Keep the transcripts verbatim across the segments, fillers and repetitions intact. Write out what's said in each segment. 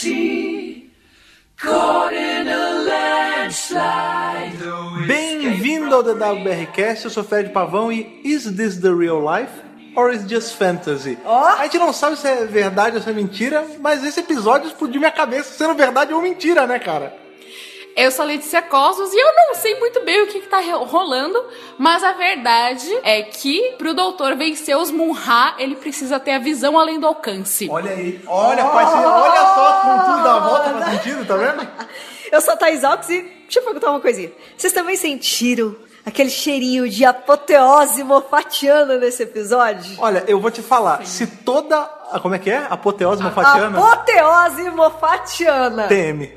sea, caught in a landslide. Bem-vindo ao D W B R Cast, eu sou Fred Pavão e Is This the Real Life? Or is just fantasy? Oh. A gente não sabe se é verdade ou se é mentira, mas esse episódio explodiu minha cabeça sendo verdade ou mentira, né, cara? Eu sou a Letícia Cosmos e eu não sei muito bem o que, que tá rolando, mas a verdade é que pro doutor vencer os Munra, ele precisa ter a visão além do alcance. Olha aí, olha, oh. parceiro, olha só como tudo dá a volta pra sentido, tá vendo? Eu sou a Thaís Alves e deixa eu perguntar uma coisinha. Vocês também sentiram aquele cheirinho de apoteose mofatiana nesse episódio? Olha, eu vou te falar, se toda... Como é que é? Apoteose mofatiana? Apoteose mofatiana. T M.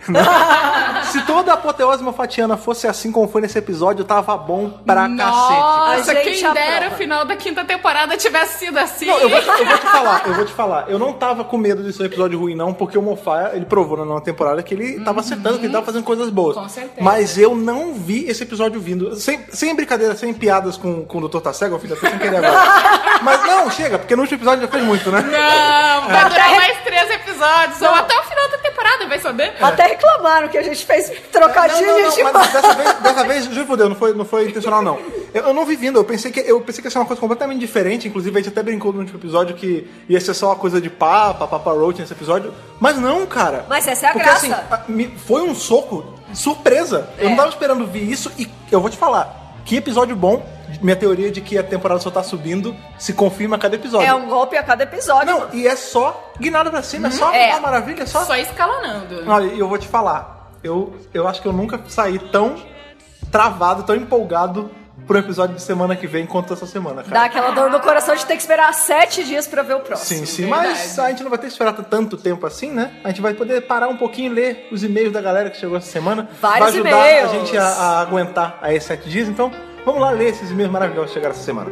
Se toda a apoteose mofatiana fosse assim como foi nesse episódio, tava bom pra Nossa, cacete. quem dera o final da quinta temporada tivesse sido assim. Não, eu vou, eu vou te falar, eu vou te falar. Eu não tava com medo de ser um episódio ruim, não, porque o Moffat, ele provou na nova temporada que ele tava acertando, que ele tava fazendo coisas boas. Com certeza. Mas eu não vi esse episódio vindo. Sem, sem brincadeira, sem piadas com, com o doutor Tassego, filho, até sem querer agora. Mas não, chega, porque no último episódio já fez muito, né? Não, vai durar mais três episódios, ou até o final da temporada, vai saber? Até reclamaram que a gente fez trocadilho não, não, não, de mas dessa vez, dessa vez, juro por Deus, não foi, não foi intencional, não. Eu, eu não vi vindo, eu pensei, que, eu pensei que ia ser uma coisa completamente diferente, inclusive a gente até brincou no último episódio que ia ser só uma coisa de papa, papa roach nesse episódio, mas não, cara. Mas essa é a Porque, graça. Assim, a, me, foi um soco de surpresa. É. Eu não tava esperando ver isso e eu vou te falar, que episódio bom. Minha teoria de que a temporada só tá subindo se confirma a cada episódio. É um golpe a cada episódio. Não, e é só guinada pra cima, hum, é só é, uma maravilha, é só... Só escalonando. Olha, e eu vou te falar, eu, eu acho que eu nunca saí tão travado, tão empolgado pro episódio de semana que vem quanto essa semana, cara. Dá aquela dor no coração de ter que esperar sete dias pra ver o próximo. Sim, sim, verdade. Mas a gente não vai ter que esperar tanto tempo assim, né? A gente vai poder parar um pouquinho e ler os e-mails da galera que chegou essa semana. Vários e-mails. Vai ajudar e-mails. a gente a, a aguentar aí esses sete dias, então... Vamos lá ler esses e-mails maravilhosos que chegaram essa semana.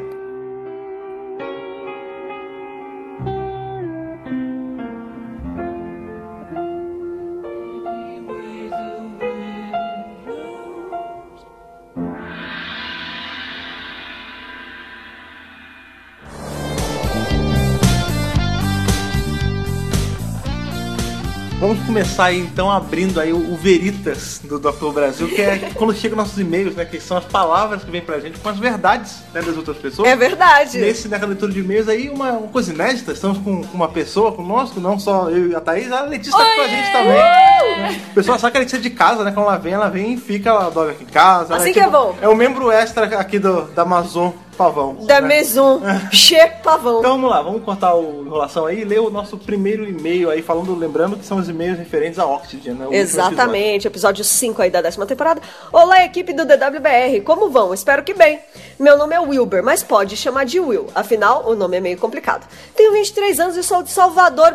Vamos começar aí, então, abrindo aí o, o Veritas do doutor Brasil, que é quando chegam nossos e-mails, né? Que são as palavras que vêm pra gente com as verdades, né, das outras pessoas. É verdade. Nesse, nessa leitura de e-mails aí, uma, uma coisa inédita. Estamos com, com uma pessoa conosco, não só eu e a Thaís, a Letícia tá com a gente também. Né? O pessoal sabe que a Letícia é de casa, né? Quando ela vem, ela vem e fica, ela dorme aqui em casa. Assim é, que tipo, é bom. É o membro extra aqui do, da Amazon Pavão. Da né? Maison Che Pavão. Então vamos lá, vamos cortar o enrolação aí e ler o nosso primeiro e-mail aí, falando, lembrando que são os e-mails referentes a Oxygen, né? O Exatamente, episódio. episódio cinco aí da décima temporada. Olá, equipe do D W B R, como vão? Espero que bem. Meu nome é Wilber, mas pode chamar de Will, afinal o nome é meio complicado. Tenho vinte e três anos e sou de Salvador,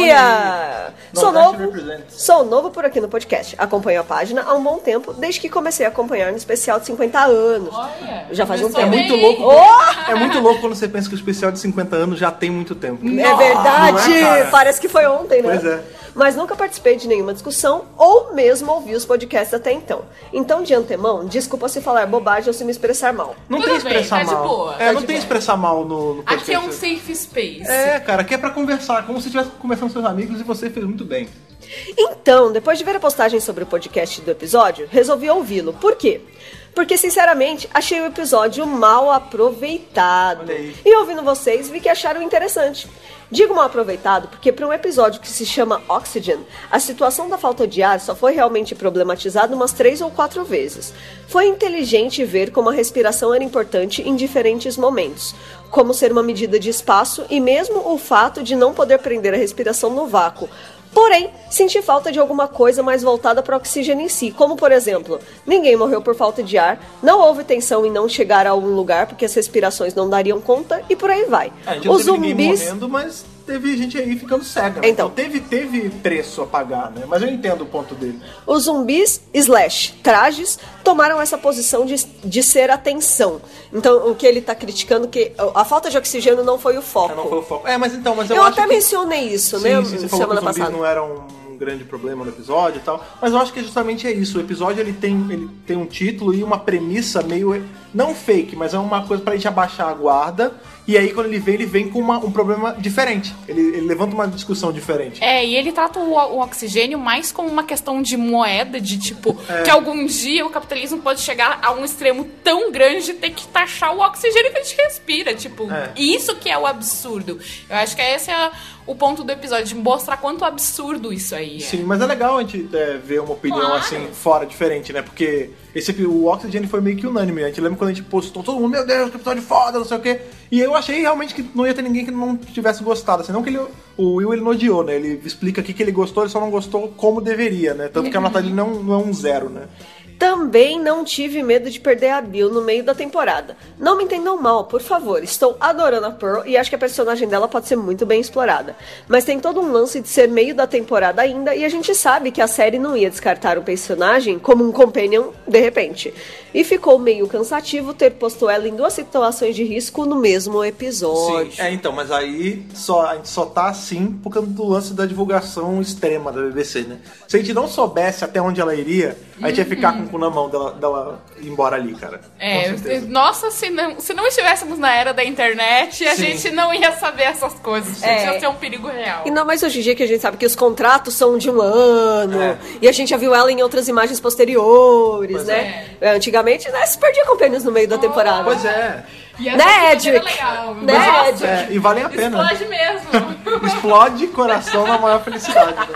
Bahia. Sou novo, sou novo por aqui no podcast. Acompanho a página há um bom tempo, desde que comecei a acompanhar no especial de cinquenta anos. Olha, já faz um tempo. É muito louco. Oh! É muito louco quando você pensa que o especial de cinquenta anos já tem muito tempo. É verdade, Não é, parece que foi ontem, né? Pois é. Mas nunca participei de nenhuma discussão ou mesmo ouvi os podcasts até então. Então, de antemão, desculpa se falar bobagem ou se me expressar mal. Não Tudo tem bem, expressar tá de mal. boa, É, tá não de tem boa. expressar mal no, no podcast. Aqui é um safe space. É, cara, aqui é pra conversar, como se estivesse conversando com seus amigos e você fez muito bem. Então, depois de ver a postagem sobre o podcast do episódio, resolvi ouvi-lo. Por quê? Porque, sinceramente, achei o episódio mal aproveitado. Olha aí. E ouvindo vocês, vi que acharam interessante. Digo mal aproveitado porque para um episódio que se chama Oxygen, a situação da falta de ar só foi realmente problematizada umas três ou quatro vezes. Foi inteligente ver como a respiração era importante em diferentes momentos, como ser uma medida de espaço e mesmo o fato de não poder prender a respiração no vácuo. Porém, senti falta de alguma coisa mais voltada para o oxigênio em si, como por exemplo, ninguém morreu por falta de ar, não houve tensão em não chegar a algum lugar porque as respirações não dariam conta e por aí vai. É, a gente não Os teve ninguém zumbis morrendo, mas teve gente aí ficando cega. Né? Então. Então teve, teve preço a pagar, né? Mas eu entendo o ponto dele. Os zumbis, slash, trajes, tomaram essa posição de, de ser a tensão. Então, o que ele tá criticando, que a falta de oxigênio não foi o foco. É, não foi o foco. É, mas então, mas eu, Eu acho até que... mencionei isso, sim, né? Sim, você falou semana que os zumbis passada. não eram um grande problema no episódio e tal. Mas eu acho que justamente é isso. O episódio, ele tem, ele tem um título e uma premissa meio... Não fake, mas é uma coisa pra gente abaixar a guarda E aí, quando ele vem, ele vem com uma, um problema diferente. Ele, ele levanta uma discussão diferente. É, e ele trata o, o oxigênio mais como uma questão de moeda, de tipo, é. que algum dia o capitalismo pode chegar a um extremo tão grande de ter que taxar o oxigênio que a gente respira. Tipo, é. isso que é o absurdo. Eu acho que esse é o ponto do episódio, de mostrar quanto absurdo isso aí é. Sim, mas é legal a gente é, ver uma opinião claro. assim, fora, diferente, né? Porque esse, o Oxygen foi meio que unânime. A gente lembra quando a gente postou, todo mundo, meu Deus, que episódio foda, não sei o quê. E eu achei realmente que não ia ter ninguém que não tivesse gostado. Assim, não que ele, o Will ele não odiou, né? Ele explica aqui que ele gostou, ele só não gostou como deveria, né? Tanto que a nota dele não, não é um zero, né? Também não tive medo de perder a Bill no meio da temporada. Não me entendam mal, por favor. Estou adorando a Pearl e acho que a personagem dela pode ser muito bem explorada. Mas tem todo um lance de ser meio da temporada ainda e a gente sabe que a série não ia descartar o personagem como um companion de repente. E ficou meio cansativo ter posto ela em duas situações de risco no mesmo episódio. Sim, é, então, mas aí só, a gente só tá assim por causa do lance da divulgação extrema da B B C, né? Se a gente não soubesse até onde ela iria, a gente ia ficar com o cu na mão dela, dela ir embora ali, cara. É, nossa, se não, se não estivéssemos na era da internet, a Sim. gente não ia saber essas coisas. É. Isso ia ser um perigo real. E não mais hoje em dia que a gente sabe que os contratos são de um ano, É. e a gente já viu ela em outras imagens posteriores, Pois né? Antigamente, né, se perdia companions no meio da temporada. Pois é. E essa Né, episódio era Edric? legal. Né, Nossa, Edric? É, e valem a pena. explode mesmo. Explode coração na maior felicidade. Né?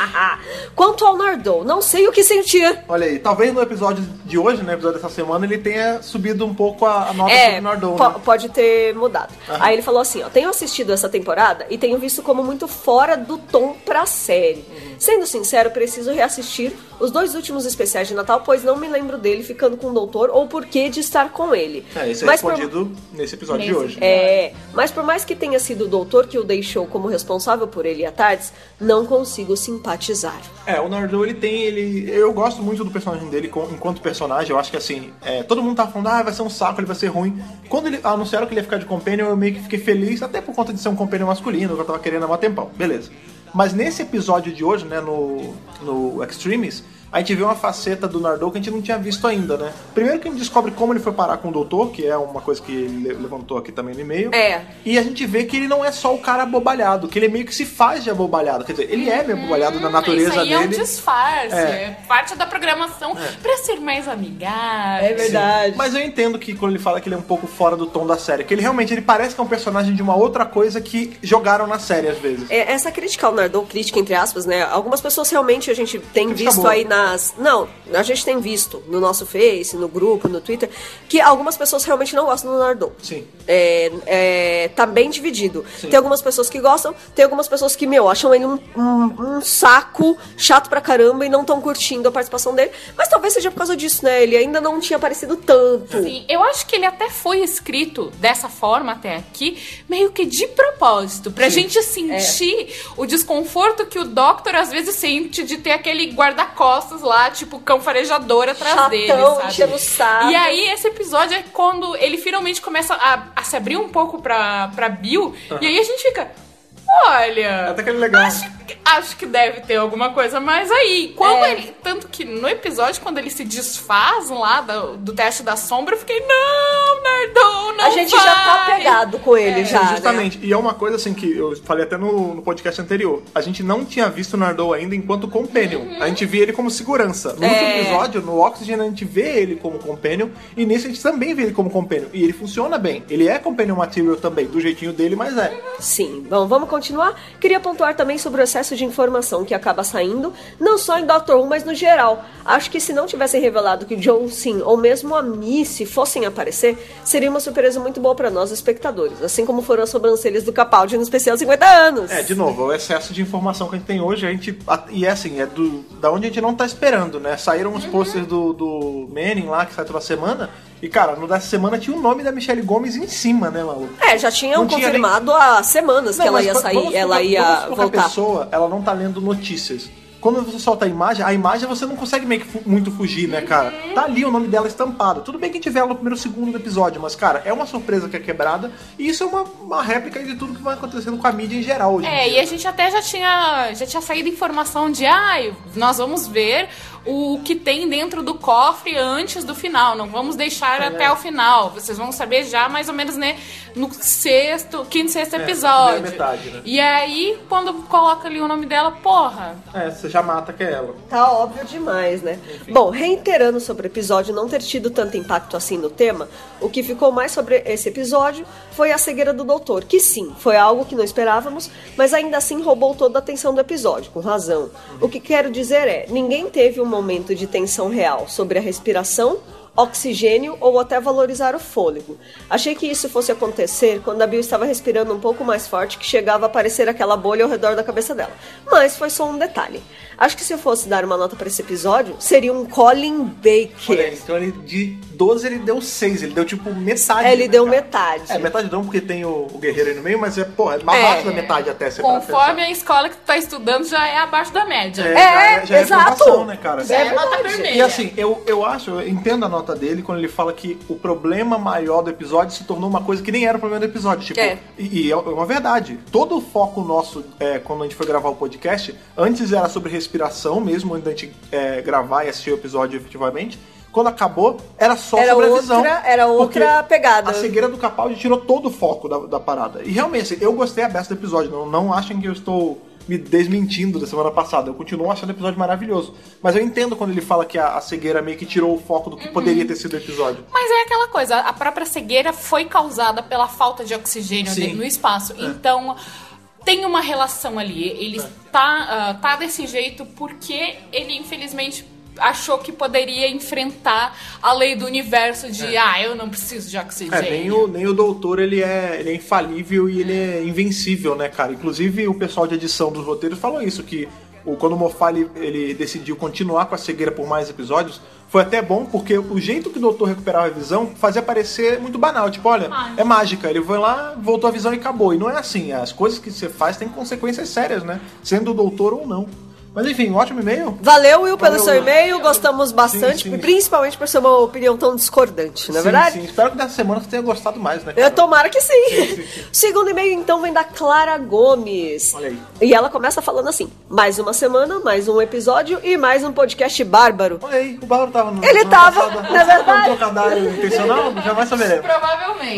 Quanto ao Nardole, não sei o que sentir. Olha aí, talvez no episódio de hoje, no episódio dessa semana, ele tenha subido um pouco a, a nota É, sobre o Nardole. po- Né? pode ter mudado. Aham. Aí ele falou assim, ó, tenho assistido essa temporada e tenho visto como muito fora do tom pra série. Uhum. Sendo sincero, preciso reassistir os dois últimos especiais de Natal, pois não me lembro dele ficando com o doutor ou por que de estar com ele. É, isso é Mas por- respondido nesse episódio de Nesse hoje. É, mas por mais que tenha sido o doutor que o deixou como responsável por ele à tarde, não consigo simpatizar. É, o Nardole, ele tem, ele... Eu gosto muito do personagem dele com- enquanto personagem. Eu acho que, assim, é, todo mundo tá falando, ah, vai ser um saco, ele vai ser ruim. Quando ele anunciaram que ele ia ficar de companion, eu meio que fiquei feliz, até por conta de ser um companion masculino, que eu tava querendo há um tempão. Beleza. Mas nesse episódio de hoje, né, no, no Extremes, a gente vê uma faceta do Nardole que a gente não tinha visto ainda, né? Primeiro que a gente descobre como ele foi parar com o doutor, que é uma coisa que ele levantou aqui também no e-mail. É. E a gente vê que ele não é só o cara abobalhado, que ele meio que se faz de abobalhado. Quer dizer, ele é meio abobalhado na natureza Isso aí dele. é um disfarce. É. É parte da programação pra ser mais amigável. É verdade. Mas eu entendo que quando ele fala que ele é um pouco fora do tom da série, que ele realmente ele parece que é um personagem de uma outra coisa que jogaram na série às vezes. É, essa crítica ao Nardole, crítica entre aspas, né? Algumas pessoas realmente a gente tem Crítica visto boa. aí nas... Não, a gente tem visto no nosso Face, no grupo, no Twitter, que algumas pessoas realmente não gostam do Nardole. Sim. É, é, tá bem dividido. Sim. Tem algumas pessoas que gostam, tem algumas pessoas que, meu, acham ele um, um, um saco chato pra caramba e não estão curtindo a participação dele. Mas talvez seja por causa disso, né? Ele ainda não tinha aparecido tanto. Sim, eu acho que ele até foi escrito dessa forma até aqui, meio que de propósito, pra Sim. gente sentir o desconforto que o Doctor às vezes sente de ter aquele guarda-costas lá, tipo cão farejador atrás Chatão, dele, sabe? enchendo o saco. E aí esse episódio é quando ele finalmente começa a, a se abrir um pouco pra, pra Bill, e aí a gente fica... Olha, Até que ele é legal. acho, que- acho que deve ter alguma coisa mais aí. Quando É. ele, tanto que no episódio, quando ele se desfaz lá do, do teste da sombra, eu fiquei, não, Nardole, não A gente já tá vai." pegado com ele, É, já, né? Justamente. E é uma coisa assim que eu falei até no, no podcast anterior. A gente não tinha visto o Nardole ainda enquanto companion. A gente via ele como segurança. No É. último episódio, no Oxygen, a gente vê ele como companion. E nesse a gente também vê ele como companion. E ele funciona bem. Ele é companion material também, do jeitinho dele, mas é. Sim, bom, vamos continuar. Queria pontuar também sobre o excesso de informação que acaba saindo, não só em Doctor Who, mas no geral. Acho que se não tivessem revelado que John Sim ou mesmo a Missy fossem aparecer, seria uma surpresa muito boa pra nós, espectadores. Assim como foram as sobrancelhas do Capaldi no especial cinquenta anos. É, de novo, o excesso de informação que a gente tem hoje, a gente. E é assim, é do, da onde a gente não tá esperando, né? Saíram os posters do, do Manning lá, que sai toda semana. E, cara, no dessa semana tinha o nome da Michelle Gomes em cima, né, maluco? É, já tinham Não tinha confirmado há semanas que ela mas ia va- sair, vamos ela supor- ia vamos supor que voltar. a pessoa, ela não tá lendo notícias. Quando você solta a imagem, a imagem você não consegue meio que fu- muito fugir, né, cara? Tá ali o nome dela estampado. Tudo bem que a gente vê ela no primeiro segundo do episódio, mas, cara, é uma surpresa que é quebrada. E isso é uma, uma réplica de tudo que vai acontecendo com a mídia em geral hoje em É, dia. e a gente até já tinha, já tinha saído informação de, ah, nós vamos ver o que tem dentro do cofre antes do final. Não vamos deixar é, até é. o final. Vocês vão saber já mais ou menos, né, no sexto, quinto, sexto é, episódio. Metade, né? E aí, quando coloca ali o nome dela, porra. É, você já mata que é ela. Tá óbvio demais, né? Enfim. Bom, reiterando sobre o episódio não ter tido tanto impacto assim no tema, o que ficou mais sobre esse episódio foi a cegueira do doutor, que sim, foi algo que não esperávamos, mas ainda assim roubou toda a atenção do episódio, com razão. O que quero dizer é, ninguém teve um momento de tensão real sobre a respiração, oxigênio ou até valorizar o fôlego. Achei que isso fosse acontecer quando a Bill estava respirando um pouco mais forte, que chegava a aparecer aquela bolha ao redor da cabeça dela. Mas foi só um detalhe. Acho que se eu fosse dar uma nota para esse episódio, seria um Colin Baker. Olha aí, então ele, de doze ele deu seis, ele deu tipo metade. É, ele né, deu cara? metade. É, metade não, porque tem o, o guerreiro aí no meio, mas é, pô, é abaixo é, da metade até. Você conforme a escola que tu tá estudando, já é abaixo da média. É, é, já é, já exato. É aprovação, né, cara? Já é, é nota vermelha. E assim, eu, eu acho, eu entendo a nota dele quando ele fala que o problema maior do episódio se tornou uma coisa que nem era o problema do episódio. Tipo, é. E, e é uma verdade. Todo o foco nosso, é, quando a gente foi gravar o podcast, antes era sobre respiração mesmo, antes da gente é, gravar e assistir o episódio efetivamente. Quando acabou, era só era sobre a outra, visão. Era outra pegada. A cegueira do Capaldi tirou todo o foco da, da parada. E realmente, eu gostei a beça do episódio. Não, não achem que eu estou me desmentindo da semana passada. Eu continuo achando o episódio maravilhoso. Mas eu entendo quando ele fala que a, a cegueira meio que tirou o foco do que uhum. poderia ter sido o episódio. Mas é aquela coisa, a própria cegueira foi causada pela falta de oxigênio Sim. no espaço. É. Então, tem uma relação ali. Ele é. tá, uh, tá desse jeito porque ele, infelizmente, achou que poderia enfrentar a lei do universo de, é. ah, eu não preciso de oxigênio. É, nem o, nem o doutor, ele é, ele é infalível e ele é invencível, né, cara? Inclusive, o pessoal de edição dos roteiros falou isso, que o, quando o Moffat, ele, ele decidiu continuar com a cegueira por mais episódios, foi até bom, porque o jeito que o doutor recuperava a visão fazia parecer muito banal. Tipo, olha, mágica. é mágica. Ele foi lá, voltou a visão e acabou. E não é assim. As coisas que você faz têm consequências sérias, né? Sendo o doutor ou não. Mas enfim, um ótimo e-mail. Valeu, Will, pelo Valeu, seu e-mail. Gostamos bastante, sim, sim. principalmente por ser uma opinião tão discordante, não é sim, verdade? Sim, espero que dessa semana você tenha gostado mais, né, cara? Eu tomara que sim. sim, sim, sim. O segundo e-mail, então, vem da Clara Gomes. Olha aí. E ela começa falando assim, mais uma semana, mais um episódio e mais um podcast bárbaro. Olha aí, o Bárbaro tava no... Ele tava, na é verdade. Um trocadilho intencional, jamais saberemos. Provavelmente.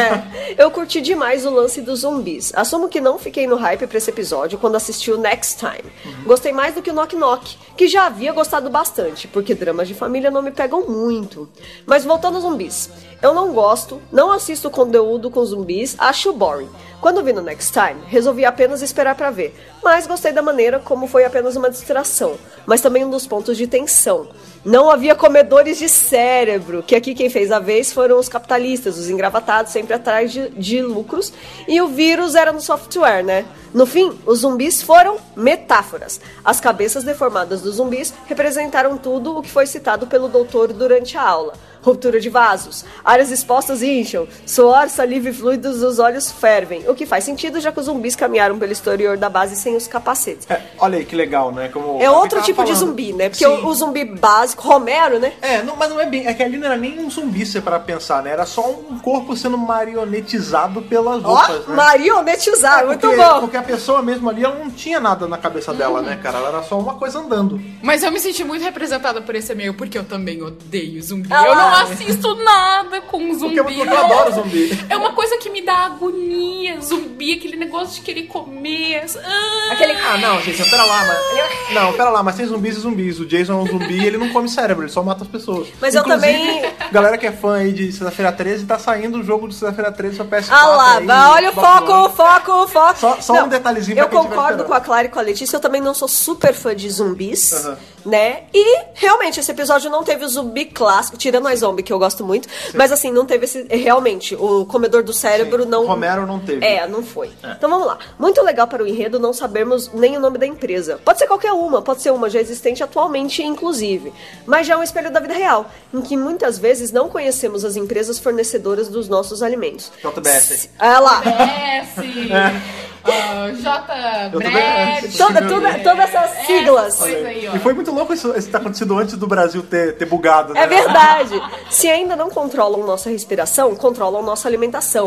É, eu curti demais o lance dos zumbis. Assumo que não fiquei no hype pra esse episódio quando assisti o Next Time. Uhum. Gostei mais do que o Knock Knock, que já havia gostado bastante, porque dramas de família não me pegam muito. Mas voltando aos zumbis, eu não gosto, não assisto conteúdo com zumbis, acho boring. Quando vi no Next Time, resolvi apenas esperar pra ver, mas gostei da maneira como foi apenas uma distração, mas também um dos pontos de tensão. Não havia comedores de cérebro, que aqui quem fez a vez foram os capitalistas, os engravatados sempre atrás de, de lucros, e o vírus era no software, né? No fim, os zumbis foram metáforas. As cabeças deformadas dos zumbis representaram tudo o que foi citado pelo doutor durante a aula. Ruptura de vasos, áreas expostas incham, suor, saliva e fluidos dos olhos fervem, o que faz sentido já que os zumbis caminharam pelo exterior da base sem os capacetes. É, olha aí que legal, né? Como é outro tipo falando. de zumbi, né? Porque o, o zumbi básico, Romero, né? É, não, mas não é bem, é que ali não era nem um zumbi, se para pensar, né? Era só um corpo sendo marionetizado pelas roupas, oh, né? Marionetizar, é, porque, muito bom. Porque a pessoa mesmo ali, ela não tinha nada na cabeça dela, hum. né, cara? Ela era só uma coisa andando. Mas eu me senti muito representada por esse e-mail, porque eu também odeio zumbi. Ah, eu não assisto nada com zumbi. Porque eu, eu adoro zumbi. É uma coisa que me dá agonia. Zumbi, aquele negócio de querer comer. Ah, aquele... ah não, gente, pera lá, mas... Não, pera lá, mas tem zumbis e zumbis. O Jason é um zumbi e ele não come cérebro, ele só mata as pessoas. Mas Inclusive, eu também... galera que é fã aí de Sexta-feira treze, tá saindo o jogo de Sexta-feira treze pra P S quatro. Ah lá, aí, olha o foco, foco, foco. Só, só não, um detalhezinho pra eu quem concordo com a Clara e com a Letícia, eu também não sou super fã de zumbis, uhum. né? E, realmente, esse episódio não teve o zumbi clássico, tirando a zombie, que eu gosto muito, Sim. mas assim, não teve esse... Realmente, o comedor do cérebro Sim. não... O Romero não teve. É, não foi. É. Então vamos lá. Muito legal para o enredo não sabermos nem o nome da empresa. Pode ser qualquer uma, pode ser uma já existente atualmente, inclusive. Mas já é um espelho da vida real, em que muitas vezes não conhecemos as empresas fornecedoras dos nossos alimentos. J B S. Ah lá. J B S. é. Uh, J. Brett. Toda, toda, todas essas siglas. Aí, e foi muito louco isso, isso ter acontecido antes do Brasil ter, ter bugado, né? É verdade. Se ainda não controlam nossa respiração, controlam nossa alimentação.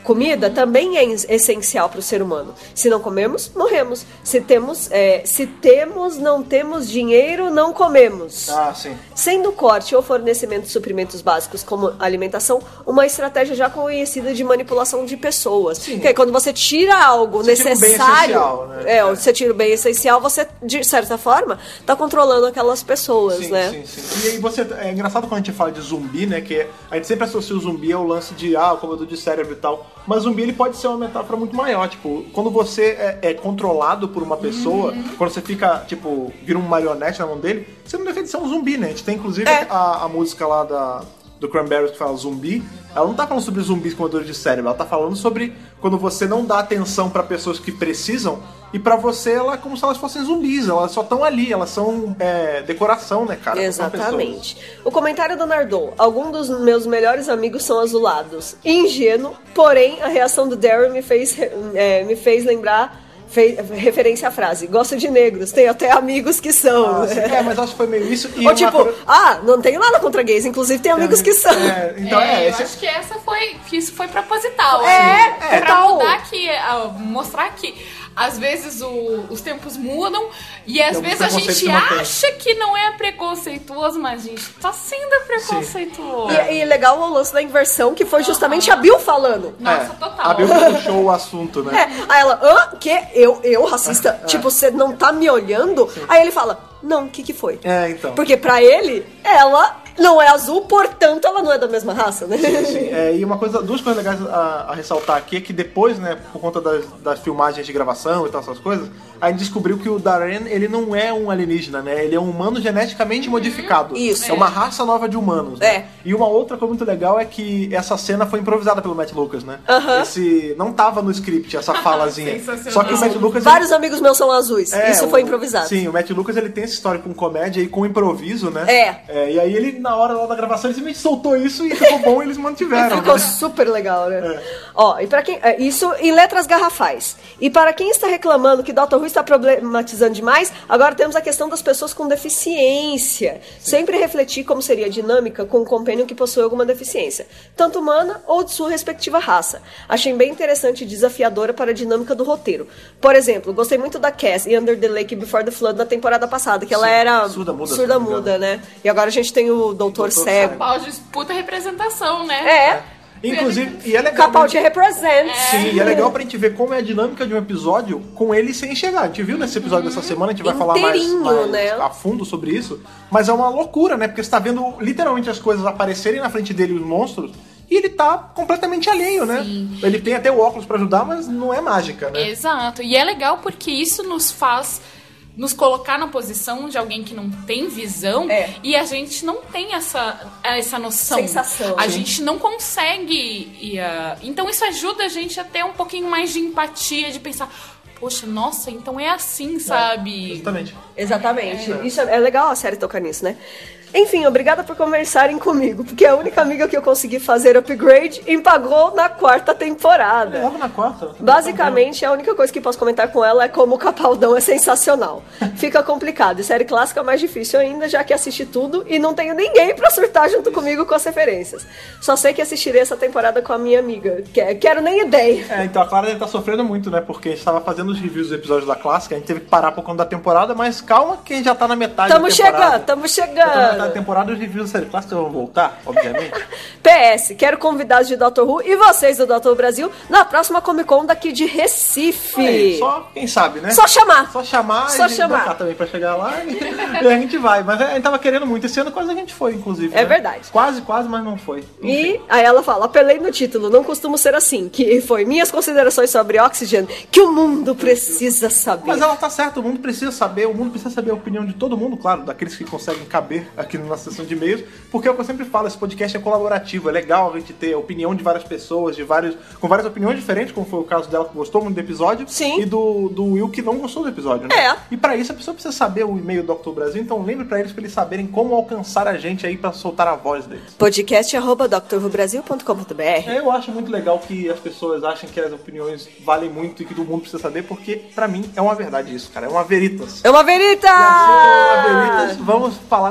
Comida também é essencial para o ser humano. Se não comemos, morremos. Se temos, é, se temos, não temos dinheiro, não comemos. Ah, sim. Sendo o corte ou fornecimento de suprimentos básicos como alimentação uma estratégia já conhecida de manipulação de pessoas. Sim. Que é quando você tira algo você necessário, tira um bem essencial, né? é, é, você tira o bem essencial, você, de certa forma, tá controlando aquelas pessoas, sim, né? Sim, sim. E aí você, é engraçado quando a gente fala de zumbi, né? Que a gente sempre associa o zumbi ao lance de, ah, o comedor de cérebro e tal. Mas zumbi, ele pode ser uma metáfora muito maior. Tipo, quando você é, é controlado por uma pessoa, uhum. quando você fica, tipo, vira um marionete na mão dele, você não deixa de ser um zumbi, né? A gente tem, inclusive, é. a, a música lá da, do Cranberries que fala zumbi. Ela não tá falando sobre zumbis comedores de cérebro. Ela tá falando sobre quando você não dá atenção pra pessoas que precisam e pra você, ela é como se elas fossem zumbis. Elas só estão ali, elas são é, decoração, né, cara? Exatamente. O comentário do Nardô. Alguns dos meus melhores amigos são azulados. Ingênuo, porém, a reação do Darren me fez, é, me fez lembrar... Fez referência à frase, gosto de negros, tenho até amigos que são. Ah, é, mas acho que foi meio isso. E Ou tipo, coisa... ah, não tenho nada contra gays, inclusive tem amigos que são. É, então é, é eu esse... acho que essa foi, que isso foi proposital. É, assim, é pra tal. mudar que, uh, mostrar que às vezes o, os tempos mudam e às vezes a gente acha que não é preconceituoso, mas a gente tá sendo preconceituoso. E, e legal o lance da inversão, que foi justamente uhum. a Bill falando. Nossa, é, total. A Bill puxou o assunto, né? É, aí ela, hã? Que? Eu, eu racista? É. Tipo, você não tá me olhando? Sim. Aí ele fala, não, o que que foi? É, então. Porque pra ele, ela... não é azul, portanto ela não é da mesma raça, né? Sim, sim. É, e uma coisa, duas coisas legais a, a ressaltar aqui é que depois, né, por conta das, das filmagens de gravação e tal, essas coisas, a gente descobriu que o Darren, ele não é um alienígena, né? Ele é um humano geneticamente uhum. modificado. Isso. É uma raça nova de humanos, né? É. E uma outra coisa muito legal é que essa cena foi improvisada pelo Matt Lucas, né? Uhum. Esse... não tava no script, essa falazinha. Só que o Matt Lucas... Vários ele... amigos meus são azuis. É, Isso foi improvisado. Sim, o Matt Lucas, ele tem esse histórico com comédia e com improviso, né? É. é. E aí ele, na hora lá da gravação, ele simplesmente soltou isso e ficou bom e eles mantiveram. Ficou né? super legal, né? É. Ó, e para quem... Isso em letras garrafais. E para quem está reclamando que doutor Who está problematizando demais, agora temos a questão das pessoas com deficiência. Sim. Sempre refletir como seria a dinâmica com um companion que possui alguma deficiência, tanto humana ou de sua respectiva raça. Achei bem interessante e desafiadora para a dinâmica do roteiro. Por exemplo, gostei muito da Cass em Under the Lake Before the Flood na temporada passada, que ela Sim. era surda-muda, surda-muda, né? E agora a gente tem o doutor Cego. Capal de puta representação, né? É. é. Inclusive, e é legal. Capal de represent. Sim, e é legal pra gente ver como é a dinâmica de um episódio com ele sem chegar. A gente viu nesse episódio uhum. dessa semana, a gente vai falar mais, mais né? a fundo sobre isso. Mas é uma loucura, né? Porque você tá vendo literalmente as coisas aparecerem na frente dele, os monstros. E ele tá completamente alheio, né? Sim. Ele tem até o óculos pra ajudar, mas não é mágica, né? Exato. E é legal porque isso nos faz nos colocar na posição de alguém que não tem visão é. e a gente não tem essa, essa noção. Sensação. A Sim. gente não consegue. E, uh, então isso ajuda a gente a ter um pouquinho mais de empatia, de pensar... Poxa, nossa, então é assim, sabe? É, exatamente. Exatamente. É. Isso é, é legal a série tocar nisso, né? Enfim, obrigada por conversarem comigo, porque a única amiga que eu consegui fazer upgrade empagou na quarta temporada. É, logo na quarta? Basicamente, a única coisa que posso comentar com ela é como o Capaldão é sensacional. Fica complicado. E série clássica é mais difícil ainda, já que assisti tudo e não tenho ninguém pra surtar junto comigo com as referências. Só sei que assistirei essa temporada com a minha amiga. Quero nem ideia. É, então a Clara deve estar sofrendo muito, né? Porque a gente estava fazendo os reviews dos episódios da clássica, a gente teve que parar por conta da temporada, mas calma que a gente já tá na metade tamo da temporada. Chegando, tamo chegando, da temporada, os reviews da série clássica vão voltar, obviamente. P S, quero convidados de doutor Who e vocês do doutor Brasil na próxima Comic Con daqui de Recife. Aí, só quem sabe, né? Só chamar. Só chamar só e chamar também pra chegar lá e, e a gente vai. Mas a gente tava querendo muito. Esse ano quase a gente foi, inclusive. É né? verdade. Quase, quase, mas não foi. Enfim. E aí ela fala, apelei no título, não costumo ser assim, que foi minhas considerações sobre Oxygen, que o mundo precisa saber. Mas ela tá certa, o mundo precisa saber, o mundo precisa saber a opinião de todo mundo, claro, daqueles que conseguem caber aqui na sessão de e-mails, porque é o que eu sempre falo, esse podcast é colaborativo, é legal a gente ter a opinião de várias pessoas, de vários, com várias opiniões diferentes, como foi o caso dela que gostou muito do episódio, Sim. e do, do Will que não gostou do episódio, né? É. E pra isso a pessoa precisa saber o e-mail do doutor Brasil, então lembre pra eles, pra eles saberem como alcançar a gente aí pra soltar a voz deles. podcast arroba doutor who brasil ponto com ponto b r. Eu acho muito legal que as pessoas achem que as opiniões valem muito e que todo mundo precisa saber, porque pra mim é uma verdade isso, cara, é uma veritas. É uma veritas! E assim, é uma veritas, vamos falar desse episódio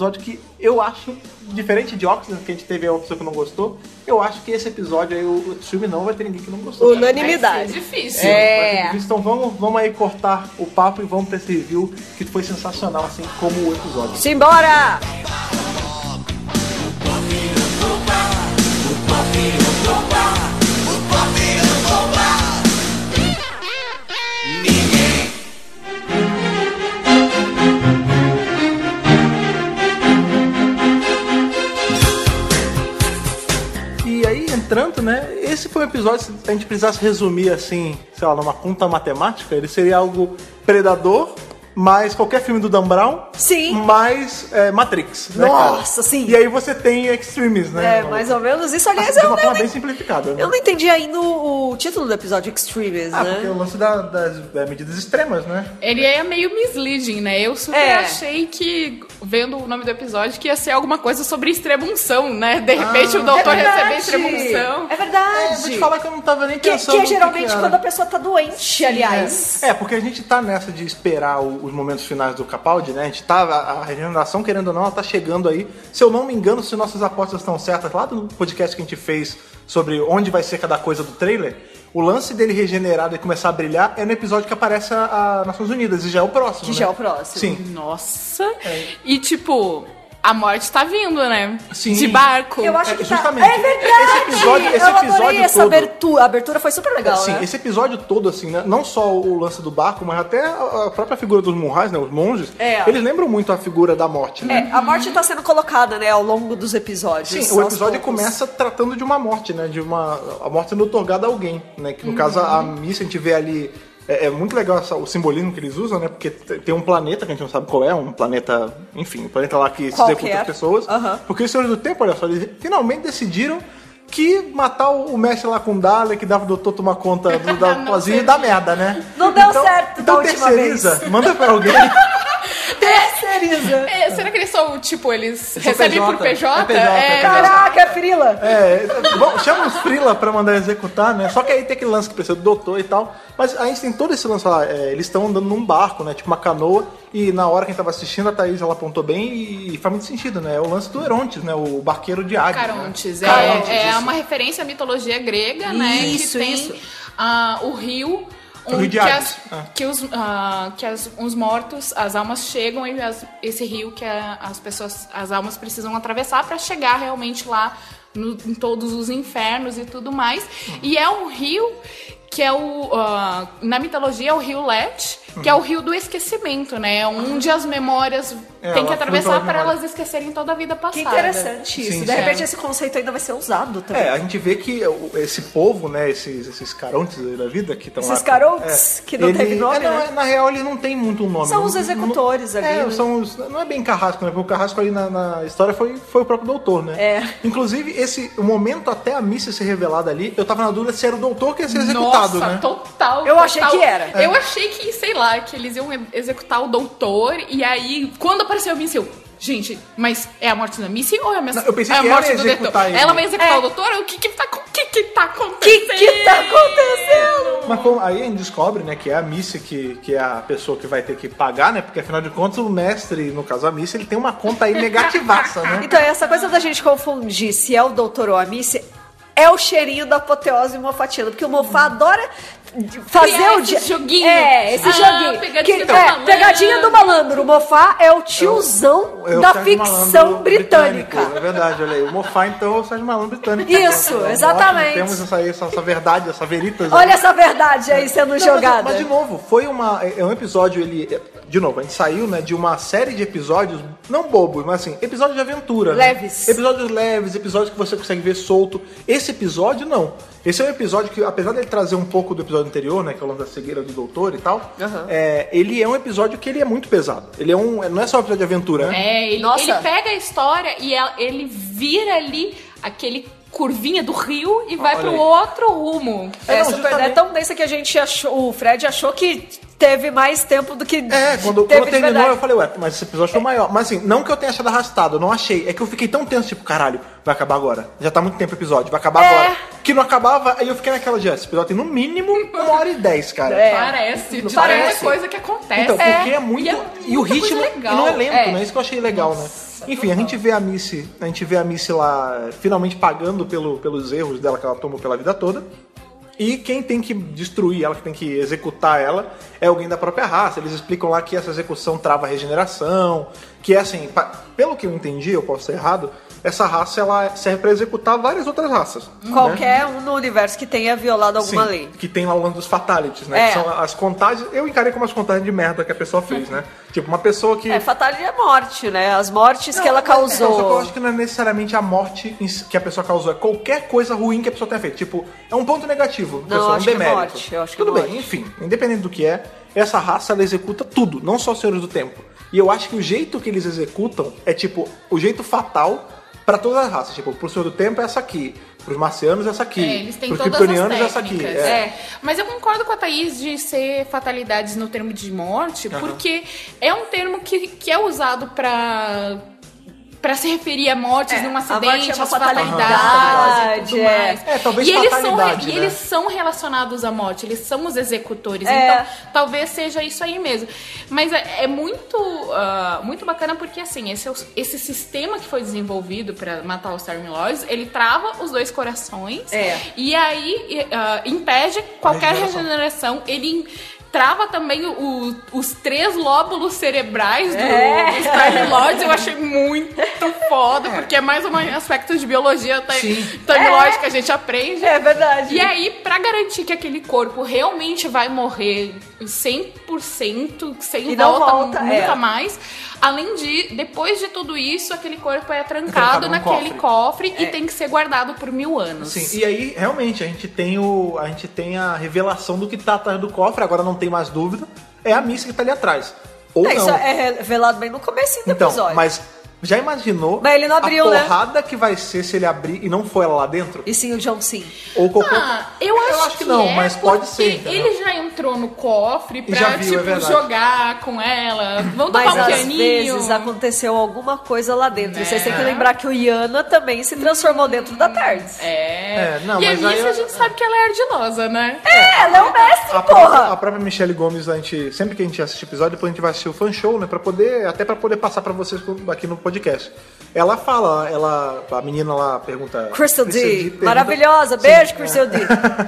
episódio que eu acho, diferente de Oxygen, que a gente teve a opção que não gostou, eu acho que esse episódio aí, o filme não vai ter ninguém que não gostou. Unanimidade. Vai ser difícil. Sim, É. vai ser difícil. Então vamos, vamos aí cortar o papo e vamos pra esse review que foi sensacional, assim como o episódio. Simbora! E aí, entrando, né, esse foi um episódio, se a gente precisasse resumir assim, sei lá, numa conta matemática, ele seria algo Predador, mais qualquer filme do Dan Brown, Sim. mais é, Matrix, né, Nossa, cara? sim. E aí você tem Extremes, né? É, mais ou menos isso. Aliás, de eu, uma eu, forma nem, bem simplificada, né? eu não entendi ainda o, o título do episódio, Extremes, Ah, né? porque é o lance da- das é, medidas extremas, né? Ele é meio misleading, né? Eu super É. achei que, vendo o nome do episódio, que ia ser alguma coisa sobre extrema-unção, né? De repente o doutor receber extrema-unção. É verdade. É, vou te falar que eu não tava nem Que, pensando que é no que geralmente que era. quando a pessoa tá doente, aliás. É, porque a gente tá nessa de esperar o- os momentos finais do Capaldi, né? A gente tá, a, a regeneração, querendo ou não, ela tá chegando aí. Se eu não me engano, se nossas apostas estão certas, lá do podcast que a gente fez sobre onde vai ser cada coisa do trailer, o lance dele regenerado e começar a brilhar é no episódio que aparece a, a Nações Unidas, e já é o próximo, Que né? já é o próximo. Sim. Nossa. E tipo, a morte tá vindo, né? Sim. De barco. Eu acho É, que justamente. tá... É verdade! Esse episódio- esse eu adorei episódio essa todo- abertura. A abertura foi super legal, Sim, né? esse episódio todo, assim, né? Não só o lance do barco, mas até a a própria figura dos Munrais, né? Os monges, É. eles lembram muito a figura da morte, né? É, a morte tá sendo colocada, né, ao longo dos episódios. Sim, aos o episódio poucos. começa tratando de uma morte, né? De uma a morte sendo otorgada a alguém, né? Que no caso Uhum. a missa a gente vê ali é, é muito legal essa- o simbolismo que eles usam, né? Porque t- tem um planeta que a gente não sabe qual é, um planeta, enfim, um planeta lá que se Qualquer. executa as pessoas. Aham. Porque os Senhores do Tempo, olha só, eles finalmente decidiram que matar o o mestre lá com o Dalek, que dava o doutor tomar conta do, da Não pozinha sei. dá merda, né? Não deu certo da Então última terceiriza, vez. manda pra alguém. Terceiriza. É, será que eles são, tipo, eles são recebem P J? por P J? É P J, é P J. Caraca, é frila. É, bom, chama os frila pra mandar executar, né? Só que aí tem aquele lance que precisa do doutor e tal. Mas a gente tem todo esse lance lá, é, eles estão andando num barco, né? Tipo uma canoa. E na hora que a gente tava assistindo, a Thaís, ela apontou bem e faz muito sentido, né? É o lance do Erontes, né? O barqueiro de Hades. Carontes. Né? É, Carontes, é isso. uma referência à mitologia grega, né? Isso, Que tem isso. ah, o rio. O rio de que, Hades. as- Ah. que os, ah, que as- os mortos, as almas chegam e as- esse rio que a- as pessoas, as almas precisam atravessar para chegar realmente lá no- em todos os infernos e tudo mais. Uhum. E é um rio que é o ah, na mitologia é o rio Let, que é o rio do esquecimento, né? Onde as memórias É, têm que ela atravessar flutua a para memória. elas esquecerem toda a vida passada. Que interessante isso. Sim, De sim. repente esse conceito ainda vai ser usado também. É, a gente vê que o- esse povo, né, esses, esses carontes aí da vida que estão lá... Esses carontes, que não teve nome, é, não, né? Na real, eles não tem muito um nome. São Não- os executores não, ali, É, né? são os, não é bem Carrasco, né? Porque o Carrasco ali na, na história foi, foi o próprio doutor, né? É. Inclusive, esse, o momento até a missa ser revelada ali, eu tava na dúvida se era o doutor que ia ser executado, Nossa, né? total. Eu achei total. que era. Eu achei que, sei lá, que eles iam executar o doutor e aí, quando apareceu a Missy, eu, gente, mas é a morte da Missy ou é a, minha, Não, eu pensei é a que morte ela ia do executar doutor? ele. Ela vai executar É. o doutor? O que que tá, o que que tá O que acontecendo? que tá acontecendo? Mas como- aí a gente descobre, né, que é a Missy que, que é a pessoa que vai ter que pagar, né? Porque afinal de contas o mestre, no caso a Missy, ele tem uma conta aí negativaça, né? Então, essa coisa da gente confundir se é o doutor ou a Missy é o cheirinho da apoteose mofatina, porque o Mofá adora fazer Criar o esse dia. joguinho. É, esse Ah, joguinho. pegadinha Que- do é, malandro. pegadinha do malandro. O Mofá é o tiozão É o da Sérgio ficção Malandro britânica. É verdade, olha aí. O Mofá, então, é o Sérgio Malandro britânico. Isso, Ótimo, exatamente. Temos essa, aí, essa, essa verdade, essa veritas. Olha essa verdade aí sendo Não, mas- jogada. Mas, de novo, foi uma, é um episódio, ele... De novo, a gente saiu, né, de uma série de episódios, não bobos, mas assim, episódios de aventura. né? Leves. Episódios leves, episódios que você consegue ver solto. Esse episódio, não. Esse é um episódio que, apesar dele trazer um pouco do episódio anterior, né, que é o lance da cegueira do doutor e tal, Aham. é, ele é um episódio que ele é muito pesado. Ele é um... Não é só um episódio de aventura, né? É, ele, Nossa. ele pega a história e ela- ele vira ali aquele curvinha do rio e vai Olha pro aí. outro rumo. É, não, super, justamente. é tão densa que a gente achou, o Fred achou que teve mais tempo do que É, quando, teve quando de terminou verdade. eu falei, ué, mas esse episódio foi maior. Mas assim, não que eu tenha achado arrastado, eu não achei. É que eu fiquei tão tenso, tipo, caralho, vai acabar agora. Já tá muito tempo o episódio, vai acabar É. agora. Que não acabava, aí eu fiquei naquela de, esse episódio tem no mínimo uma hora e dez, cara. É. Parece, de Parece. tanta coisa que acontece. Então, porque é muito. E, é E, o muita coisa ritmo. legal. E não é lento, É. né? Isso que eu achei legal, né? Enfim, a gente vê a Missy, a gente vê a Missy lá finalmente pagando pelo, pelos erros dela que ela tomou pela vida toda. E quem tem que destruir ela, que tem que executar ela, é alguém da própria raça. Eles explicam lá que essa execução trava a regeneração, que é assim, pra, pelo que eu entendi, eu posso ser errado, essa raça ela serve pra executar várias outras raças. Qualquer né? um no universo que tenha violado alguma Sim, lei. Que tem lá o lance dos fatalities, né? É. Que são as contagens, eu encarei como as contagens de merda que a pessoa fez, né? Tipo, uma pessoa que... É, fatality é morte, né? As mortes Não, que ela mas, então, causou. só que eu acho que não é necessariamente a morte em si que a pessoa causou, é qualquer coisa ruim que a pessoa tenha feito. Tipo, é um ponto negativo, Não, pessoa, eu um acho que é demérito. morte, eu acho que é Tudo bem, morte. enfim, independente do que é, essa raça ela executa tudo, não só os Senhores do Tempo. E eu acho que o jeito que eles executam é tipo, o jeito fatal pra todas as raças. Tipo, pro Senhor do Tempo é essa aqui, pros marcianos é essa aqui, É, eles têm pros todas kryptonianos as é essa aqui. técnicas. É. É. Mas eu concordo com a Thaís de ser fatalidades no termo de morte, Aham. porque é um termo que, que é usado pra... Pra se referir a mortes É, num a morte acidente, é uma as fatalidades fatalidade, e tudo é. mais. É, talvez e eles são, fatalidade, e né? eles são relacionados à morte, eles são os executores. É. Então, talvez seja isso aí mesmo. Mas é, é muito, ah, muito bacana porque, assim, esse, esse sistema que foi desenvolvido pra matar os Terminlords, ele trava os dois corações É. e aí ah, impede qualquer regeneração. regeneração. Ele trava também o- os três lóbulos cerebrais do, É. dos Time Lords. Eu achei muito foda, porque é mais um aspecto de biologia Time, time Lord É. que a gente aprende. É verdade. E aí, pra garantir que aquele corpo realmente vai morrer cem por cento, sem E não volta, volta, nunca é. mais, além de, depois de tudo isso, aquele corpo é trancado, trancado num naquele cofre. cofre, e tem que ser guardado por mil anos. Sim, e aí realmente a gente tem o a gente tem a revelação do que tá atrás do cofre, agora não tem mais dúvida, é a Missy que tá ali atrás. Ou É, não. isso é revelado bem no comecinho do Então, episódio. mas já imaginou Mas ele não abriu, a né? porrada que vai ser se ele abrir e não for ela lá dentro? E sim o John Sim. Ou qualquer... Ah, eu acho, que não, é mas pode porque ser. entendeu? ele já entrou no cofre E já pra, viu, é tipo, verdade. jogar com ela. Vamos Mas tocar um às pianinho. vezes aconteceu alguma coisa lá dentro. É. Vocês têm que lembrar que o Yana também se transformou dentro da Tardes. É. É, não, e a mas aí Missy eu- a gente sabe que ela é ardilosa, né? É, ela é um mestre, A porra! própria, a própria Michelle Gomes, a gente, sempre que a gente assiste episódio, depois a gente vai assistir o fan show, né? Pra poder, até pra poder passar pra vocês aqui no podcast. Ela fala, ela, a menina lá pergunta... Crystal D, pergunta- maravilhosa. Sim, Beijo, é. Crystal D.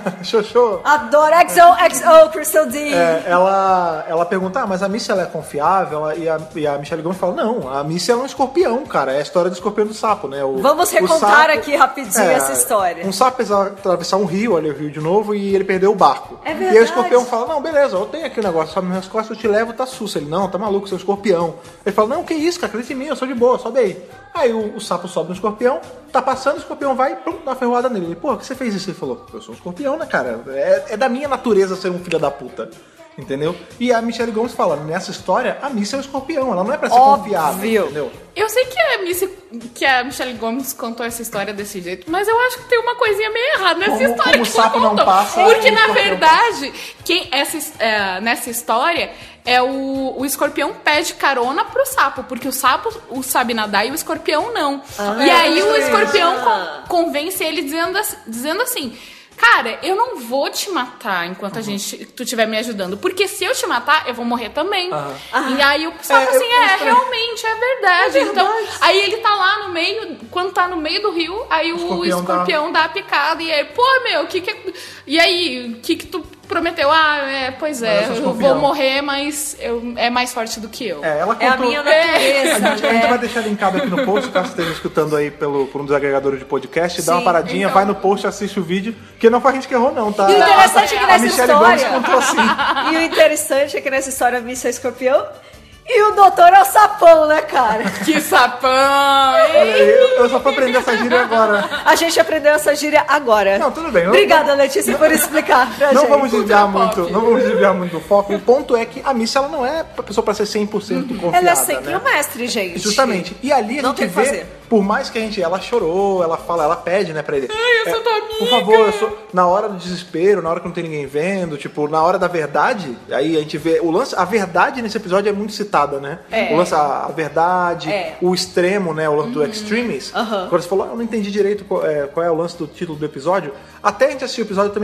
Xoxô. Adoro X O X O, Crystal D. É, ela, ela pergunta, ah, mas a Missy ela é confiável? Ela- e, a, e a Michelle Gomes fala, não, a Missy ela é um escorpião, cara. É a história do escorpião do sapo, né? O, Vamos o recontar sapo- aqui rapidinho é, essa história. Um sapo precisa atravessar um rio, olha o rio de novo, e ele perdeu o barco. É E aí verdade. o escorpião fala, não, beleza, eu tenho aqui o negócio, sobe nas minhas costas, eu te levo, tá sussa. Ele, não, tá maluco, seu escorpião. Ele fala, não, que isso, cara, acredita em mim, eu sou de boa, sobe aí. Aí o, o sapo sobe no escorpião, tá passando, o escorpião vai, pum, dá uma ferroada nele. Ele, pô, o que você fez isso? Ele falou, eu sou um escorpião, né, cara? É, é da minha natureza ser um filho da puta. Entendeu? E a Michelle Gomes fala, nessa história, a Missy é um escorpião, ela não é pra ser Óbvio. confiável, entendeu? Eu sei que a Missy, que a Michelle Gomes contou essa história desse jeito, mas eu acho que tem uma coisinha meio errada nessa Como- história como que o sapo ela não contou. passa, Porque, o na escorpião verdade, quem, essa, é, nessa história, é o, o escorpião pede carona pro sapo, porque o sapo o sabe nadar e o escorpião não. e aí o escorpião con- convence ele dizendo, assim- dizendo assim... Cara, eu não vou te matar enquanto a gente, tu estiver me ajudando. Porque se eu te matar, eu vou morrer também. E aí o sapo É, assim, eu- é, eu- realmente, é verdade. Então, aí ele tá lá no meio, quando tá no meio do rio, aí o escorpião escorpião, dá- dá... a picada. E aí, pô, meu, que que... é- E aí, o que que tu prometeu? Ah, é, pois Mas é, eu sou eu escorpião. vou morrer, mas eu, é mais forte do que eu. É, ela É a contou... minha A natureza, gente, a gente né? vai deixar linkado aqui no post, caso você esteja escutando aí pelo, por um dos agregadores de podcast, dá uma Sim, paradinha, então. vai no post, assiste o vídeo, que não foi a gente que errou não, tá? E o interessante é que a nessa Michelle Gomes história... contou assim. E o interessante é que nessa história a Missy é escorpião e o doutor é o sapão, né, cara? Que sapão! Olha aí, Eu, eu só fui aprender essa gíria agora. A gente aprendeu essa gíria agora. Não, tudo bem. eu- Obrigada, Letícia, por explicar pra Não gente. vamos desviar Cultura muito, pop. não vamos desviar muito do foco. O ponto é que a Missy ela não é a pessoa pra ser cem por cento confiada, Ela é sempre né? o mestre, gente. Justamente. E ali a Não gente tem o que vê, fazer. por mais que a gente, ela chorou, ela fala, ela pede, né, pra ele. Ai, eu sou tua Por amiga. favor, eu sou, na hora do desespero, na hora que não tem ninguém vendo, tipo, na hora da verdade, aí a gente vê, o lance, a verdade nesse episódio é muito citada, né? É. O lance, a, a verdade, É. o extremo, né, o lance do extremis. Aham. Quando você falou, ah, eu não entendi direito qual é, qual é o lance do título do episódio, até a gente assistir o episódio também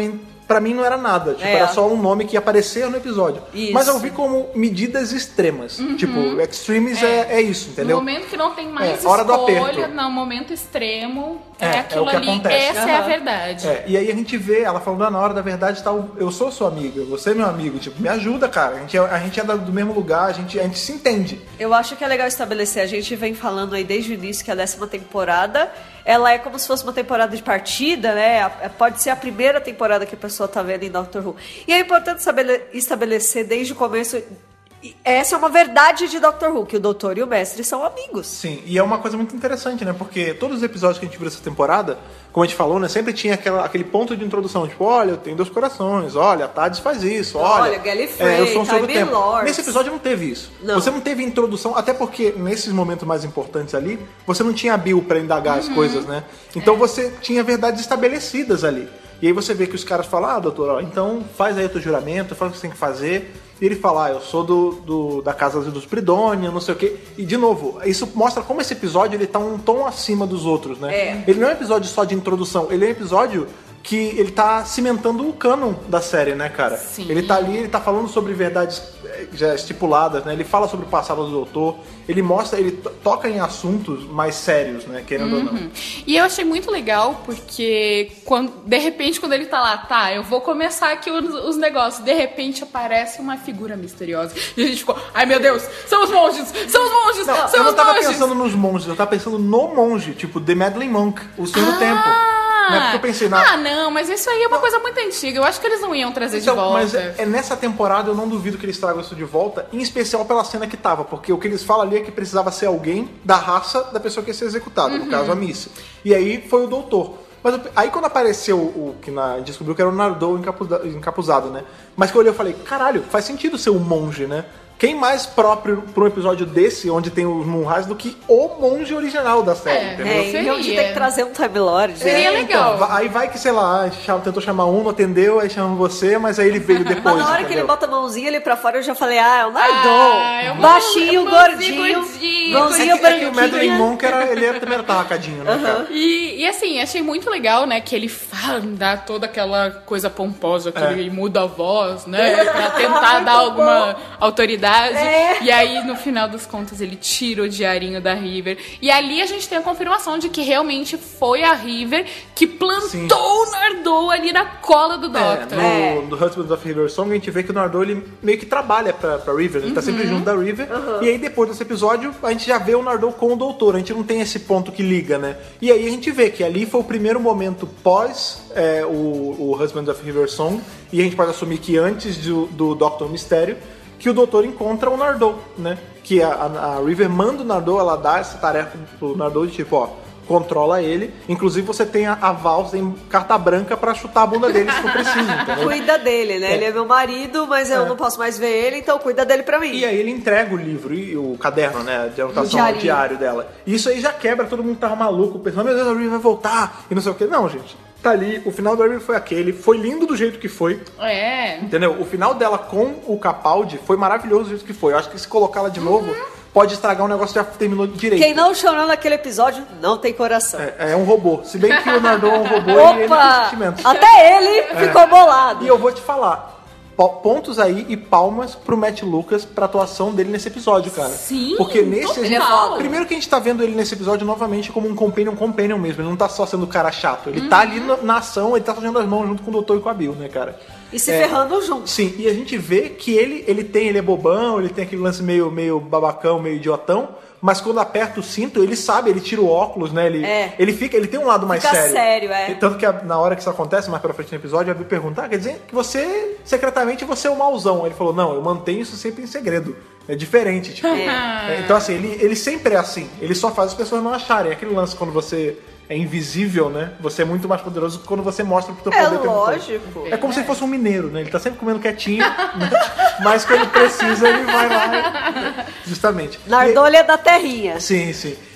pra mim não era nada. Tipo, É. era só um nome que aparecia no episódio. Isso. Mas eu vi como medidas extremas. Tipo, extremes é, é isso, No entendeu? momento que não tem mais É, hora do escolha, aperto. no momento extremo, é, É, é aquilo o que ali. acontece. Essa é a Aham. verdade. É, e aí a gente vê ela falando, ah, na hora da verdade tá, o- eu sou sua amiga, você é meu amigo, tipo, me ajuda, cara. A gente é, a gente é da- do mesmo lugar, a gente, a gente se entende. Eu acho que é legal estabelecer, a gente vem falando aí desde o início que a décima temporada, ela é como se fosse uma temporada de partida, né? A- Pode ser a primeira temporada que a pessoa tá vendo em Doctor Who. E é importante estabele- estabelecer desde o começo, e essa é uma verdade de Doctor Who, que o doutor e o mestre são amigos. Sim, e é uma coisa muito interessante, né? Porque todos os episódios que a gente viu essa temporada, como a gente falou, né? Sempre tinha aquela, aquele ponto de introdução, tipo, olha, eu tenho dois corações, olha, a Tades faz isso, olha... Olha, Gallifrey, eu sou um senhor do Time tempo. Lords. Nesse episódio não teve isso. Não. Você não teve introdução, até porque nesses momentos mais importantes ali, você não tinha a Bill pra indagar as coisas, né? Então você tinha verdades estabelecidas ali. E aí você vê que os caras falam, ah, doutor, ó, então faz aí o teu juramento, faz o que você tem que fazer. E ele fala, ah, eu sou do, do, da casa dos Pridônia, não sei o quê. E, de novo, isso mostra como esse episódio ele tá um tom acima dos outros, né? É. Ele não é um episódio só de introdução, ele é um episódio que ele tá cimentando o cânon da série, né, cara? Sim. Ele tá ali, ele tá falando sobre verdades eh, já estipuladas, né? Ele fala sobre o passado do doutor, ele mostra, ele to- toca em assuntos mais sérios, né, querendo ou não. E eu achei muito legal, porque quando, de repente, quando ele tá lá, tá, eu vou começar aqui os, os negócios, de repente aparece uma figura misteriosa. E a gente ficou, ai meu Deus, são os monges, são os monges, Não, são eu não os tava monges. pensando nos monges, eu tava pensando no monge, tipo, The Meddling Monk, o Senhor do Tempo. Né? Porque eu pensei, na... Ah, não, mas isso aí é uma coisa muito antiga. Eu acho que eles não iam trazer Então, de volta. mas é, é nessa temporada eu não duvido que eles tragam isso de volta, em especial pela cena que tava, porque o que eles falam ali é que precisava ser alguém da raça da pessoa que ia ser executada, no caso a Missy. E aí foi o doutor. Mas eu- aí quando apareceu o que na, a gente descobriu que era o Nardô encapuza- encapuzado, né? Mas que eu olhei e falei, caralho, faz sentido ser um monge, né? Quem mais próprio pra um episódio desse, onde tem os Moonrise, do que o monge original da série, É, entendeu? É, e Seria. a gente tem que trazer um Time Lord. Seria né? legal. Então, va- aí vai que, sei lá, a gente chama- tentou chamar um, não atendeu, aí chama você, mas aí ele veio depois. Mas na hora que entendeu? ele bota a mãozinha ali pra fora, eu já falei, ah, é o Nardô. Ah, é o Baixinho, mãozinho, gordinho, gordinho. mãozinha É que, é que o Madeline branquinha. Monk era, ele era, também era tarracadinho, né, cara? E, e assim, achei muito legal, né, que ele fala, dá toda aquela coisa pomposa, que É. ele muda a voz, né, pra tentar dar alguma autoridade. É. E aí, no final dos contos, ele tira o diarinho da River. E ali a gente tem a confirmação de que realmente foi a River que plantou Sim. o Nardô ali na cola do Doctor. É, no, no Husbands of River Song a gente vê que o Nardô ele meio que trabalha pra, pra River, ele tá sempre junto da River. E aí depois desse episódio a gente já vê o Nardô com o doutor, a gente não tem esse ponto que liga, né? E aí a gente vê que ali foi o primeiro momento pós é, o, o Husbands of River Song, e a gente pode assumir que antes do, do Doctor Mistério, que o doutor encontra o Nardô, né? Que a, a, a River manda o Nardô, ela dá essa tarefa pro Nardô de tipo, ó, controla ele. Inclusive você tem a, a Vals em carta branca pra chutar a bunda dele se for preciso, entendeu? Cuida dele, né? É. Ele é meu marido, mas eu É. não posso mais ver ele, então cuida dele pra mim. E aí ele entrega o livro e o caderno, né, de anotação, O o diarinho. diário dela. E isso aí já quebra, todo mundo tava maluco, pensando, meu Deus, a River vai voltar, e não sei o que. Não, gente, tá ali, o final da River foi aquele, foi lindo do jeito que foi, É. entendeu? O final dela com o Capaldi foi maravilhoso do jeito que foi. Eu acho que se colocar ela de novo, pode estragar um negócio que já terminou direito. Quem não chorou naquele episódio não tem coração. É, é um robô. Se bem que o Nardô é um robô e ele tem Opa! sentimentos. Até ele ficou bolado. E eu vou te falar, po- pontos aí e palmas pro Matt Lucas pra atuação dele nesse episódio, cara. Sim, Porque nesse a gente, total. primeiro que a gente tá vendo ele nesse episódio novamente como um companion companion mesmo, ele não tá só sendo o cara chato, ele tá ali na, na ação, ele tá fazendo as mãos junto com o doutor e com a Bill, né, cara? E se É, ferrando junto. Sim, e a gente vê que ele, ele tem, ele é bobão, ele tem aquele lance meio, meio babacão, meio idiotão, mas quando aperta o cinto, ele sabe, ele tira o óculos, né? Ele, É. ele fica, ele tem um lado mais Fica sério. sério, é. E tanto que a- na hora que isso acontece, mais pra frente no episódio, a Bill pergunta, ah, quer dizer que você, secretamente, você é o mauzão. Ele falou, não, eu mantenho isso sempre em segredo. É diferente, tipo. É, então, assim, ele, ele sempre é assim. Ele só faz as pessoas não acharem. É aquele lance quando você é invisível, né? Você é muito mais poderoso que quando você mostra pro teu É poder. o tempo todo. lógico. É como se ele fosse um mineiro, né? Ele tá sempre comendo quietinho, né? Mas quando precisa, ele vai lá. Justamente. Nardolha da terrinha. Sim, sim.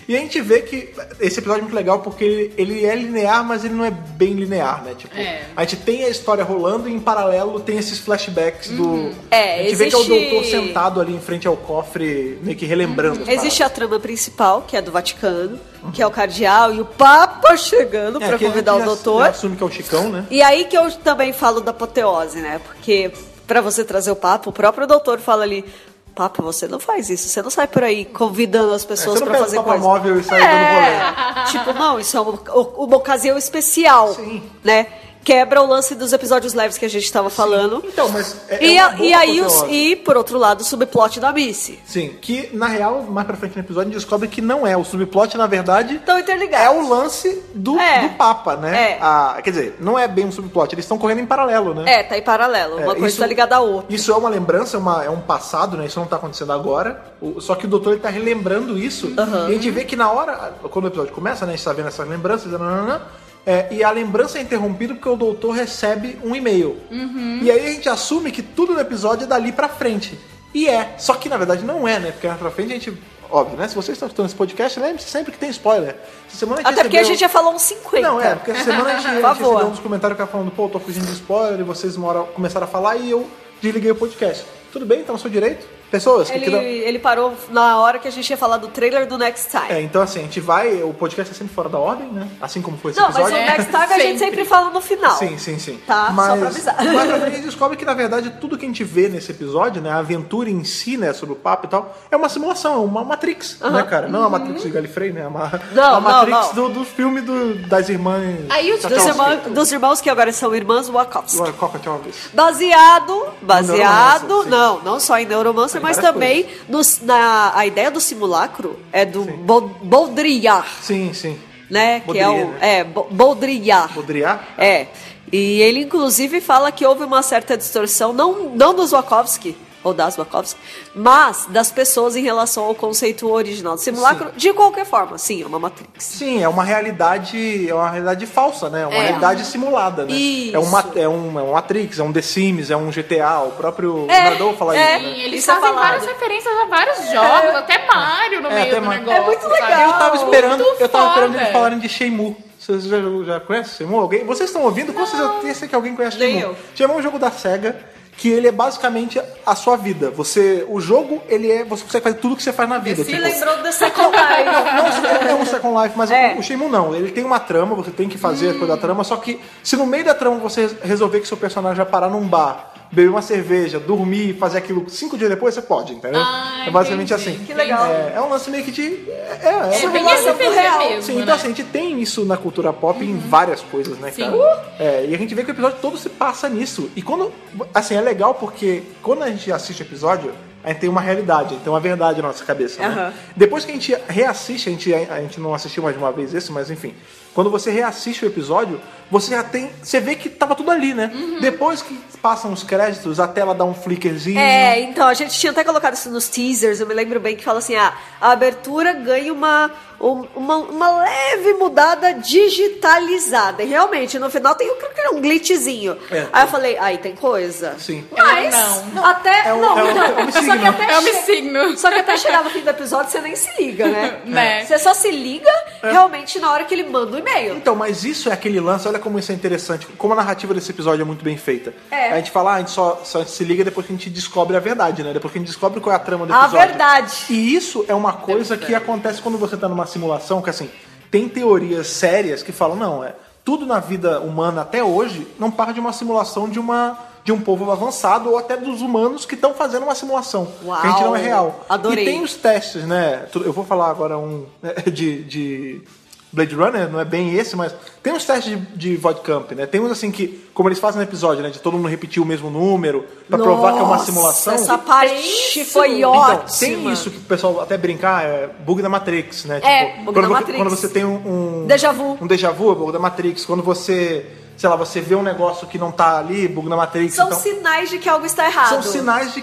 E a gente vê que esse episódio é muito legal porque ele é linear, mas ele não é bem linear, né? Tipo, É. a gente tem a história rolando e em paralelo tem esses flashbacks do... É, a gente vê que é o existe- doutor sentado ali em frente ao cofre, meio que relembrando. as Existe paradas. a trama principal, que é do Vaticano, que é o cardeal e o Papa chegando É, pra que a convidar o gente já- doutor. já assume que é o Chicão, né? E aí que eu também falo da apoteose, né? Porque pra você trazer o Papa, o próprio doutor fala ali: Papa, você não faz isso, você não sai por aí convidando as É, pessoas você não pra pega fazer o Papa coisa. móvel e sai dando rolê. É, tipo, não, isso é uma, uma ocasião especial, Sim. né? Quebra o lance dos episódios leves que a gente tava falando. Então, mas é, E, é a- uma boa e aí, os, apoteose. e por outro lado, o subplot da Missy. Sim, que na real, mais pra frente no episódio, a gente descobre que não é. O subplot, na verdade, Estão interligados. é o lance do, É. do Papa, né? É. A- quer dizer, não é bem um subplot, eles estão correndo em paralelo, né? É, tá em paralelo. Uma É, coisa isso- tá ligada à outra. Isso é uma lembrança, é, uma- é um passado, né? Isso não tá acontecendo agora. O- só que o doutor ele tá relembrando isso. E a gente vê que na hora, quando o episódio começa, né? A gente tá vendo essas lembranças, nananana, é, e a lembrança é interrompida porque o doutor recebe um e-mail. E aí a gente assume que tudo no episódio é dali pra frente. E é. Só que na verdade não é, né? Porque mais pra frente a gente. Óbvio, né? Se vocês estão escutando esse podcast, lembre-se sempre que tem spoiler. Essa semana a gente Até porque a recebeu- gente já falou uns cinquenta. Não, é, porque essa semana a gente, a Por gente favor. recebeu uns comentários que estavam falando, pô, eu tô fugindo de spoiler, e vocês uma hora começaram a falar e eu desliguei o podcast. Tudo bem, tá no seu direito? Pessoas que Ele, queiram- ele parou na hora que a gente ia falar do trailer do Next Time. É, então assim, a gente vai, o podcast é sempre fora da ordem, né? Assim como foi esse Não, mas o episódio. Next Time a gente Sempre. sempre fala no final. Sim, sim, sim. Tá, mas, só pra avisar. Mas pra frente a gente descobre que, na verdade, tudo que a gente vê nesse episódio, né, a aventura em si, né, sobre o papo e tal, é uma simulação, é uma Matrix, né, cara? Não a Matrix de Gallifrey, né? É uma, Não, a Matrix não, Do, do filme do, das irmãs... Aí os- Dos, Wachowski. irmãos, dos irmãos que agora são irmãs Wachowski. Ué, qual que é a Wachowski? Baseado, baseado, Neuromancer, sim. não, não só em Neuromancer, Tem mas várias também nos- na a ideia do simulacro é do Sim. Baud- Baudrillard, Sim, sim. né? Que é Baudrillard, o né? é Ba- Baudrillard. Baudrillard? É. E ele inclusive fala que houve uma certa distorção, não não dos Wachowski ou das Wachowski, mas das pessoas em relação ao conceito original do simulacro. Sim. De qualquer forma, sim, é uma Matrix. Sim, é uma realidade, é uma realidade falsa, né? É uma É. realidade simulada, né? Isso. É uma é um, é um Matrix, é um The Sims, é um G T A, o próprio É, Nadal fala é. isso, né? Sim, eles Isso é fazem falado. várias referências a vários jogos, até Mario no É, meio até do Mario. negócio. É muito sabe? legal. Eu tava esperando, Muito eu tava esperando foda. eles falarem de Shenmue. Vocês já, já conhecem Shenmue? Alguém? Vocês estão ouvindo? Com certeza eu sei que alguém conhece Nem Shenmue. eu. Shenmue é um jogo da SEGA que ele é basicamente a sua vida. Você, o jogo, ele é, você consegue fazer tudo que você faz na vida. Me tipo, lembrou do Second Life. não é um Second Life, mas É. o Shenmue não. Ele tem uma trama, você tem que fazer as coisas da trama, só que se no meio da trama você resolver que seu personagem vai parar num bar, beber uma cerveja, dormir, fazer aquilo cinco dias depois, você pode, entendeu? Ah, é basicamente entendi. assim. Que legal. É, é um lance meio que de... É, é, É bem Simulação R P do G real. mesmo, Sim, né? então assim, a gente tem isso na cultura pop em várias coisas, né, Sim. cara? É, e a gente vê que o episódio todo se passa nisso. E quando. Assim, é legal porque quando a gente assiste o episódio, a gente tem uma realidade, a gente tem uma verdade na nossa cabeça, né? Aham. Depois que a gente reassiste, a gente, a gente não assistiu mais de uma vez esse, mas enfim. Quando você reassiste o episódio, você já tem. Você vê que tava tudo ali, né? Depois que passam os créditos, a tela dá um flickerzinho. É, então, a gente tinha até colocado isso nos teasers, eu me lembro bem que fala assim, ah, a abertura ganha uma, um- uma, uma leve mudada digitalizada. E realmente, no final tem um, um glitchzinho. É. Aí eu falei, aí tem coisa. Sim. Mas, Não. até... É um- não, é um- não. é um só que signo. até É um che- signo. Só que até chegar no fim do episódio, você nem se liga, né? Né? Você só se liga realmente na hora que ele manda o e-mail. Então, mas isso é aquele lance, olha como isso é interessante, como a narrativa desse episódio é muito bem feita. É. A gente fala, ah, a gente só, só se liga depois que a gente descobre a verdade, né? Depois que a gente descobre qual é a trama do A episódio. verdade. E isso é uma coisa que acontece quando você tá numa simulação, que assim, tem teorias sérias que falam, não, é tudo na vida humana até hoje não parte de uma simulação de uma de um povo avançado ou até dos humanos que estão fazendo uma simulação. Uau, que a gente não é real. adorei. E tem os testes, né? Tu- Eu vou falar agora um né, de, de Blade Runner, não é bem esse, mas tem uns testes de, de Void Camp, né? Tem uns assim que, como eles fazem no episódio, né? De todo mundo repetir o mesmo número pra provar que é uma Nossa, simulação. Essa parte isso. foi Então, ótima. tem isso que o pessoal até brincar, é bug da Matrix, né? É, Tipo, bug quando, da você, Matrix. quando você tem um, um Déjà vu. um déjà vu, é bug da Matrix. Quando você, sei lá, você vê um negócio que não tá ali, bug da Matrix. São então, sinais de que algo está errado. são sinais de que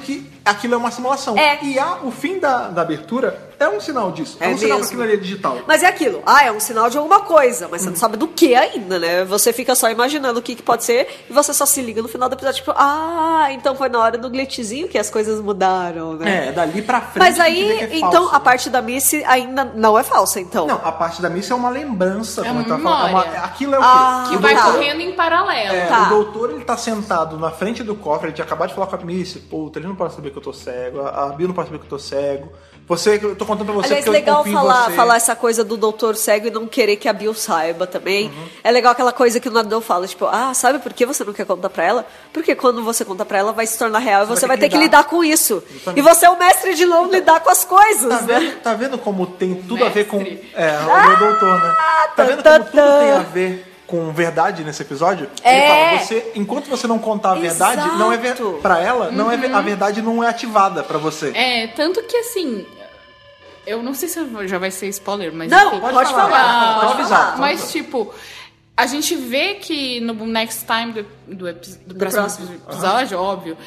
aquilo é uma simulação. É. E a, o fim da, da abertura é um sinal disso. É, É um sinal que mesmo. aquilo ali é digital. Mas é aquilo. Ah, é um sinal de alguma coisa, mas você não sabe do que ainda, né? Você fica só imaginando o que, que pode ser e você só se liga no final do episódio, tipo, ah, então foi na hora do glitchzinho que as coisas mudaram, né? É, dali pra frente. Mas a gente vê aí, que é então, falso, a né? parte da Missy ainda não é falsa, então. Não, a parte da missa é uma lembrança. É como uma eu tava falando. É uma- memória. aquilo é o quê? Ah, Que O vai doutor- correndo em paralelo. É, Tá. O doutor, ele tá sentado na frente do cofre, ele tinha acabado de falar com a Missy, puta, ele não pode saber que eu tô cego, a a Bill não pode saber que eu tô cego. Você, eu tô contando pra você Aliás, porque eu legal confio em falar, você. falar essa coisa do doutor cego e não querer que a Bill saiba também. É legal aquela coisa que o Nadão fala, tipo, ah, sabe por que você não quer contar pra ela? Porque quando você conta pra ela, vai se tornar real e você, vai ter que lidar com isso. Justamente. E você é o mestre de não lidar com as coisas, Tá né? vendo, tá vendo como tem tudo a ver com... Mestre. É, o meu doutor, né? Tá vendo tan, como tudo tan. tem a ver com verdade nesse episódio? É. Ele fala, você, enquanto você não contar a verdade, Exato. não é ver, pra ela, não é ver- a verdade não é ativada pra você. É, tanto que assim. Eu não sei se já vai ser spoiler, mas. Não, enfim. pode, pode falar. falar, pode pode avisar. falar. Mas, tipo, a gente vê que no Next Time do, do, epi- do próximo, próximo. episódio, óbvio,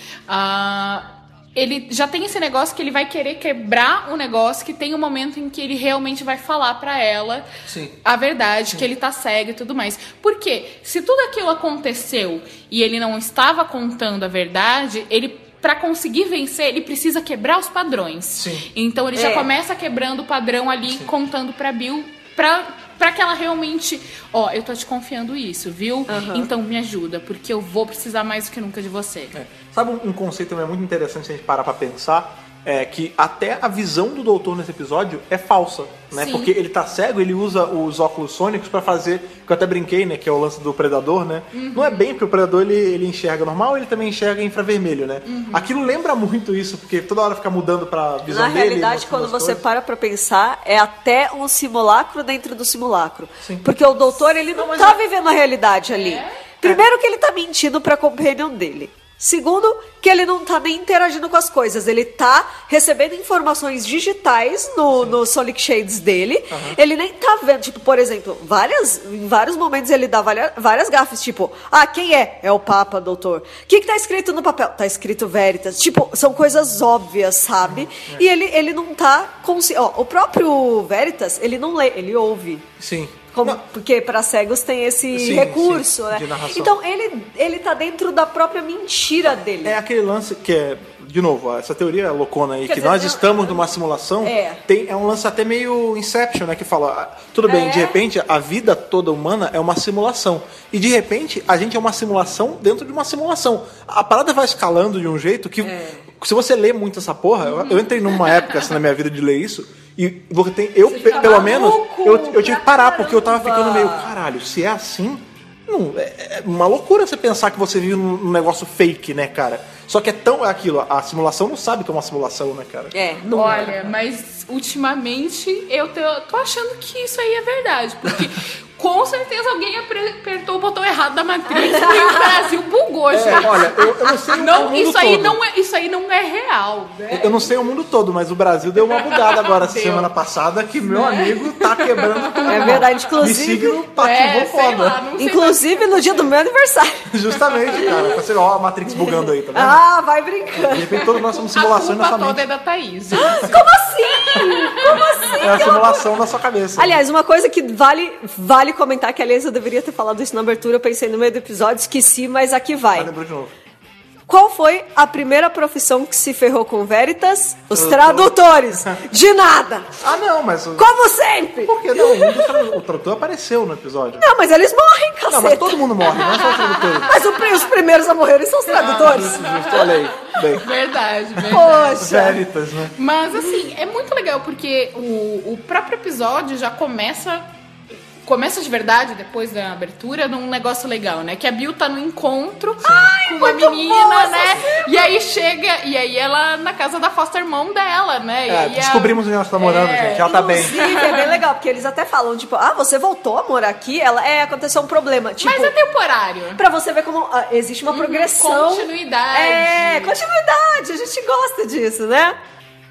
ah, ele já tem esse negócio que ele vai querer quebrar o negócio, que tem um momento em que ele realmente vai falar pra ela Sim. a verdade, que ele tá cego e tudo mais. Por quê? Se tudo aquilo aconteceu e ele não estava contando a verdade, ele... Pra conseguir vencer, ele precisa quebrar os padrões. Sim. Então ele já É. começa quebrando o padrão ali, contando pra Bill, pra, pra que ela realmente... Ó, eu tô te confiando isso, viu? Então me ajuda, porque eu vou precisar mais do que nunca de você. É. Sabe um, um conceito também muito interessante se a gente parar pra pensar? É que até a visão do doutor nesse episódio é falsa, né? Sim. Porque ele tá cego, ele usa os óculos sônicos pra fazer, que eu até brinquei, né? Que é o lance do predador, né? Uhum. Não é bem porque o predador ele, ele enxerga normal, ele também enxerga infravermelho, né? Uhum. Aquilo lembra muito isso, porque toda hora fica mudando pra visão Na dele. realidade, mostrando quando as você coisas. para pra pensar, é até um simulacro dentro do simulacro. Sim. Porque o doutor, ele não, tá vivendo a realidade ali. Primeiro que ele tá mentindo pra companion dele. Segundo, que ele não tá nem interagindo com as coisas. Ele tá recebendo informações digitais no, no Sonic Shades dele. Ele nem tá vendo, tipo, por exemplo, várias, em vários momentos ele dá várias, várias gafes, tipo, ah, quem é? É o Papa, doutor. O que que tá escrito no papel? Tá escrito Veritas. Tipo, são coisas óbvias, sabe? E ele, ele não tá consci... Ó, o próprio Veritas, ele não lê, ele ouve. Sim. Como- Não, porque para cegos tem esse Sim, recurso, sim, né? de narração. Então ele, ele tá dentro da própria mentira dele. É aquele lance que é, de novo, essa teoria loucona aí, Quer que dizer, nós eu- estamos numa simulação, É. tem, é um lance até meio Inception, né? Que fala, ah, tudo bem, É. de repente a vida toda humana é uma simulação. E de repente a gente é uma simulação dentro de uma simulação. A parada vai escalando de um jeito que, É. se você lê muito essa porra, eu, eu entrei numa época assim, na minha vida de ler isso, e você tem, eu, pe- fica pelo menos, maluco eu, eu tive que parar, pra porque eu tava caramba. ficando meio, caralho, se é assim. Não, é é uma loucura você pensar que você vive num num negócio fake, né, cara? Só que é tão é aquilo, a simulação não sabe que é uma simulação, né, cara? É, não. Olha, mas ultimamente eu tô, tô achando que isso aí é verdade. Porque com certeza alguém apre- apertou o botão errado da Matrix e o Brasil bugou já. É, olha, eu, eu não sei o Não, mundo isso aí todo. não é, isso aí não é real, né? Eu não sei o mundo todo, mas o Brasil deu uma bugada agora essa Deu. semana passada que meu amigo tá quebrando tudo. É verdade, Me inclusive. signo ativou É, sei foda. lá, não sei Inclusive no dia do meu aniversário. Justamente, cara. Pra você, ó, a Matrix bugando aí, tá vendo? Ah, vai De brincando. repente todos nós somos a simulação na culpa sua toda mente. é da Thaís. gente. Como assim? Como assim? É a simulação da sua cabeça. Aliás, uma coisa que vale, vale comentar, que aliás eu deveria ter falado isso na abertura, eu pensei no meio do episódio, esqueci, mas aqui Ah, vai. lembrou de novo. Qual foi a primeira profissão que se ferrou com Veritas? Os Tradutor. tradutores. De nada. Ah, não, mas... o- Como sempre. Por que não? Um dos tradu- O tradutor apareceu no episódio. Não, mas eles morrem, cacete. Não, mas todo mundo morre, não só o tradutor. Mas o pri- os primeiros a morrerem são os tradutores. Justo, justo, olha aí. Bem, Verdade, verdade. Poxa. Veritas, né? Mas assim, é muito legal porque o, o próprio episódio já começa. Começa de verdade, depois da abertura, num negócio legal, né? Que a Bill tá no encontro com uma muito menina, boa essa né? E aí chega, e aí ela na casa da foster mom dela, né? E É, aí a- descobrimos onde ela tá morando, É, gente. Ela tá bem. Inclusive, é bem legal, porque eles até falam, tipo, ah, você voltou a morar aqui? Ela, é, aconteceu um problema. Tipo, Mas é temporário. pra você ver como ah, existe uma progressão. Continuidade. É, continuidade, a gente gosta disso, né?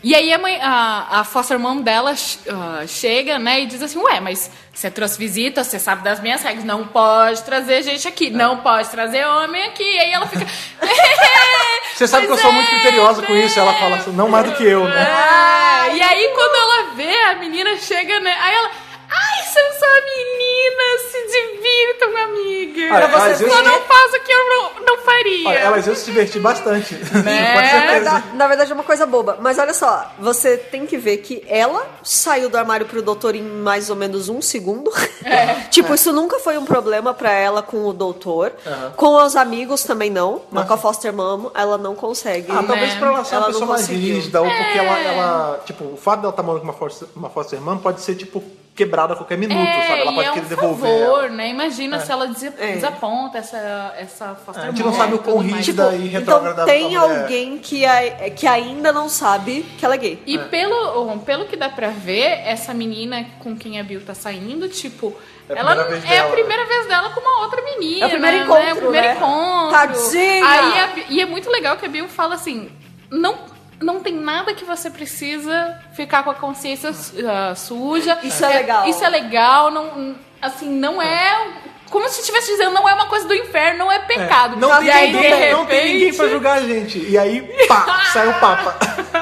E aí a, mãe, a, a foster mom dela uh, chega, né, e diz assim, ué, mas você trouxe visita, você sabe das minhas regras, não pode trazer gente aqui, não pode trazer homem aqui. E aí ela fica... Você sabe que eu sou muito criteriosa com isso, ela fala assim, não mais do que eu, né? É, e aí quando ela vê, a menina chega, né, aí ela... Ai, são só meninas, se divirtam, minha amiga. Olha, você vezes... só não faz o que eu não, não faria. Olha, elas iam se divertir bastante. Né? Pode ser Na verdade, na verdade é uma coisa boba. Mas olha só, você tem que ver que ela saiu do armário pro doutor em mais ou menos um segundo. É. tipo, é. isso nunca foi um problema pra ela com o doutor. Uhum. Com os amigos também não. Mas com a foster mom, ela não consegue. Ah, talvez né? pra ela ser uma ela pessoa mais rígida. Ou porque ela, ela... Tipo, o fato dela estar morando com uma foster, uma foster mom pode ser, tipo... quebrada a qualquer minuto, é, sabe? Ela pode é querer um devolver. Favor, ela. né? Imagina é. se ela des é. desaponta essa, essa foster é, A gente não sabe o quão rígida tipo, e retrógrada então tem a mulher. alguém que, a, que ainda não sabe que ela é gay. E é. pelo, pelo que dá pra ver, essa menina com quem a Bill tá saindo, tipo... É a ela primeira vez é dela. a primeira vez dela com uma outra menina. É o primeiro encontro, né? É o primeiro né? encontro. Tadinha! Aí a, e é muito legal que a Bill fala assim... Não... Não tem nada que você precisa ficar com a consciência uh, suja. Isso é legal. Isso é legal. Não, assim, não é... Como se estivesse dizendo, não é uma coisa do inferno, não é pecado. É, não, tem, e aí, não, de tem, repente... não tem ninguém pra julgar a gente. E aí, pá, sai o papa.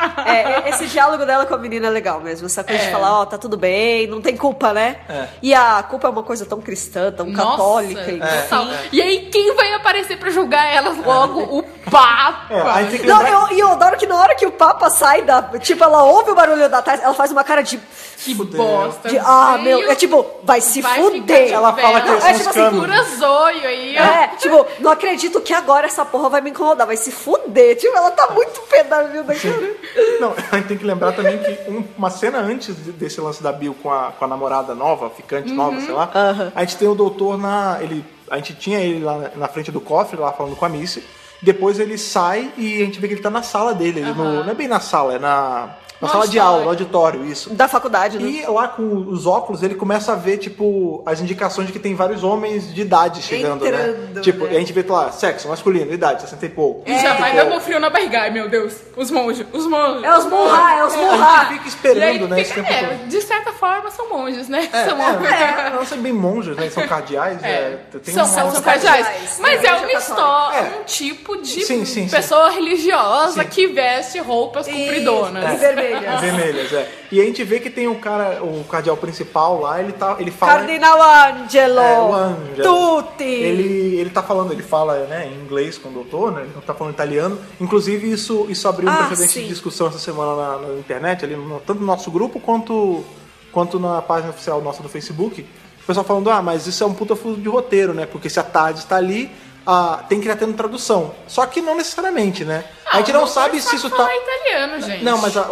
É, esse diálogo dela com a menina é legal mesmo. Essa coisa É. de falar, ó, oh, tá tudo bem, não tem culpa, né? É. E a culpa é uma coisa tão cristã, tão Nossa, católica. É. total. E aí, quem vai aparecer pra julgar elas logo? O Papa. É, aí tem que Não, lembrar... eu, e eu adoro que na hora que o Papa sai da... Tipo, ela ouve o barulho da tarde, ela faz uma cara de... Que Fudeu. bosta. de ah, Veio, meu... É tipo, vai se vai fuder. ficar de Ela fala que velho. são É os tipo assim, canos. Segura zóio aí, ó. É, tipo, não acredito que agora essa porra vai me incomodar, vai se fuder. Tipo, ela tá muito pé da vida, cara. Não, a gente tem que lembrar também que um- uma cena antes de- desse lance da Bill com a, com a namorada nova, ficante nova, sei lá, a gente tem o doutor na... Ele, a gente tinha ele lá na, na frente do cofre, lá falando com a Missy. Depois ele sai e a gente vê que ele tá na sala dele. Ele no, não é bem na sala, é na... Na No sala de auditório. aula, no auditório, isso. Da faculdade, né? E lá com os óculos, ele começa a ver, tipo, as indicações de que tem vários homens de idade chegando, Entrando, né? Tipo, né? e a gente vê lá, sexo, masculino, idade, sessenta e pouco. E já vai Tipo, dando frio na barriga. Ai, meu Deus. Os monges, os monges. É os murrar, é os a murrar. gente fica E esperando, aí, né, esse fica, tempo é, todo. de certa forma, são monges, né? É, são é, não são bem monges, né? São cardeais. É. tem São, um- são, são são cardeais. cardeais. Mas É, é igreja uma história, É. um tipo de Sim, sim, sim. pessoa religiosa Sim. que veste roupas compridonas. E vermelhas. Vermelhas, é. E a gente vê que tem o cara, o cardeal principal lá, ele tá, ele fala... Cardinal Angelo. É, o Ângelo. Tutti. Ele, ele tá falando, ele fala, né, em inglês com o doutor, né? Ele não tá falando italiano. Inclusive, isso, isso abriu um Ah, precedente sim. de discussão essa semana na, na internet, ali no, tanto no nosso grupo quanto, quanto na página oficial nossa do Facebook. O pessoal falando, ah, mas isso é um puta fuso de roteiro, né? Porque se a tarde está ali, ah, tem que estar tendo tradução. Só que não necessariamente, né? a gente Ah, o não doutor sabe se isso tá... falar italiano, gente. Não, mas a,